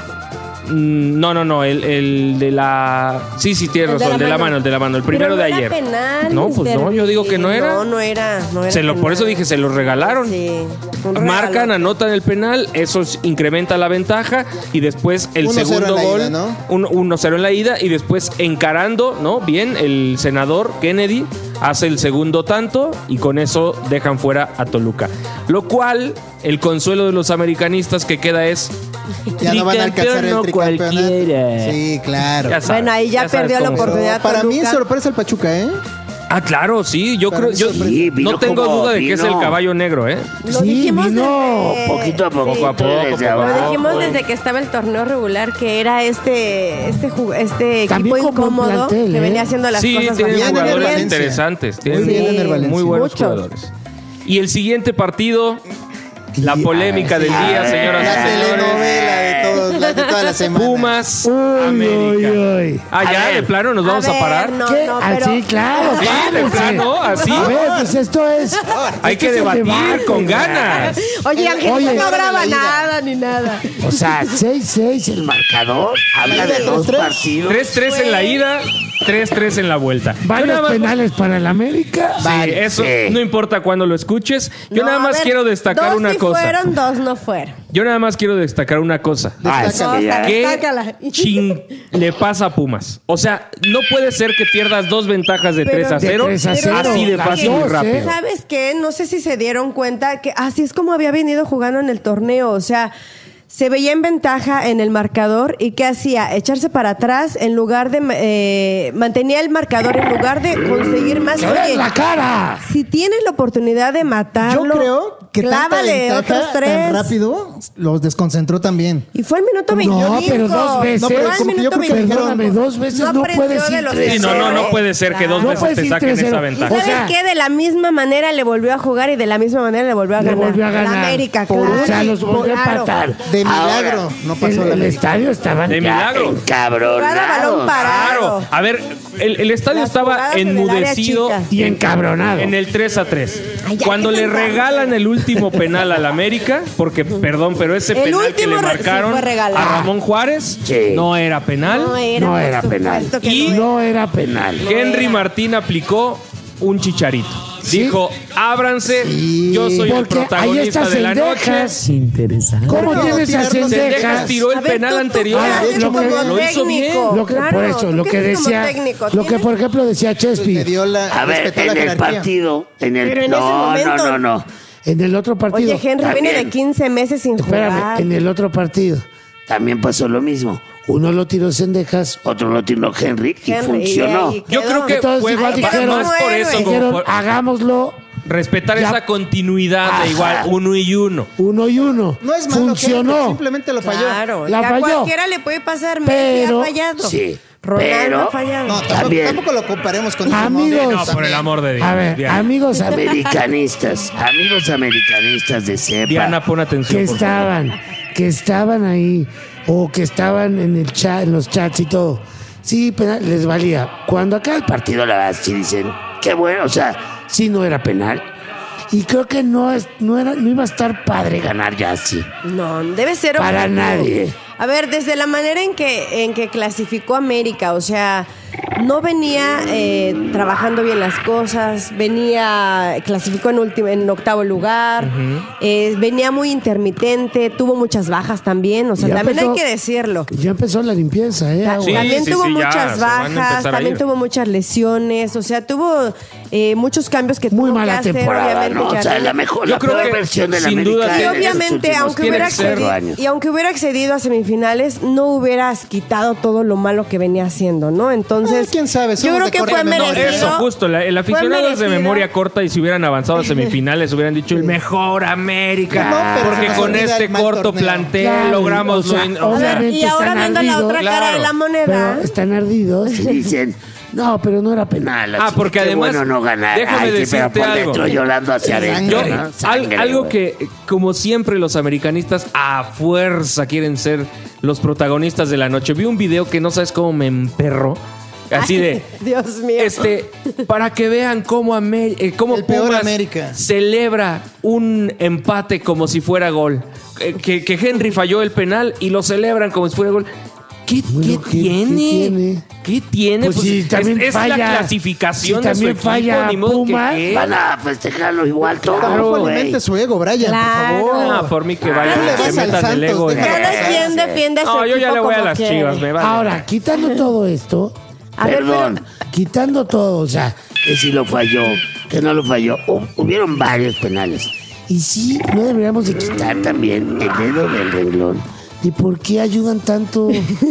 Mm, No, no, no, el, el de la... Sí, sí, tienes El de razón, la el de la mano. mano, el de la mano, el primero Pero no de era ayer. penal, No, pues mister no, yo digo que no era. No, no era. No era Se lo, por penal. eso dije, se los regalaron. Sí. un Marcan, regalo. anotan el penal, eso s- incrementa la ventaja y después el uno cero segundo en la gol, ida, ¿no? un- uno cero en la ida y después encarando, ¿no? Bien, el senador Kennedy hace el segundo tanto y con eso dejan fuera a Toluca. Lo cual, el consuelo de los americanistas que queda es... Ya no van a alcanzar el Tricampeón no tricampeonato. cualquiera. Sí, claro. Ya sabes, Bueno, ahí ya, ya sabes perdió la cómo son. oportunidad. Para mí Toluca. sorpresa el Pachuca, ¿eh? Ah, claro, sí, yo Para creo... mí Yo Sí, vino no tengo como duda de que es el vino. caballo negro, ¿eh? Lo Sí, dijimos vino desde- Poquito a poco, Sí. Poco a poco, desde poco a Lo abajo, dijimos güey. desde que estaba el torneo regular que era este este ju- este También equipo con buen incómodo plantel, que ¿eh? venía haciendo las Sí, cosas tienen Bien, bastante jugadores Valencia. bien. interesantes. Tienen Muy bien, Sí, Ener Valencia. muy buenos muchos. jugadores. Y el siguiente partido, la Y- polémica del día, señoras La y señores. telenovela de, todos, la de toda la semana. Pumas, Uy, América. uy, uy. Ah, A ya, ver. de plano nos vamos a, ver, parar. No, ¿Qué? no, Ah, pero sí, claro. Sí, de párense. plano, así. A ver, pues esto es. Hay que este es el debatir debate, con güey. ganas. Oye, Ángel Oye. no graba La ida. nada ni nada. O sea, seis seis el marcador. Habla de dos partidos. tres tres en la ida, tres tres en la vuelta. Yo Varios nada más- penales para el América. Sí, eso Sí. no importa cuándo lo escuches. Yo No, nada a más ver, quiero destacar dos una sí cosa. fueron, dos no fueron. Yo nada más quiero destacar una cosa. Ah, es que ya- ¿Qué Sácala. chin le pasa a Pumas? O sea, no puede ser que pierdas dos ventajas de Pero- tres a De cero tres a cero. así de Las fácil y dos, rápido. ¿eh? ¿Sabes qué? No sé si se dieron cuenta que así es como había venido jugando en el torneo. O sea, se veía en ventaja en el marcador y ¿qué hacía? Echarse para atrás en lugar de... eh, mantenía el marcador en lugar de conseguir más. ¡Que vean Oye, la cara! si tienes la oportunidad de matarlo, Yo creo que tanta clávale ventaja otros tres. tan rápido los desconcentró también. Y fue al minuto veinticinco. No, pero dos veces. No, pero Fue al como que yo minuto creo que veinticinco. Perdóname, dos veces no aprendió puedes de ir los tres Sí, no, no, no puede ser que dos No veces puedes te ir saquen tres cero. esa ¿Y ventaja. O sabes sea- qué? De la misma manera le volvió a jugar y de la misma manera le volvió a Le ganar. volvió a La ganar. América, Por- claro. o sea, los volvió a Claro. empatar. De Ahora, milagro no El, pasó la el América. estadio estaba De milagro. Encabronados. Jugada balón parado. Claro. A ver, el, el estadio Las estaba jugadas en el área enmudecido chica. y encabronado. en el tres a tres. Ay, ya, Cuando que le se embarque. regalan el último penal al América, porque, perdón, pero ese El penal que último le re- sí marcaron fue regalado. a Ramón Juárez Sí. no era penal. No era, No por era penal. supuesto que Y- no era. No era penal. Henry Martín aplicó un chicharito. Dijo, ábranse, yo soy el Porque ahí protagonista está de la noche. Cendejas. Interesante. ¿Cómo No, tienes a tirarlo Cendejas Cendejas? tiró el A ver, penal tú- tú anterior. qué haces lo que- como lo hizo bien. técnico? Lo que, Claro, por eso, ¿tú lo qué que haces como decía, técnico? lo que Tienes- por ejemplo decía Le Chespi, dio la, A ver, respetó la en el jerarquía. partido, en el... Pero en ese no, momento- no, no, no. en el otro partido, Oye, Henry viene de quince meses sin espérame, jugar. en el otro partido, También pasó lo mismo. uno lo tiró Cendejas, Otro lo tiró Henry y Henry, funcionó. y ahí Yo quedó. creo que entonces fue igual Ay, dijeron, más por eso, como dijeron, por hagámoslo respetar Ya. esa continuidad Ajá. de igual uno y uno. uno y uno. No es malo, funcionó. que simplemente lo falló. Claro, La que a falló. cualquiera le puede pasar. Messi Pero- ha fallado. Sí, Ronaldo pero- ha fallado. No, tampoco, También. tampoco lo comparemos con Amigos. No, por el amor de Dios. A ver, Diana. amigos, am- Americanistas, amigos americanistas de cepa. Diana, pon atención. que por favor. estaban, que estaban ahí o que estaban en el chat, en los chats y todo. Sí, penal, les valía. Cuando acá el partido, Partido, la verdad, sí dicen, qué bueno, o sea, sí no era penal. Y creo que no es, no era, no iba a estar padre ganar ya así. No, debe ser Para objetivo. nadie. A ver, desde la manera en que en que clasificó América, o sea, no venía eh, trabajando bien las cosas, venía, clasificó en, último, en octavo lugar, uh-huh. eh, venía muy intermitente, tuvo muchas bajas también, o sea, ya también empezó, hay que decirlo. Ya empezó la limpieza, ¿eh? Sí, también sí, tuvo sí, muchas bajas, también tuvo muchas lesiones, o sea, tuvo eh, muchos cambios que muy tuvo mala que temporada, hacer, ¿no? O sea, la mejor, Yo la creo peor que versión de la sin americana. duda, y obviamente, aunque hubiera accedido, y aunque hubiera accedido a semifinales, no hubieras quitado todo lo malo que venía haciendo, ¿no? Entonces, ah, quién sabe, yo creo que fue merecido. Eso, justo, la, el aficionado es de memoria corta y si hubieran avanzado a semifinales hubieran dicho el mejor América, no, porque con este corto torneo. plantel claro, logramos... O sea, lo, o sea, y ahora viendo la otra claro, cara de la moneda. Pero están ardidos. Dicen... No, pero no era penal. Ah, porque además, bueno no ganar. déjame Ay, decirte pero por algo. dentro llorando hacia adentro, Yo, ¿no? Sangre, algo güey. que, como siempre, los americanistas a fuerza quieren ser los protagonistas de la noche. Vi un video que no sabes cómo me emperró. Así de... Dios mío. Este, para que vean cómo, Amer- eh, cómo Pumas celebra un empate como si fuera gol. Eh, que, que Henry falló el penal y lo celebran como si fuera gol. ¿Qué, bueno, ¿qué, ¿qué tiene? ¿qué tiene? ¿Qué tiene? Pues Pues si es, también es falla, la clasificación si de su también equipo, falla ni modo Pumas, que, ¿qué? Van a festejarlo igual todo, Claro, güey. alimente su ego, Brian, Claro. por favor. Ah, por mí que vayan, No le se vas al metan el Santos, ego. en- déjalo Cada pasar. quien defiende a su No, yo ya equipo le voy a como las quiere. Chivas, me vale. Ahora, quitando todo esto, A ver, Perdón, quitando todo, o sea, que si lo falló, que no lo falló. Hu- hubieron varios penales. y sí, no deberíamos de quitar. Quitar también el dedo del renglón. ¿Y por qué ayudan tanto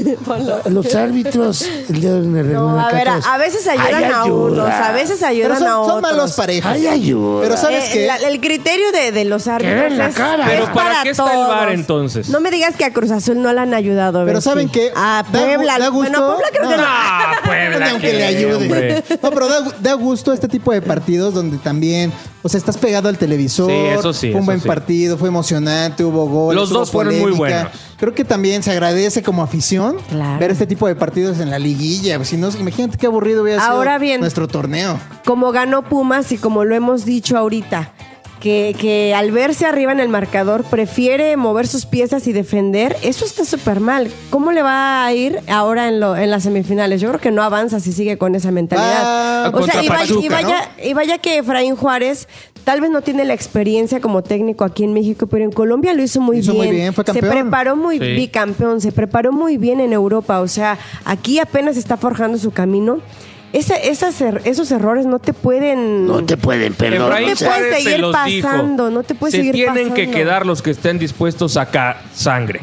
los árbitros? El dedo en el No, a ver, a, a veces ayudan Hay a ayuda. unos, a veces ayudan Pero son, a otros. son malos parejos. Hay ayuda. Pero ¿sabes Eh, qué? la- el criterio de, de los árbitros ven la es, cara. es Pero ¿para qué está el todos. V A R entonces? No me digas que a Cruz Azul no le han ayudado. Pero Bessie. ¿saben qué? A Da gu- Puebla. da gusto. Bueno, a Puebla creo que no. Ah, Puebla, Aunque ¿qué, le ayude. hombre? No, pero da, da gusto este tipo de partidos donde también, o sea, estás pegado al televisor. Sí, eso sí, Fue un eso buen sí. partido, fue emocionante, hubo goles. Los dos hubo fueron muy polémica. buenos. Creo que también se agradece como afición Claro. ver este tipo de partidos en la liguilla. Si no, imagínate qué aburrido hubiera sido Ahora bien. nuestro torneo. Como ganó Pumas y como lo hemos dicho ahorita, que, que al verse arriba en el marcador prefiere mover sus piezas y defender, eso está súper mal. ¿Cómo le va a ir ahora en, lo, en las semifinales? Yo creo que no avanza si sigue con esa mentalidad. Va o sea, contra y vaya, Pachuca, y, vaya, y vaya que Efraín Juárez tal vez no tiene la experiencia como técnico aquí en México, pero en Colombia lo hizo muy Hizo bien. muy bien, fue Se campeón. preparó muy Sí. bicampeón, se preparó muy bien en Europa. O sea, aquí apenas está forjando su camino. Ese- esas er- esos errores no te pueden... No te pueden perdonar. Efraín No te puedes Juárez se seguir los dijo. pasando, no te puedes Se seguir tienen que pasando. quedar los que estén dispuestos a ca sangre.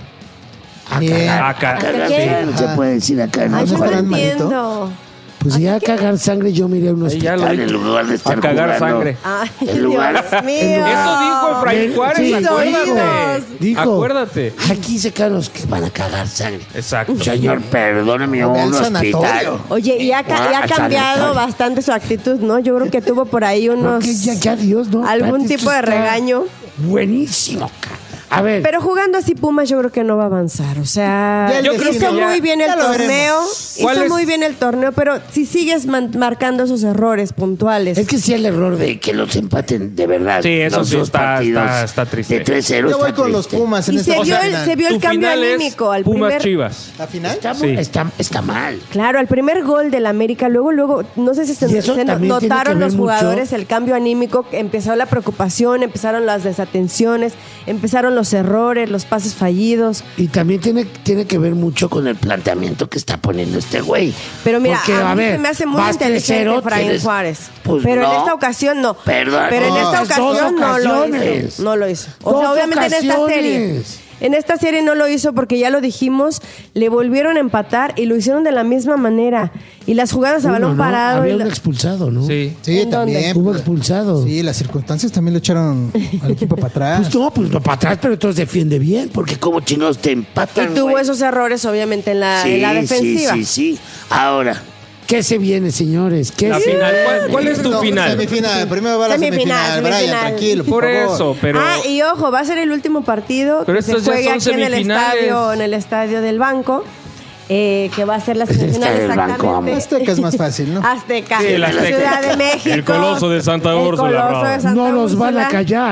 Bien. A ca- Cagar, ¿Qué? sí, no se puede decir acá. No Ay, se no puede. estarán malito? entiendo. Pues ya a cagar sangre yo miré a un Ahí ya hospital. lo En lugar de estar A cagar jugando. sangre. Ay, En lugar- Dios mío. Eso dijo Efraín Juárez, Sí, acuérdate. dijo. Acuérdate. Aquí se caen los que Van a cagar sangre. Exacto. Señor, perdóname, Ve al un sanatorio. hospital. Oye, y ha, ca- y ha Ah, cambiado sanatorio. bastante su actitud, ¿no? Yo creo que tuvo por ahí unos... que ya, ya Dios, ¿no? algún Espérate, tipo esto de está regaño. Buenísimo. ca- A ver, Pero jugando así Pumas yo creo que no va a avanzar. O sea, Ya el yo destino hizo ya- muy bien el ya lo torneo. veremos. ¿Cuál Hizo es? muy bien el torneo, pero si sigues man- marcando esos errores puntuales. es que sí el error de... De que los empaten, de verdad. Sí, eso los sí dos está- partidos está- está triste. De tres cero Yo voy está con los triste. Pumas en y esta se vio, el, final. se vio el Tu cambio final es anímico al Pumas primer... Chivas. ¿La final? Está, Sí. está, está mal. Claro, al primer gol del América, luego, luego, no sé si se, Y eso se también tiene notaron que ver los mucho. jugadores el cambio anímico, empezó la preocupación, empezaron las desatenciones, empezaron los errores, los pases fallidos. Y también tiene, tiene que ver mucho con Con el planteamiento que está poniendo este güey. Pero mira, Porque, a a mí ver, se me hace muy vas inteligente tres cero, Efraín tienes- Juárez. Pues pero en no. esta ocasión no. Perdón. Pero en No. esta Estas dos ocasión no lo ocasiones. hizo. No lo hizo. O Dos sea, obviamente en esta serie. ocasiones. En esta serie no lo hizo porque ya lo dijimos, le volvieron a empatar y lo hicieron de la misma manera. Y las jugadas a Uno, balón ¿no? parado. Había y un la- expulsado, ¿no? Sí. Sí, ¿En dónde? también. Hubo expulsado. Sí, las circunstancias también lo echaron al equipo para atrás. Pues no, pues no para atrás, pero entonces defiende bien. Porque como chingados te y empatan, tuvo güey. esos errores, obviamente, en la, Sí, en la defensiva. sí, sí, sí. Ahora, ¿Qué se viene, señores? ¿Qué La se final. ¿Cuál, cuál es tu No, final? Semifinal. Primero va la Semifinal, semifinal. Brian, semifinal. tranquilo, por, Por favor. eso, pero. Ah, y ojo, va a ser el último partido Pero que se estos ya juegue son aquí en el semifinales. estadio, en el estadio del Banco, eh, que va a ser la semifinal estadio del Banco, exactamente. vamos. Azteca es más fácil, ¿no? Azteca, Sí, el la Azteca. Ciudad de México. El Coloso de Santa El Úrsula, Coloso bravo. de Santa No los van a Úrsula. callar.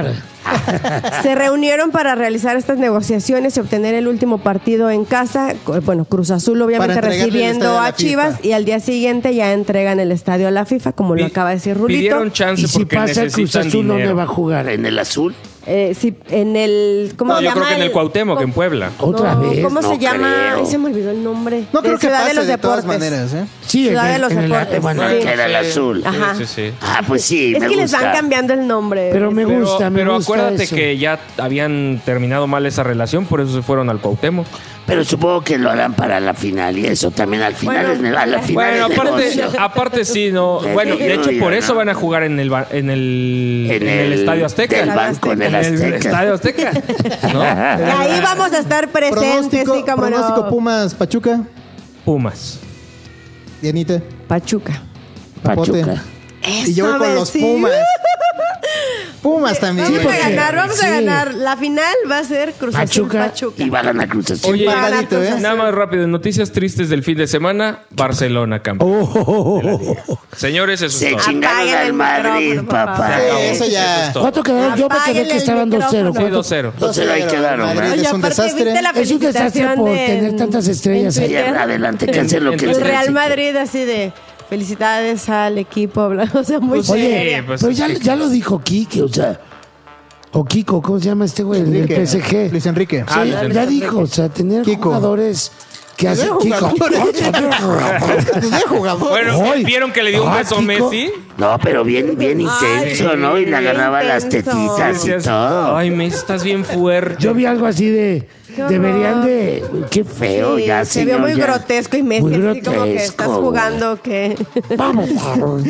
Se reunieron para realizar estas negociaciones y obtener el último partido en casa. Bueno, Cruz Azul obviamente Para entregarle el recibiendo estadio a a la Chivas FIFA. y al día siguiente ya entregan el estadio a la FIFA, como lo Pi- acaba de decir Rulito. Pidieron chance Y si porque pasa el Cruz necesitan Azul, ¿dónde dinero. va a jugar? ¿En el azul? Eh, sí, en el... ¿Cómo No, se yo llama? creo que en el Cuauhtémoc, en Puebla. Otra No, vez. ¿Cómo No se llama? creo. Ay, se me olvidó el nombre. No creo que Ciudad pase de los de todas Deportes. maneras, ¿eh? Sí, Ciudad en de el- los en el- Deportes. bueno, Sí. Que era el azul. Ajá. Sí, sí, sí. Ah, pues sí, Es me que les gusta. van cambiando el nombre. Pero me Pero, gusta, me pero gusta acuérdate eso. que ya habían terminado mal esa relación, por eso se fueron al Cuauhtémoc. Pero supongo que lo harán para la final y eso también al final Bueno, es ne- a la final Bueno, es aparte, negocio. aparte sí, no. Les Bueno, de digo hecho, yo, por ¿no? eso van a jugar en el ba- en el, En en el el- Estadio Azteca. del banco en el Azteca. Estadio Azteca. ¿No? Y ahí vamos a estar presentes, Pronóstico, sí, como pronóstico no. Pumas, Pachuca, Pumas. Dianita, Pachuca. Papote. Pachuca. Y yo voy con los vecino. Pumas. Pumas también. Vamos a porque- ganar, vamos a sí. ganar. La final va a ser Cruz Azul Pachuca. Pachuca. Y va a ganar Cruz Azul. Oye, Va a ganar empatadito, Cruz ¿eh? Azul. Nada más rápido, noticias tristes del fin de semana. Barcelona, campeón. Oh, Señores, eso Se es todo. chingaron Apaguen al el Madrid, micrófono, por papá. favor. Sí, acabó. eso ya. es todo. ¿Cuánto quedaron? Yo me quedé Apáguenle que el estaban dos cero. micrófono. Sí, dos cero. dos cero ahí quedaron, Madrid ¿verdad? Oye, es un aparte, desastre. ¿viste la Es un desastre felicitación por de- tener tantas estrellas en ahí. Sí, Twitter? adelante, que hacen lo que El les Real necesiten. Madrid así de felicidades al equipo, bla, o sea, muy Oye, seria. pues, pero ya, sí. ya lo dijo Kike, o sea. O Kiko, ¿cómo se llama este güey? El del Enrique, P S G. Luis Enrique. O sea, Ah, ya, Luis ya Enrique. dijo, o sea, tener Kiko. jugadores que hacen Kiko. Tener jugador. Bueno, Ay. ¿vieron que le dio un Ah, beso a Kiko. Messi? No, pero bien, bien intenso, ¿no? Y le agarraba las intenso. tetitas y Decías, todo. Ay, Messi, estás bien fuerte. Yo vi algo así de. Qué horror. Deberían de. Qué feo. Feo, Sí, ya, se vio señor, muy ya. grotesco y Messi Muy así como que grotesco, estás güey. jugando que... Vamos, vamos.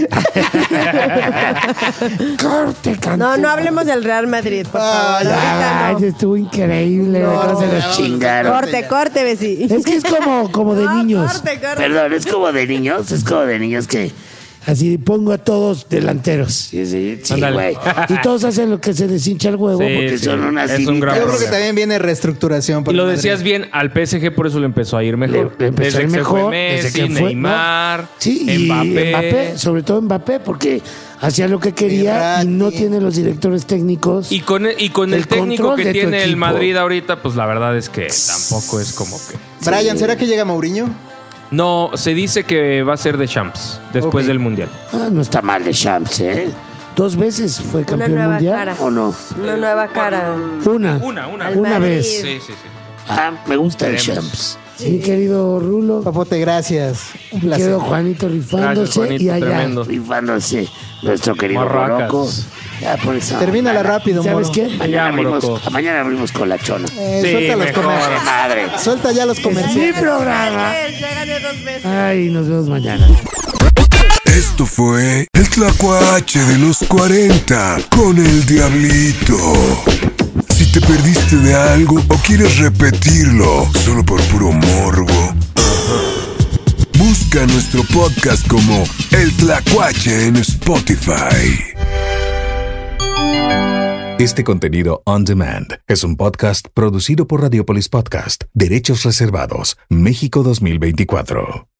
Corte, No, canción. no hablemos del Real Madrid, por favor. Ahorita Ay, no. estuvo increíble. No, cómo se no, los no, Chingaron. Corte, corte, Bessi. Es que es como, como de No, niños. corte, corte. Perdón, es como de niños, es como de niños que... Así pongo a todos delanteros. Sí, sí, sí, Ándale. güey. Y todos hacen lo que se les hincha el huevo. Sí, Porque sí, son unas es un gran Yo creo que problema. también viene reestructuración. Y por lo el decías Madrid. bien, al P S G por eso le empezó a ir mejor. Le- le empezó a ir desde que se mejor, fue desde Messi, que fue- Neymar, ¿no? Sí, y Mbappé. Mbappé. sobre todo Mbappé, porque hacía lo que quería y no tiene los directores técnicos. Y con, y con el, El técnico control que de tu tiene el equipo. Madrid ahorita, pues la verdad es que tampoco es como que... Brian, ¿será que llega Mourinho? No, se dice que va a ser de Champs después Ok. del Mundial. Ah, no está mal de Champs, ¿eh? Dos veces fue Una campeón nueva mundial. cara. ¿O no? Una nueva cara. Una. Una, una. Al Una Madrid. vez. Sí, sí, sí. Ah, me gusta el Veremos. Champs. Mi querido Rulo. Papote, gracias. Un Mi placer. querido Juanito rifándose. Gracias, Juanito, y allá. tremendo. Rifándose nuestro querido Marracas. Morocco. Ya por eso. Termínala rápido, ¿Sabes Moro. qué? Mañana Ya, abrimos, Morocco. mañana abrimos con la chona. Eh, Sí, suelta los mejor. comerciales. Madre. Suelta ya los Mi comerciales. programa. Ya gané dos veces. Ay, nos vemos mañana. Esto fue el Tlacuache de los cuarenta con el Diablito. Si te perdiste de algo o quieres repetirlo solo por puro morbo, busca nuestro podcast como El Tlacuache en Spotify. Este contenido on demand es un podcast producido por Radiopolis Podcast, Derechos Reservados, México dos mil veinticuatro.